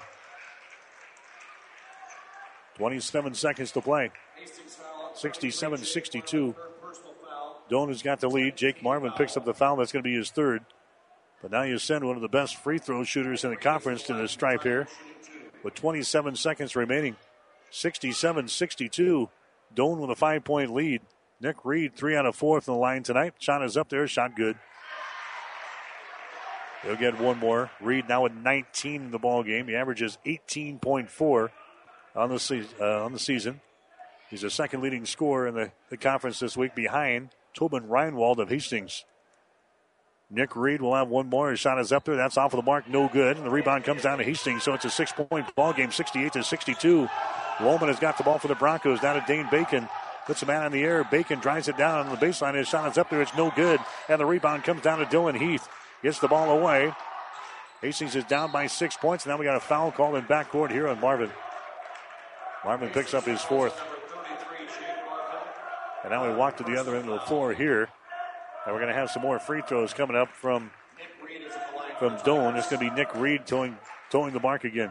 27 seconds to play. 67-62. Doane has got the lead. Jake Marvin picks up the foul. That's going to be his third. But now you send one of the best free throw shooters in the conference to the stripe here. With 27 seconds remaining. 67-62. Doane with a 5-point lead. Nick Reed, 3 out of 4 from the line tonight. Shot is up there. Shot good. He'll get one more. Reed now with 19 in the ball game. He averages 18.4 on the season. He's the second leading scorer in the conference this week behind Tobin Reinwald of Hastings. Nick Reed will have one more. His shot is up there. That's off of the mark. No good. And the rebound comes down to Hastings. So it's a 6-point ball game, 68-62. Lohman has got the ball for the Broncos. Down to Dane Bacon. Puts a man in the air. Bacon drives it down on the baseline. His shot is up there. It's no good. And the rebound comes down to Dylan Heath. Gets the ball away. Hastings is down by 6 points. Now we got a foul call in backcourt here on Marvin. Marvin picks up his fourth. And now we walk to the other end of the floor here. And we're going to have some more free throws coming up from Doane. It's going to be Nick Reed towing the mark again.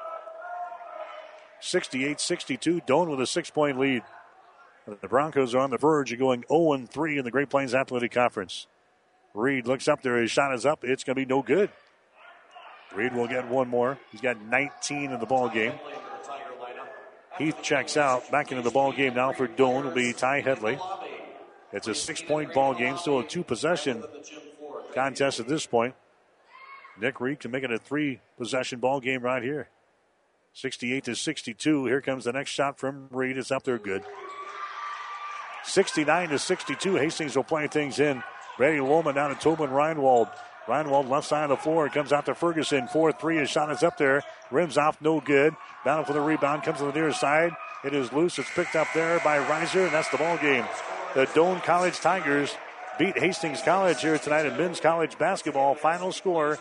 68-62. Doane with a 6-point lead. The Broncos are on the verge of going 0-3 in the Great Plains Athletic Conference. Reed looks up there. His shot is up. It's going to be no good. Reed will get one more. He's got 19 in the ball game. Heath checks out. Back into the ball game now for Doane will be Ty Headley. It's a 6-point ball game. Still a 2-possession contest at this point. Nick Reed can make it a 3-possession ball game right here. 68-62. Here comes the next shot from Reed. It's up there good. 69-62. Hastings will play things in. Brady Lohman down to Tobin Reinwald. Reinwald left side of the floor. It comes out to Ferguson. 4-3. His shot is up there. Rims off. No good. Battle for the rebound. Comes to the near side. It is loose. It's picked up there by Reiser, and that's the ball game. The Doane College Tigers beat Hastings College here tonight in men's college basketball. Final score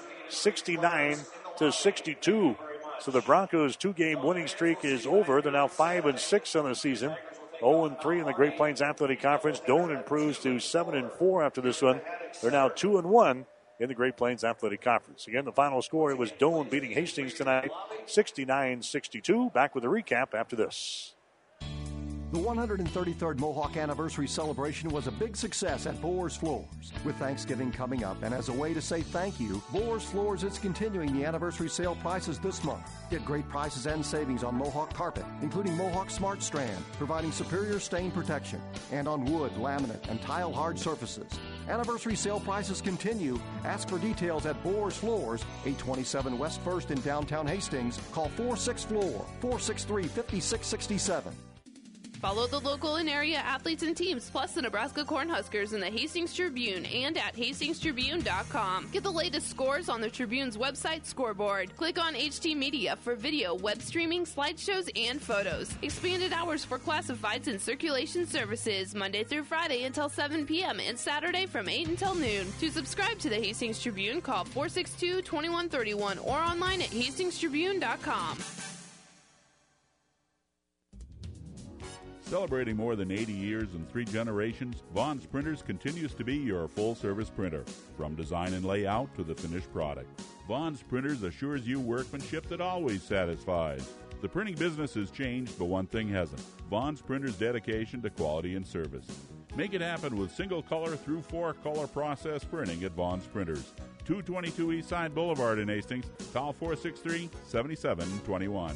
69-62. So the Broncos' 2-game winning streak is over. They're now 5-6 on the season. 0-3 in the Great Plains Athletic Conference. Doane improves to 7-4 after this one. They're now 2-1 in the Great Plains Athletic Conference. Again, the final score, it was Doane beating Hastings tonight, 69-62. Back with a recap after this. The 133rd Mohawk Anniversary celebration was a big success at Boers Floors. With Thanksgiving coming up, and as a way to say thank you, Boers Floors is continuing the anniversary sale prices this month. Get great prices and savings on Mohawk carpet, including Mohawk Smart Strand, providing superior stain protection, and on wood, laminate, and tile hard surfaces. Anniversary sale prices continue. Ask for details at Boers Floors, 827 West 1st in downtown Hastings. Call 46-FLOOR, 463-5667. Follow the local and area athletes and teams, plus the Nebraska Cornhuskers in the Hastings Tribune and at hastingstribune.com. Get the latest scores on the Tribune's website scoreboard. Click on HT Media for video, web streaming, slideshows, and photos. Expanded hours for classifieds and circulation services, Monday through Friday until 7 p.m. and Saturday from 8 until noon. To subscribe to the Hastings Tribune, call 462-2131 or online at hastingstribune.com. Celebrating more than 80 years and 3 generations, Vaughn's Printers continues to be your full-service printer. From design and layout to the finished product, Vaughn's Printers assures you workmanship that always satisfies. The printing business has changed, but one thing hasn't: Vaughn's Printers' dedication to quality and service. Make it happen with single-color through 4-color process printing at Vaughn's Printers. 222 Eastside Boulevard in Hastings. Call 463-7721.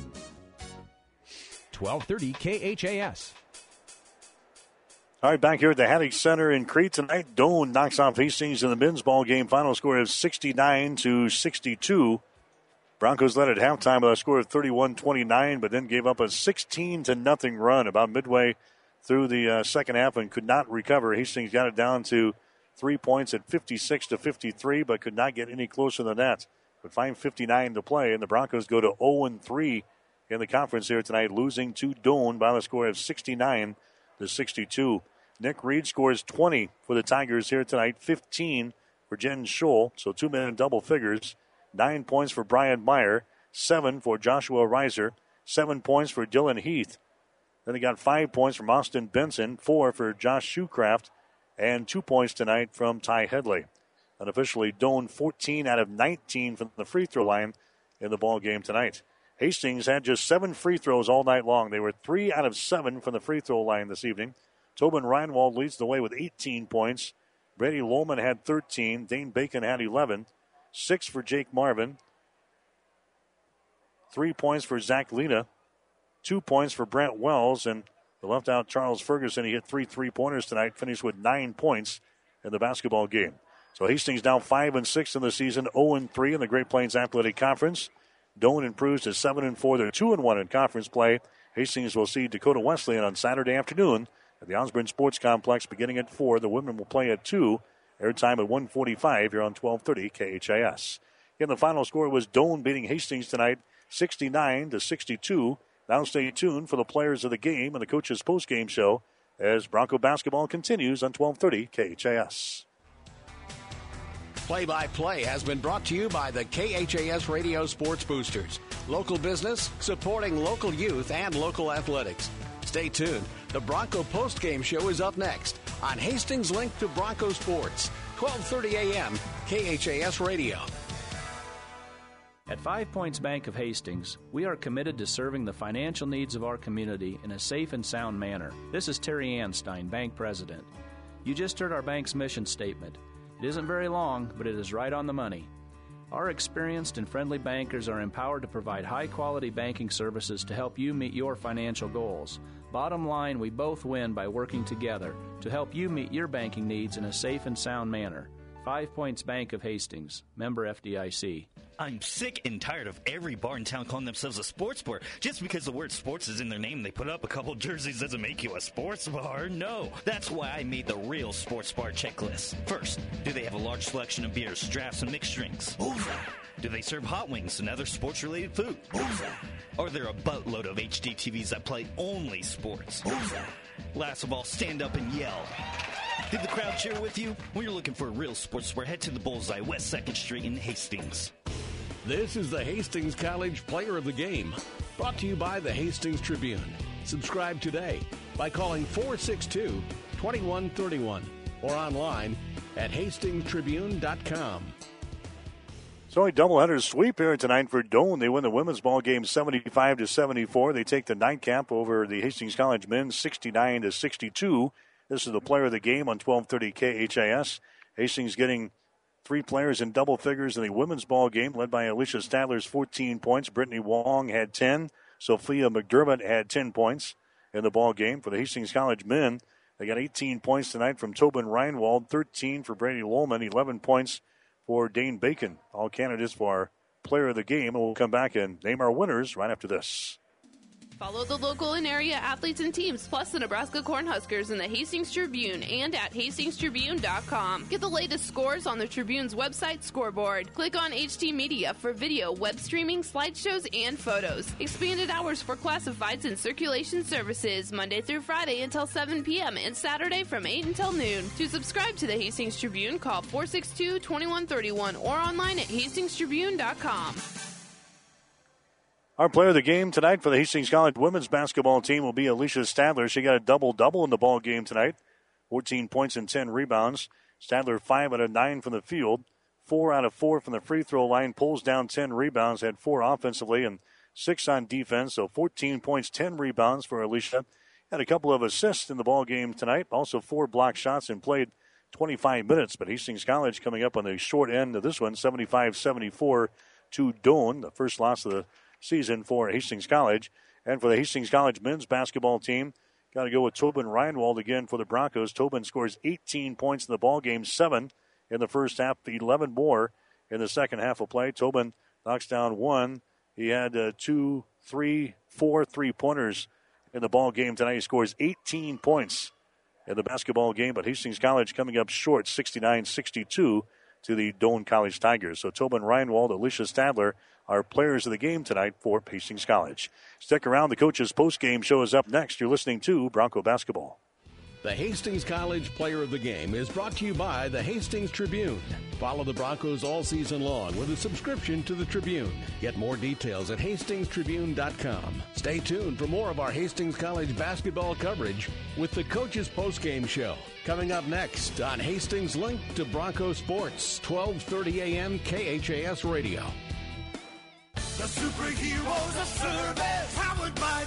1230 KHAS. All right, back here at the Haddock Center in Crete tonight, Doane knocks off Hastings in the men's ball game. Final score is 69-62. Broncos led at halftime with a score of 31-29, but then gave up a 16-0 run about midway through the second half and could not recover. Hastings got it down to 3 points at 56-53, but could not get any closer than that. With 5:59 to play, and the Broncos go to 0-3 in the conference here tonight, losing to Doane by the score of 69-62. Nick Reed scores 20 for the Tigers here tonight, 15 for Jen Scholl, so 2 men in double figures. 9 points for Brian Meyer, 7 for Joshua Reiser, 7 points for Dylan Heath. Then they got 5 points from Austin Benson, 4 for Josh Shoecraft, and 2 points tonight from Ty Headley. Unofficially, Doane 14 out of 19 from the free throw line in the ball game tonight. Hastings had just 7 free throws all night long. They were 3 out of 7 from the free throw line this evening. Tobin Reinwald leads the way with 18 points. Brady Lohman had 13. Dane Bacon had 11. 6 for Jake Marvin. 3 points for Zach Lena. 2 points for Brent Wells. And the left out Charles Ferguson, he hit 3 3-pointers tonight. Finished with 9 points in the basketball game. So Hastings now 5-6 in the season, 0-3 in the Great Plains Athletic Conference. Doane improves to 7-4. They're 2-1 in conference play. Hastings will see Dakota Wesleyan on Saturday afternoon at the Osborne Sports Complex beginning at 4. The women will play at 2. Airtime at 1:45 here on 1230 KHAS. Again, the final score was Doane beating Hastings tonight, 69-62. Now stay tuned for the players of the game and the coaches' postgame show as Bronco basketball continues on 1230 KHAS. Play-by-play has been brought to you by the KHAS Radio Sports Boosters. Local business supporting local youth and local athletics. Stay tuned. The Bronco postgame show is up next on Hastings Link to Bronco Sports, 1230 a.m., KHAS Radio. At 5 Points Bank of Hastings, we are committed to serving the financial needs of our community in a safe and sound manner. This is Terry Anstein, Bank President. You just heard our bank's mission statement. It isn't very long, but it is right on the money. Our experienced and friendly bankers are empowered to provide high-quality banking services to help you meet your financial goals. Bottom line, we both win by working together to help you meet your banking needs in a safe and sound manner. 5 Points Bank of Hastings, member FDIC. I'm sick and tired of every bar in town calling themselves a sports bar. Just because the word sports is in their name, they put up a couple jerseys doesn't make you a sports bar. No, that's why I made the real sports bar checklist. First, do they have a large selection of beers, drafts, and mixed drinks? Bullseye. Do they serve hot wings and other sports-related food? Bullseye. Are there a buttload of HD TVs that play only sports? Bullseye. Last of all, stand up and yell. Did the crowd cheer with you? When you're looking for a real sports bar, head to the Bullseye, West 2nd Street in Hastings. This is the Hastings College Player of the Game, brought to you by the Hastings Tribune. Subscribe today by calling 462-2131 or online at hastingstribune.com. It's only doubleheader sweep here tonight for Doane. They win the women's ball game 75-74. They take the nightcap over the Hastings College men 69-62. This is the player of the game on 1230 KHAS. Hastings getting 3 players in double figures in the women's ball game, led by Alicia Stadler's 14 points. Brittany Wong had 10. Sophia McDermott had 10 points in the ball game. For the Hastings College men, they got 18 points tonight from Tobin Reinwald, 13 for Brady Lohman, 11 points for Dane Bacon. All candidates for our player of the game. And we'll come back and name our winners right after this. Follow the local and area athletes and teams, plus the Nebraska Cornhuskers in the Hastings Tribune and at hastingstribune.com. Get the latest scores on the Tribune's website scoreboard. Click on HT Media for video, web streaming, slideshows, and photos. Expanded hours for classifieds and circulation services, Monday through Friday until 7 p.m. and Saturday from 8 until noon. To subscribe to the Hastings Tribune, call 462-2131 or online at hastingstribune.com. Our player of the game tonight for the Hastings College women's basketball team will be Alicia Stadler. She got a double-double in the ball game tonight. 14 points and 10 rebounds. Stadler 5 out of 9 from the field. 4 out of 4 from the free throw line. Pulls down 10 rebounds. Had 4 offensively and 6 on defense. So 14 points, 10 rebounds for Alicia. Had a couple of assists in the ball game tonight. Also 4 block shots and played 25 minutes. But Hastings College coming up on the short end of this one, 75-74 to Doane. The first loss of the season for Hastings College. And for the Hastings College men's basketball team, got to go with Tobin Reinwald again for the Broncos. Tobin scores 18 points in the ball game, 7 in the first half, 11 more in the second half of play. Tobin knocks down 1. He had 2, 3, 4 3-pointers in the ball game tonight. He scores 18 points in the basketball game, but Hastings College coming up short, 69-62 to the Doane College Tigers. So Tobin Reinwald, Alicia Stadler, our players of the game tonight for Hastings College. Stick around. The coach's post-game show is up next. You're listening to Bronco Basketball. The Hastings College Player of the Game is brought to you by the Hastings Tribune. Follow the Broncos all season long with a subscription to the Tribune. Get more details at hastingstribune.com. Stay tuned for more of our Hastings College basketball coverage with the coach's post-game show. Coming up next on Hastings Link to Bronco Sports, 1230 a.m. KHAS Radio. The superheroes of service, powered by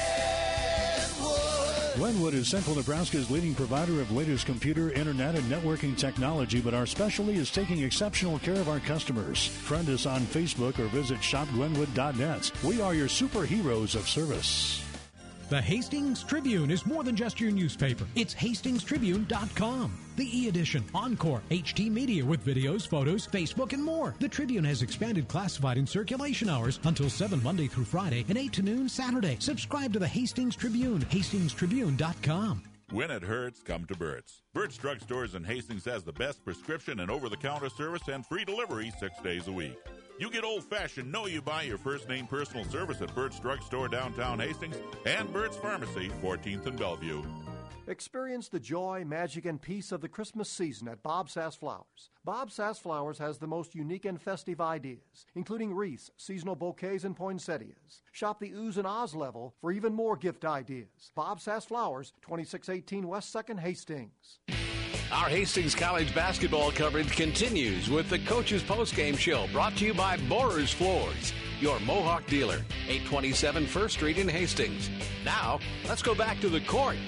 Glenwood. Glenwood is Central Nebraska's leading provider of latest computer, internet, and networking technology, but our specialty is taking exceptional care of our customers. Friend us on Facebook or visit shopglenwood.net. We are your superheroes of service. The Hastings Tribune is more than just your newspaper. It's hastingstribune.com. The e-edition, Encore, HT Media with videos, photos, Facebook, and more. The Tribune has expanded classified and circulation hours until 7 Monday through Friday and 8 to noon Saturday. Subscribe to the Hastings Tribune, hastingstribune.com. When it hurts, come to Burt's. Burt's Drug Stores in Hastings has the best prescription and over-the-counter service and free delivery 6 days a week. You get old-fashioned, know you buy your first-name personal service at Burt's Drug Store downtown Hastings and Burt's Pharmacy, 14th and Bellevue. Experience the joy, magic, and peace of the Christmas season at Bob Sass Flowers. Bob Sass Flowers has the most unique and festive ideas, including wreaths, seasonal bouquets, and poinsettias. Shop the Oohs and Ahs level for even more gift ideas. Bob Sass Flowers, 2618 West 2nd, Hastings. Our Hastings College basketball coverage continues with the Coach's Postgame Show, brought to you by Borers Floors, your Mohawk dealer, 827 1st Street in Hastings. Now, let's go back to the court.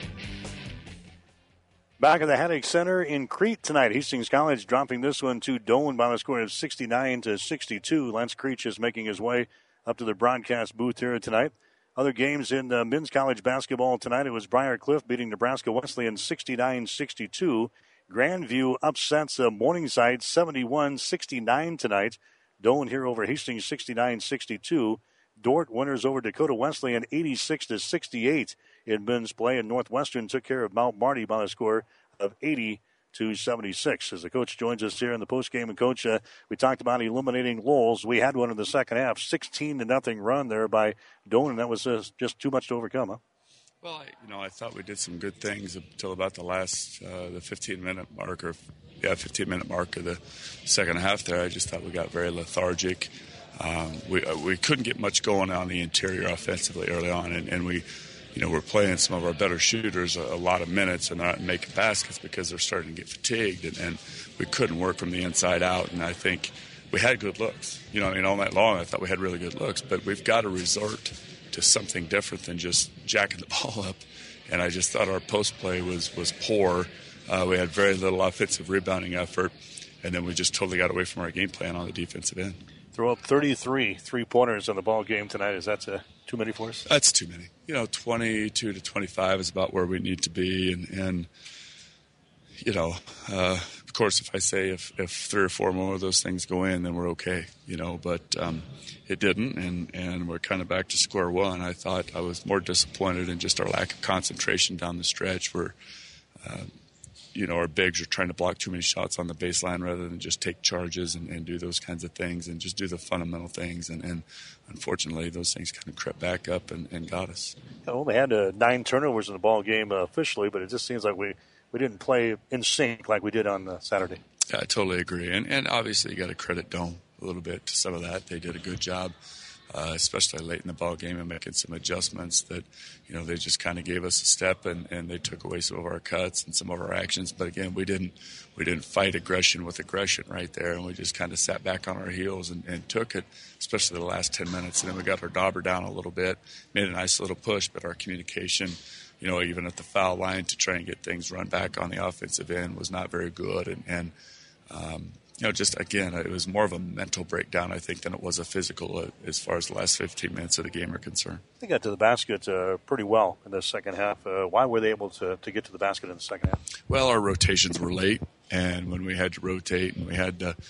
Back at the Haddock Center in Crete tonight. Hastings College dropping this one to Doane by the score of 69-62. Lance Creech is making his way up to the broadcast booth here tonight. Other games in men's college basketball tonight, it was Briar Cliff beating Nebraska Wesleyan 69-62. Grandview upsets Morningside 71-69 tonight. Doane here over Hastings 69-62. Dordt winners over Dakota Wesleyan 86-68 in men's play, and Northwestern took care of Mount Marty by the score of 80-76. As the coach joins us here in the postgame, and Coach, we talked about eliminating Lowell's. We had one in the second half, 16-0 run there by Doane, and that was just too much to overcome, huh? Well, I thought we did some good things until about the last, the 15-minute mark, 15-minute mark of the second half there. I just thought we got very lethargic. We couldn't get much going on the interior offensively early on, and we, we're playing some of our better shooters a lot of minutes and not making baskets because they're starting to get fatigued, and we couldn't work from the inside out. And I think we had good looks. All night long I thought we had really good looks, but we've got to resort to something different than just jacking the ball up. And I just thought our post play was poor. We had very little offensive rebounding effort, and then we just totally got away from our game plan on the defensive end. Throw up 33 three-pointers in the ball game tonight. Is that too many for us? That's too many. 22 to 25 is about where we need to be. And of course, if I say if 3 or 4 more of those things go in, then we're okay. But it didn't, and we're kind of back to square one. I thought I was more disappointed in just our lack of concentration down the stretch where our bigs are trying to block too many shots on the baseline rather than just take charges and do those kinds of things and just do the fundamental things. And unfortunately, those things kind of crept back up and got us. We only had 9 turnovers in the ball game officially, but it just seems like we didn't play in sync like we did on Saturday. Yeah, I totally agree. And obviously, you got to credit Dome a little bit to some of that. They did a good job, especially late in the ball game, and making some adjustments that, they just kind of gave us a step and they took away some of our cuts and some of our actions. But again, we didn't fight aggression with aggression right there, and we just kind of sat back on our heels and took it, especially the last 10 minutes. And then we got our dauber down a little bit, made a nice little push, but our communication, even at the foul line to try and get things run back on the offensive end was not very good. And just again, it was more of a mental breakdown, I think, than it was a physical as far as the last 15 minutes of the game are concerned. They got to the basket pretty well in the second half. Why were they able to get to the basket in the second half? Well, our rotations were late, and when we had to rotate and we had to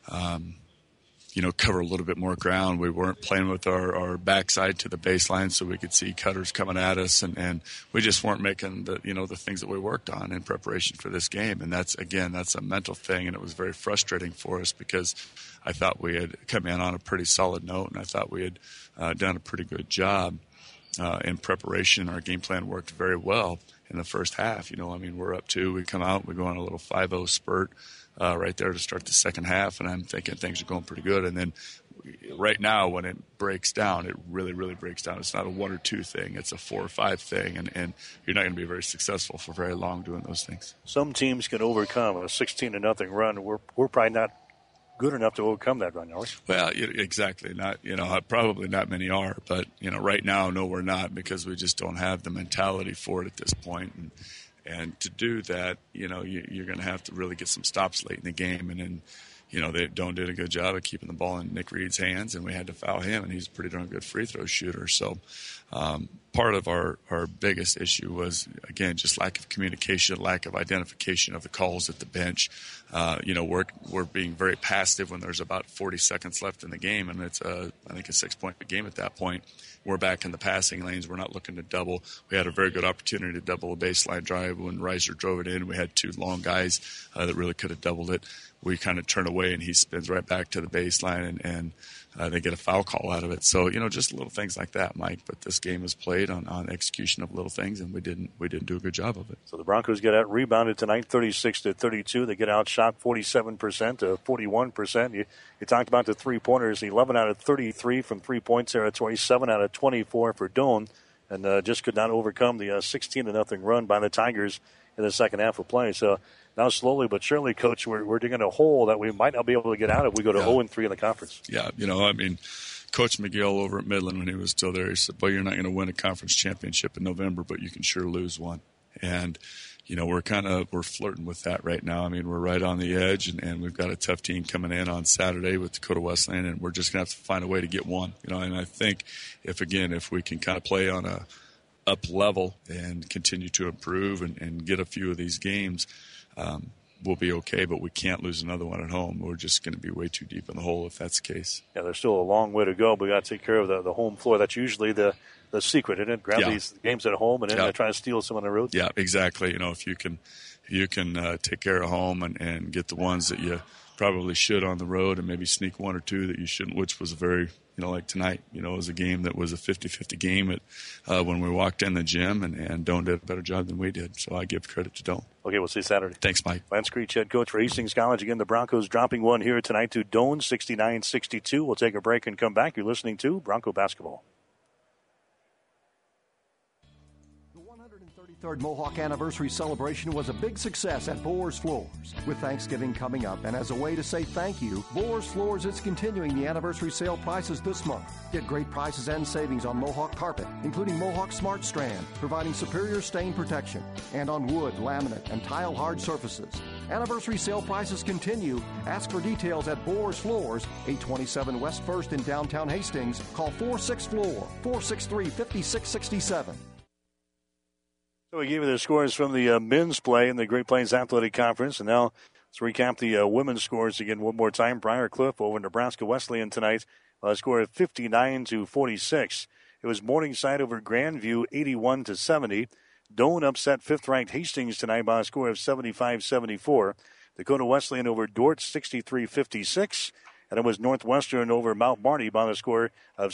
cover a little bit more ground. We weren't playing with our backside to the baseline so we could see cutters coming at us, and we just weren't making the things that we worked on in preparation for this game. And that's a mental thing, and it was very frustrating for us because I thought we had come in on a pretty solid note, and I thought we had done a pretty good job in preparation. Our game plan worked very well in the first half. We're up 2, we come out, we go on a little 5-0 spurt right there to start the second half, and I'm thinking things are going pretty good. And then right now, when it breaks down, it really, really breaks down. It's not a 1 or 2 thing. It's a 4 or 5 thing, and you're not going to be very successful for very long doing those things. Some teams can overcome a 16-0 run. We're probably not good enough to overcome that run, are we? Well, exactly. Not, probably not many are, but, right now, no, we're not, because we just don't have the mentality for it at this point. And to do that, you're going to have to really get some stops late in the game. And then, they did a good job of keeping the ball in Nick Reed's hands, and we had to foul him, and he's a pretty darn good free throw shooter. So part of our biggest issue was, again, just lack of communication, lack of identification of the calls at the bench. We're being very passive when there's about 40 seconds left in the game, and it's, I think, a 6-point game at that point. We're back in the passing lanes. We're not looking to double. We had a very good opportunity to double a baseline drive when Reiser drove it in. We had 2 long guys that really could have doubled it. We kind of turn away, and he spins right back to the baseline, and they get a foul call out of it. So, just little things like that, Mike. But this game was played on execution of little things, and we didn't do a good job of it. So the Broncos get out rebounded tonight, 36-32. They get outshot 47% to 41%. You talked about the three-pointers, 11 out of 33 from 3 points there, 27 out of 24 for Doan, and just could not overcome the 16-0 run by the Tigers in the second half of play. So now slowly but surely, Coach, we're digging a hole that we might not be able to get out of. We go to 0-3 in the conference. Yeah, Coach McGill over at Midland, when he was still there, he said, well, you're not going to win a conference championship in November, but you can sure lose one. And, we're flirting with that right now. We're right on the edge, and we've got a tough team coming in on Saturday with Dakota Wesleyan, and we're just going to have to find a way to get one. And I think if we can kind of play on a up level and continue to improve and get a few of these games, we'll be okay, but we can't lose another one at home. We're just going to be way too deep in the hole if that's the case. Yeah, there's still a long way to go, but we got to take care of the home floor. That's usually the secret, isn't it? Grab these games at home and then try to steal some on the road. Yeah, exactly. If you can take care of home and get the ones that you probably should on the road and maybe sneak 1 or 2 that you shouldn't, which was a very, like tonight, it was a game that was a 50-50 game when we walked in the gym, and Doan did a better job than we did. So I give credit to Doan. Okay, we'll see you Saturday. Thanks, Mike. Lance Creech, head coach for Hastings College. Again, the Broncos dropping one here tonight to Doan, 69-62. We'll take a break and come back. You're listening to Bronco Basketball. 133rd Mohawk Anniversary celebration was a big success at Boers Floors. With Thanksgiving coming up, and as a way to say thank you, Boers Floors is continuing the anniversary sale prices this month. Get great prices and savings on Mohawk carpet, including Mohawk Smart Strand, providing superior stain protection, and on wood, laminate, and tile hard surfaces. Anniversary sale prices continue. Ask for details at Boers Floors, 827 West 1st in downtown Hastings. Call 46-FLOOR, 463-5667. So we gave you the scores from the men's play in the Great Plains Athletic Conference, and now let's recap the women's scores again one more time. Briar Cliff over Nebraska Wesleyan tonight, score of 59-46. It was Morningside over Grandview, 81-70. Doane upset fifth-ranked Hastings tonight by a score of 75-74. Dakota Wesleyan over Dordt, 63-56. And it was Northwestern over Mount Marty by the score of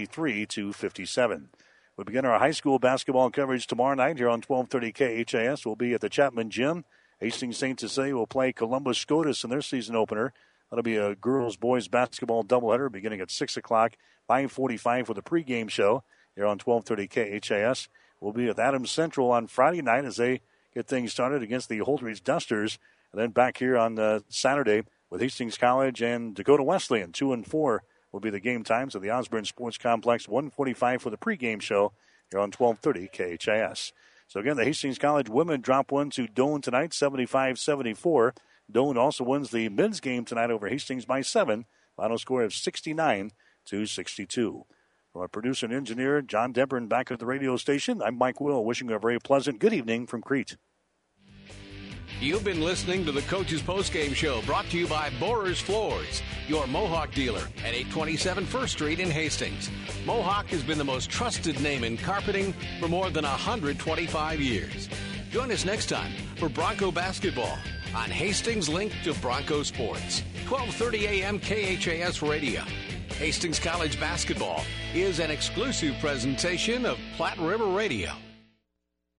63-57. We begin our high school basketball coverage tomorrow night here on 1230 KHAS. We'll be at the Chapman Gym. Hastings St. Cecilia will play Columbus Scotus in their season opener. That'll be a girls-boys basketball doubleheader beginning at 6 o'clock, 5:45 for the pregame show here on 1230 KHAS. We'll be at Adams Central on Friday night as they get things started against the Holdridge Dusters. And then back here on Saturday with Hastings College and Dakota Wesleyan, 2 and 4. Will be the game times at the Osborne Sports Complex, 1:45 for the pregame show here on 1230 KHIS. So again, the Hastings College women drop one to Doane tonight, 75-74. Doane also wins the men's game tonight over Hastings by 7. Final score of 69-62. From our producer and engineer, John Debron, back at the radio station, I'm Mike Will, wishing you a very pleasant good evening from Crete. You've been listening to the Coach's Postgame Show, brought to you by Boers Floors, your Mohawk dealer at 827 1st Street in Hastings. Mohawk has been the most trusted name in carpeting for more than 125 years. Join us next time for Bronco basketball on Hastings Link to Bronco Sports, 1230 AM KHAS Radio. Hastings College basketball is an exclusive presentation of Platte River Radio.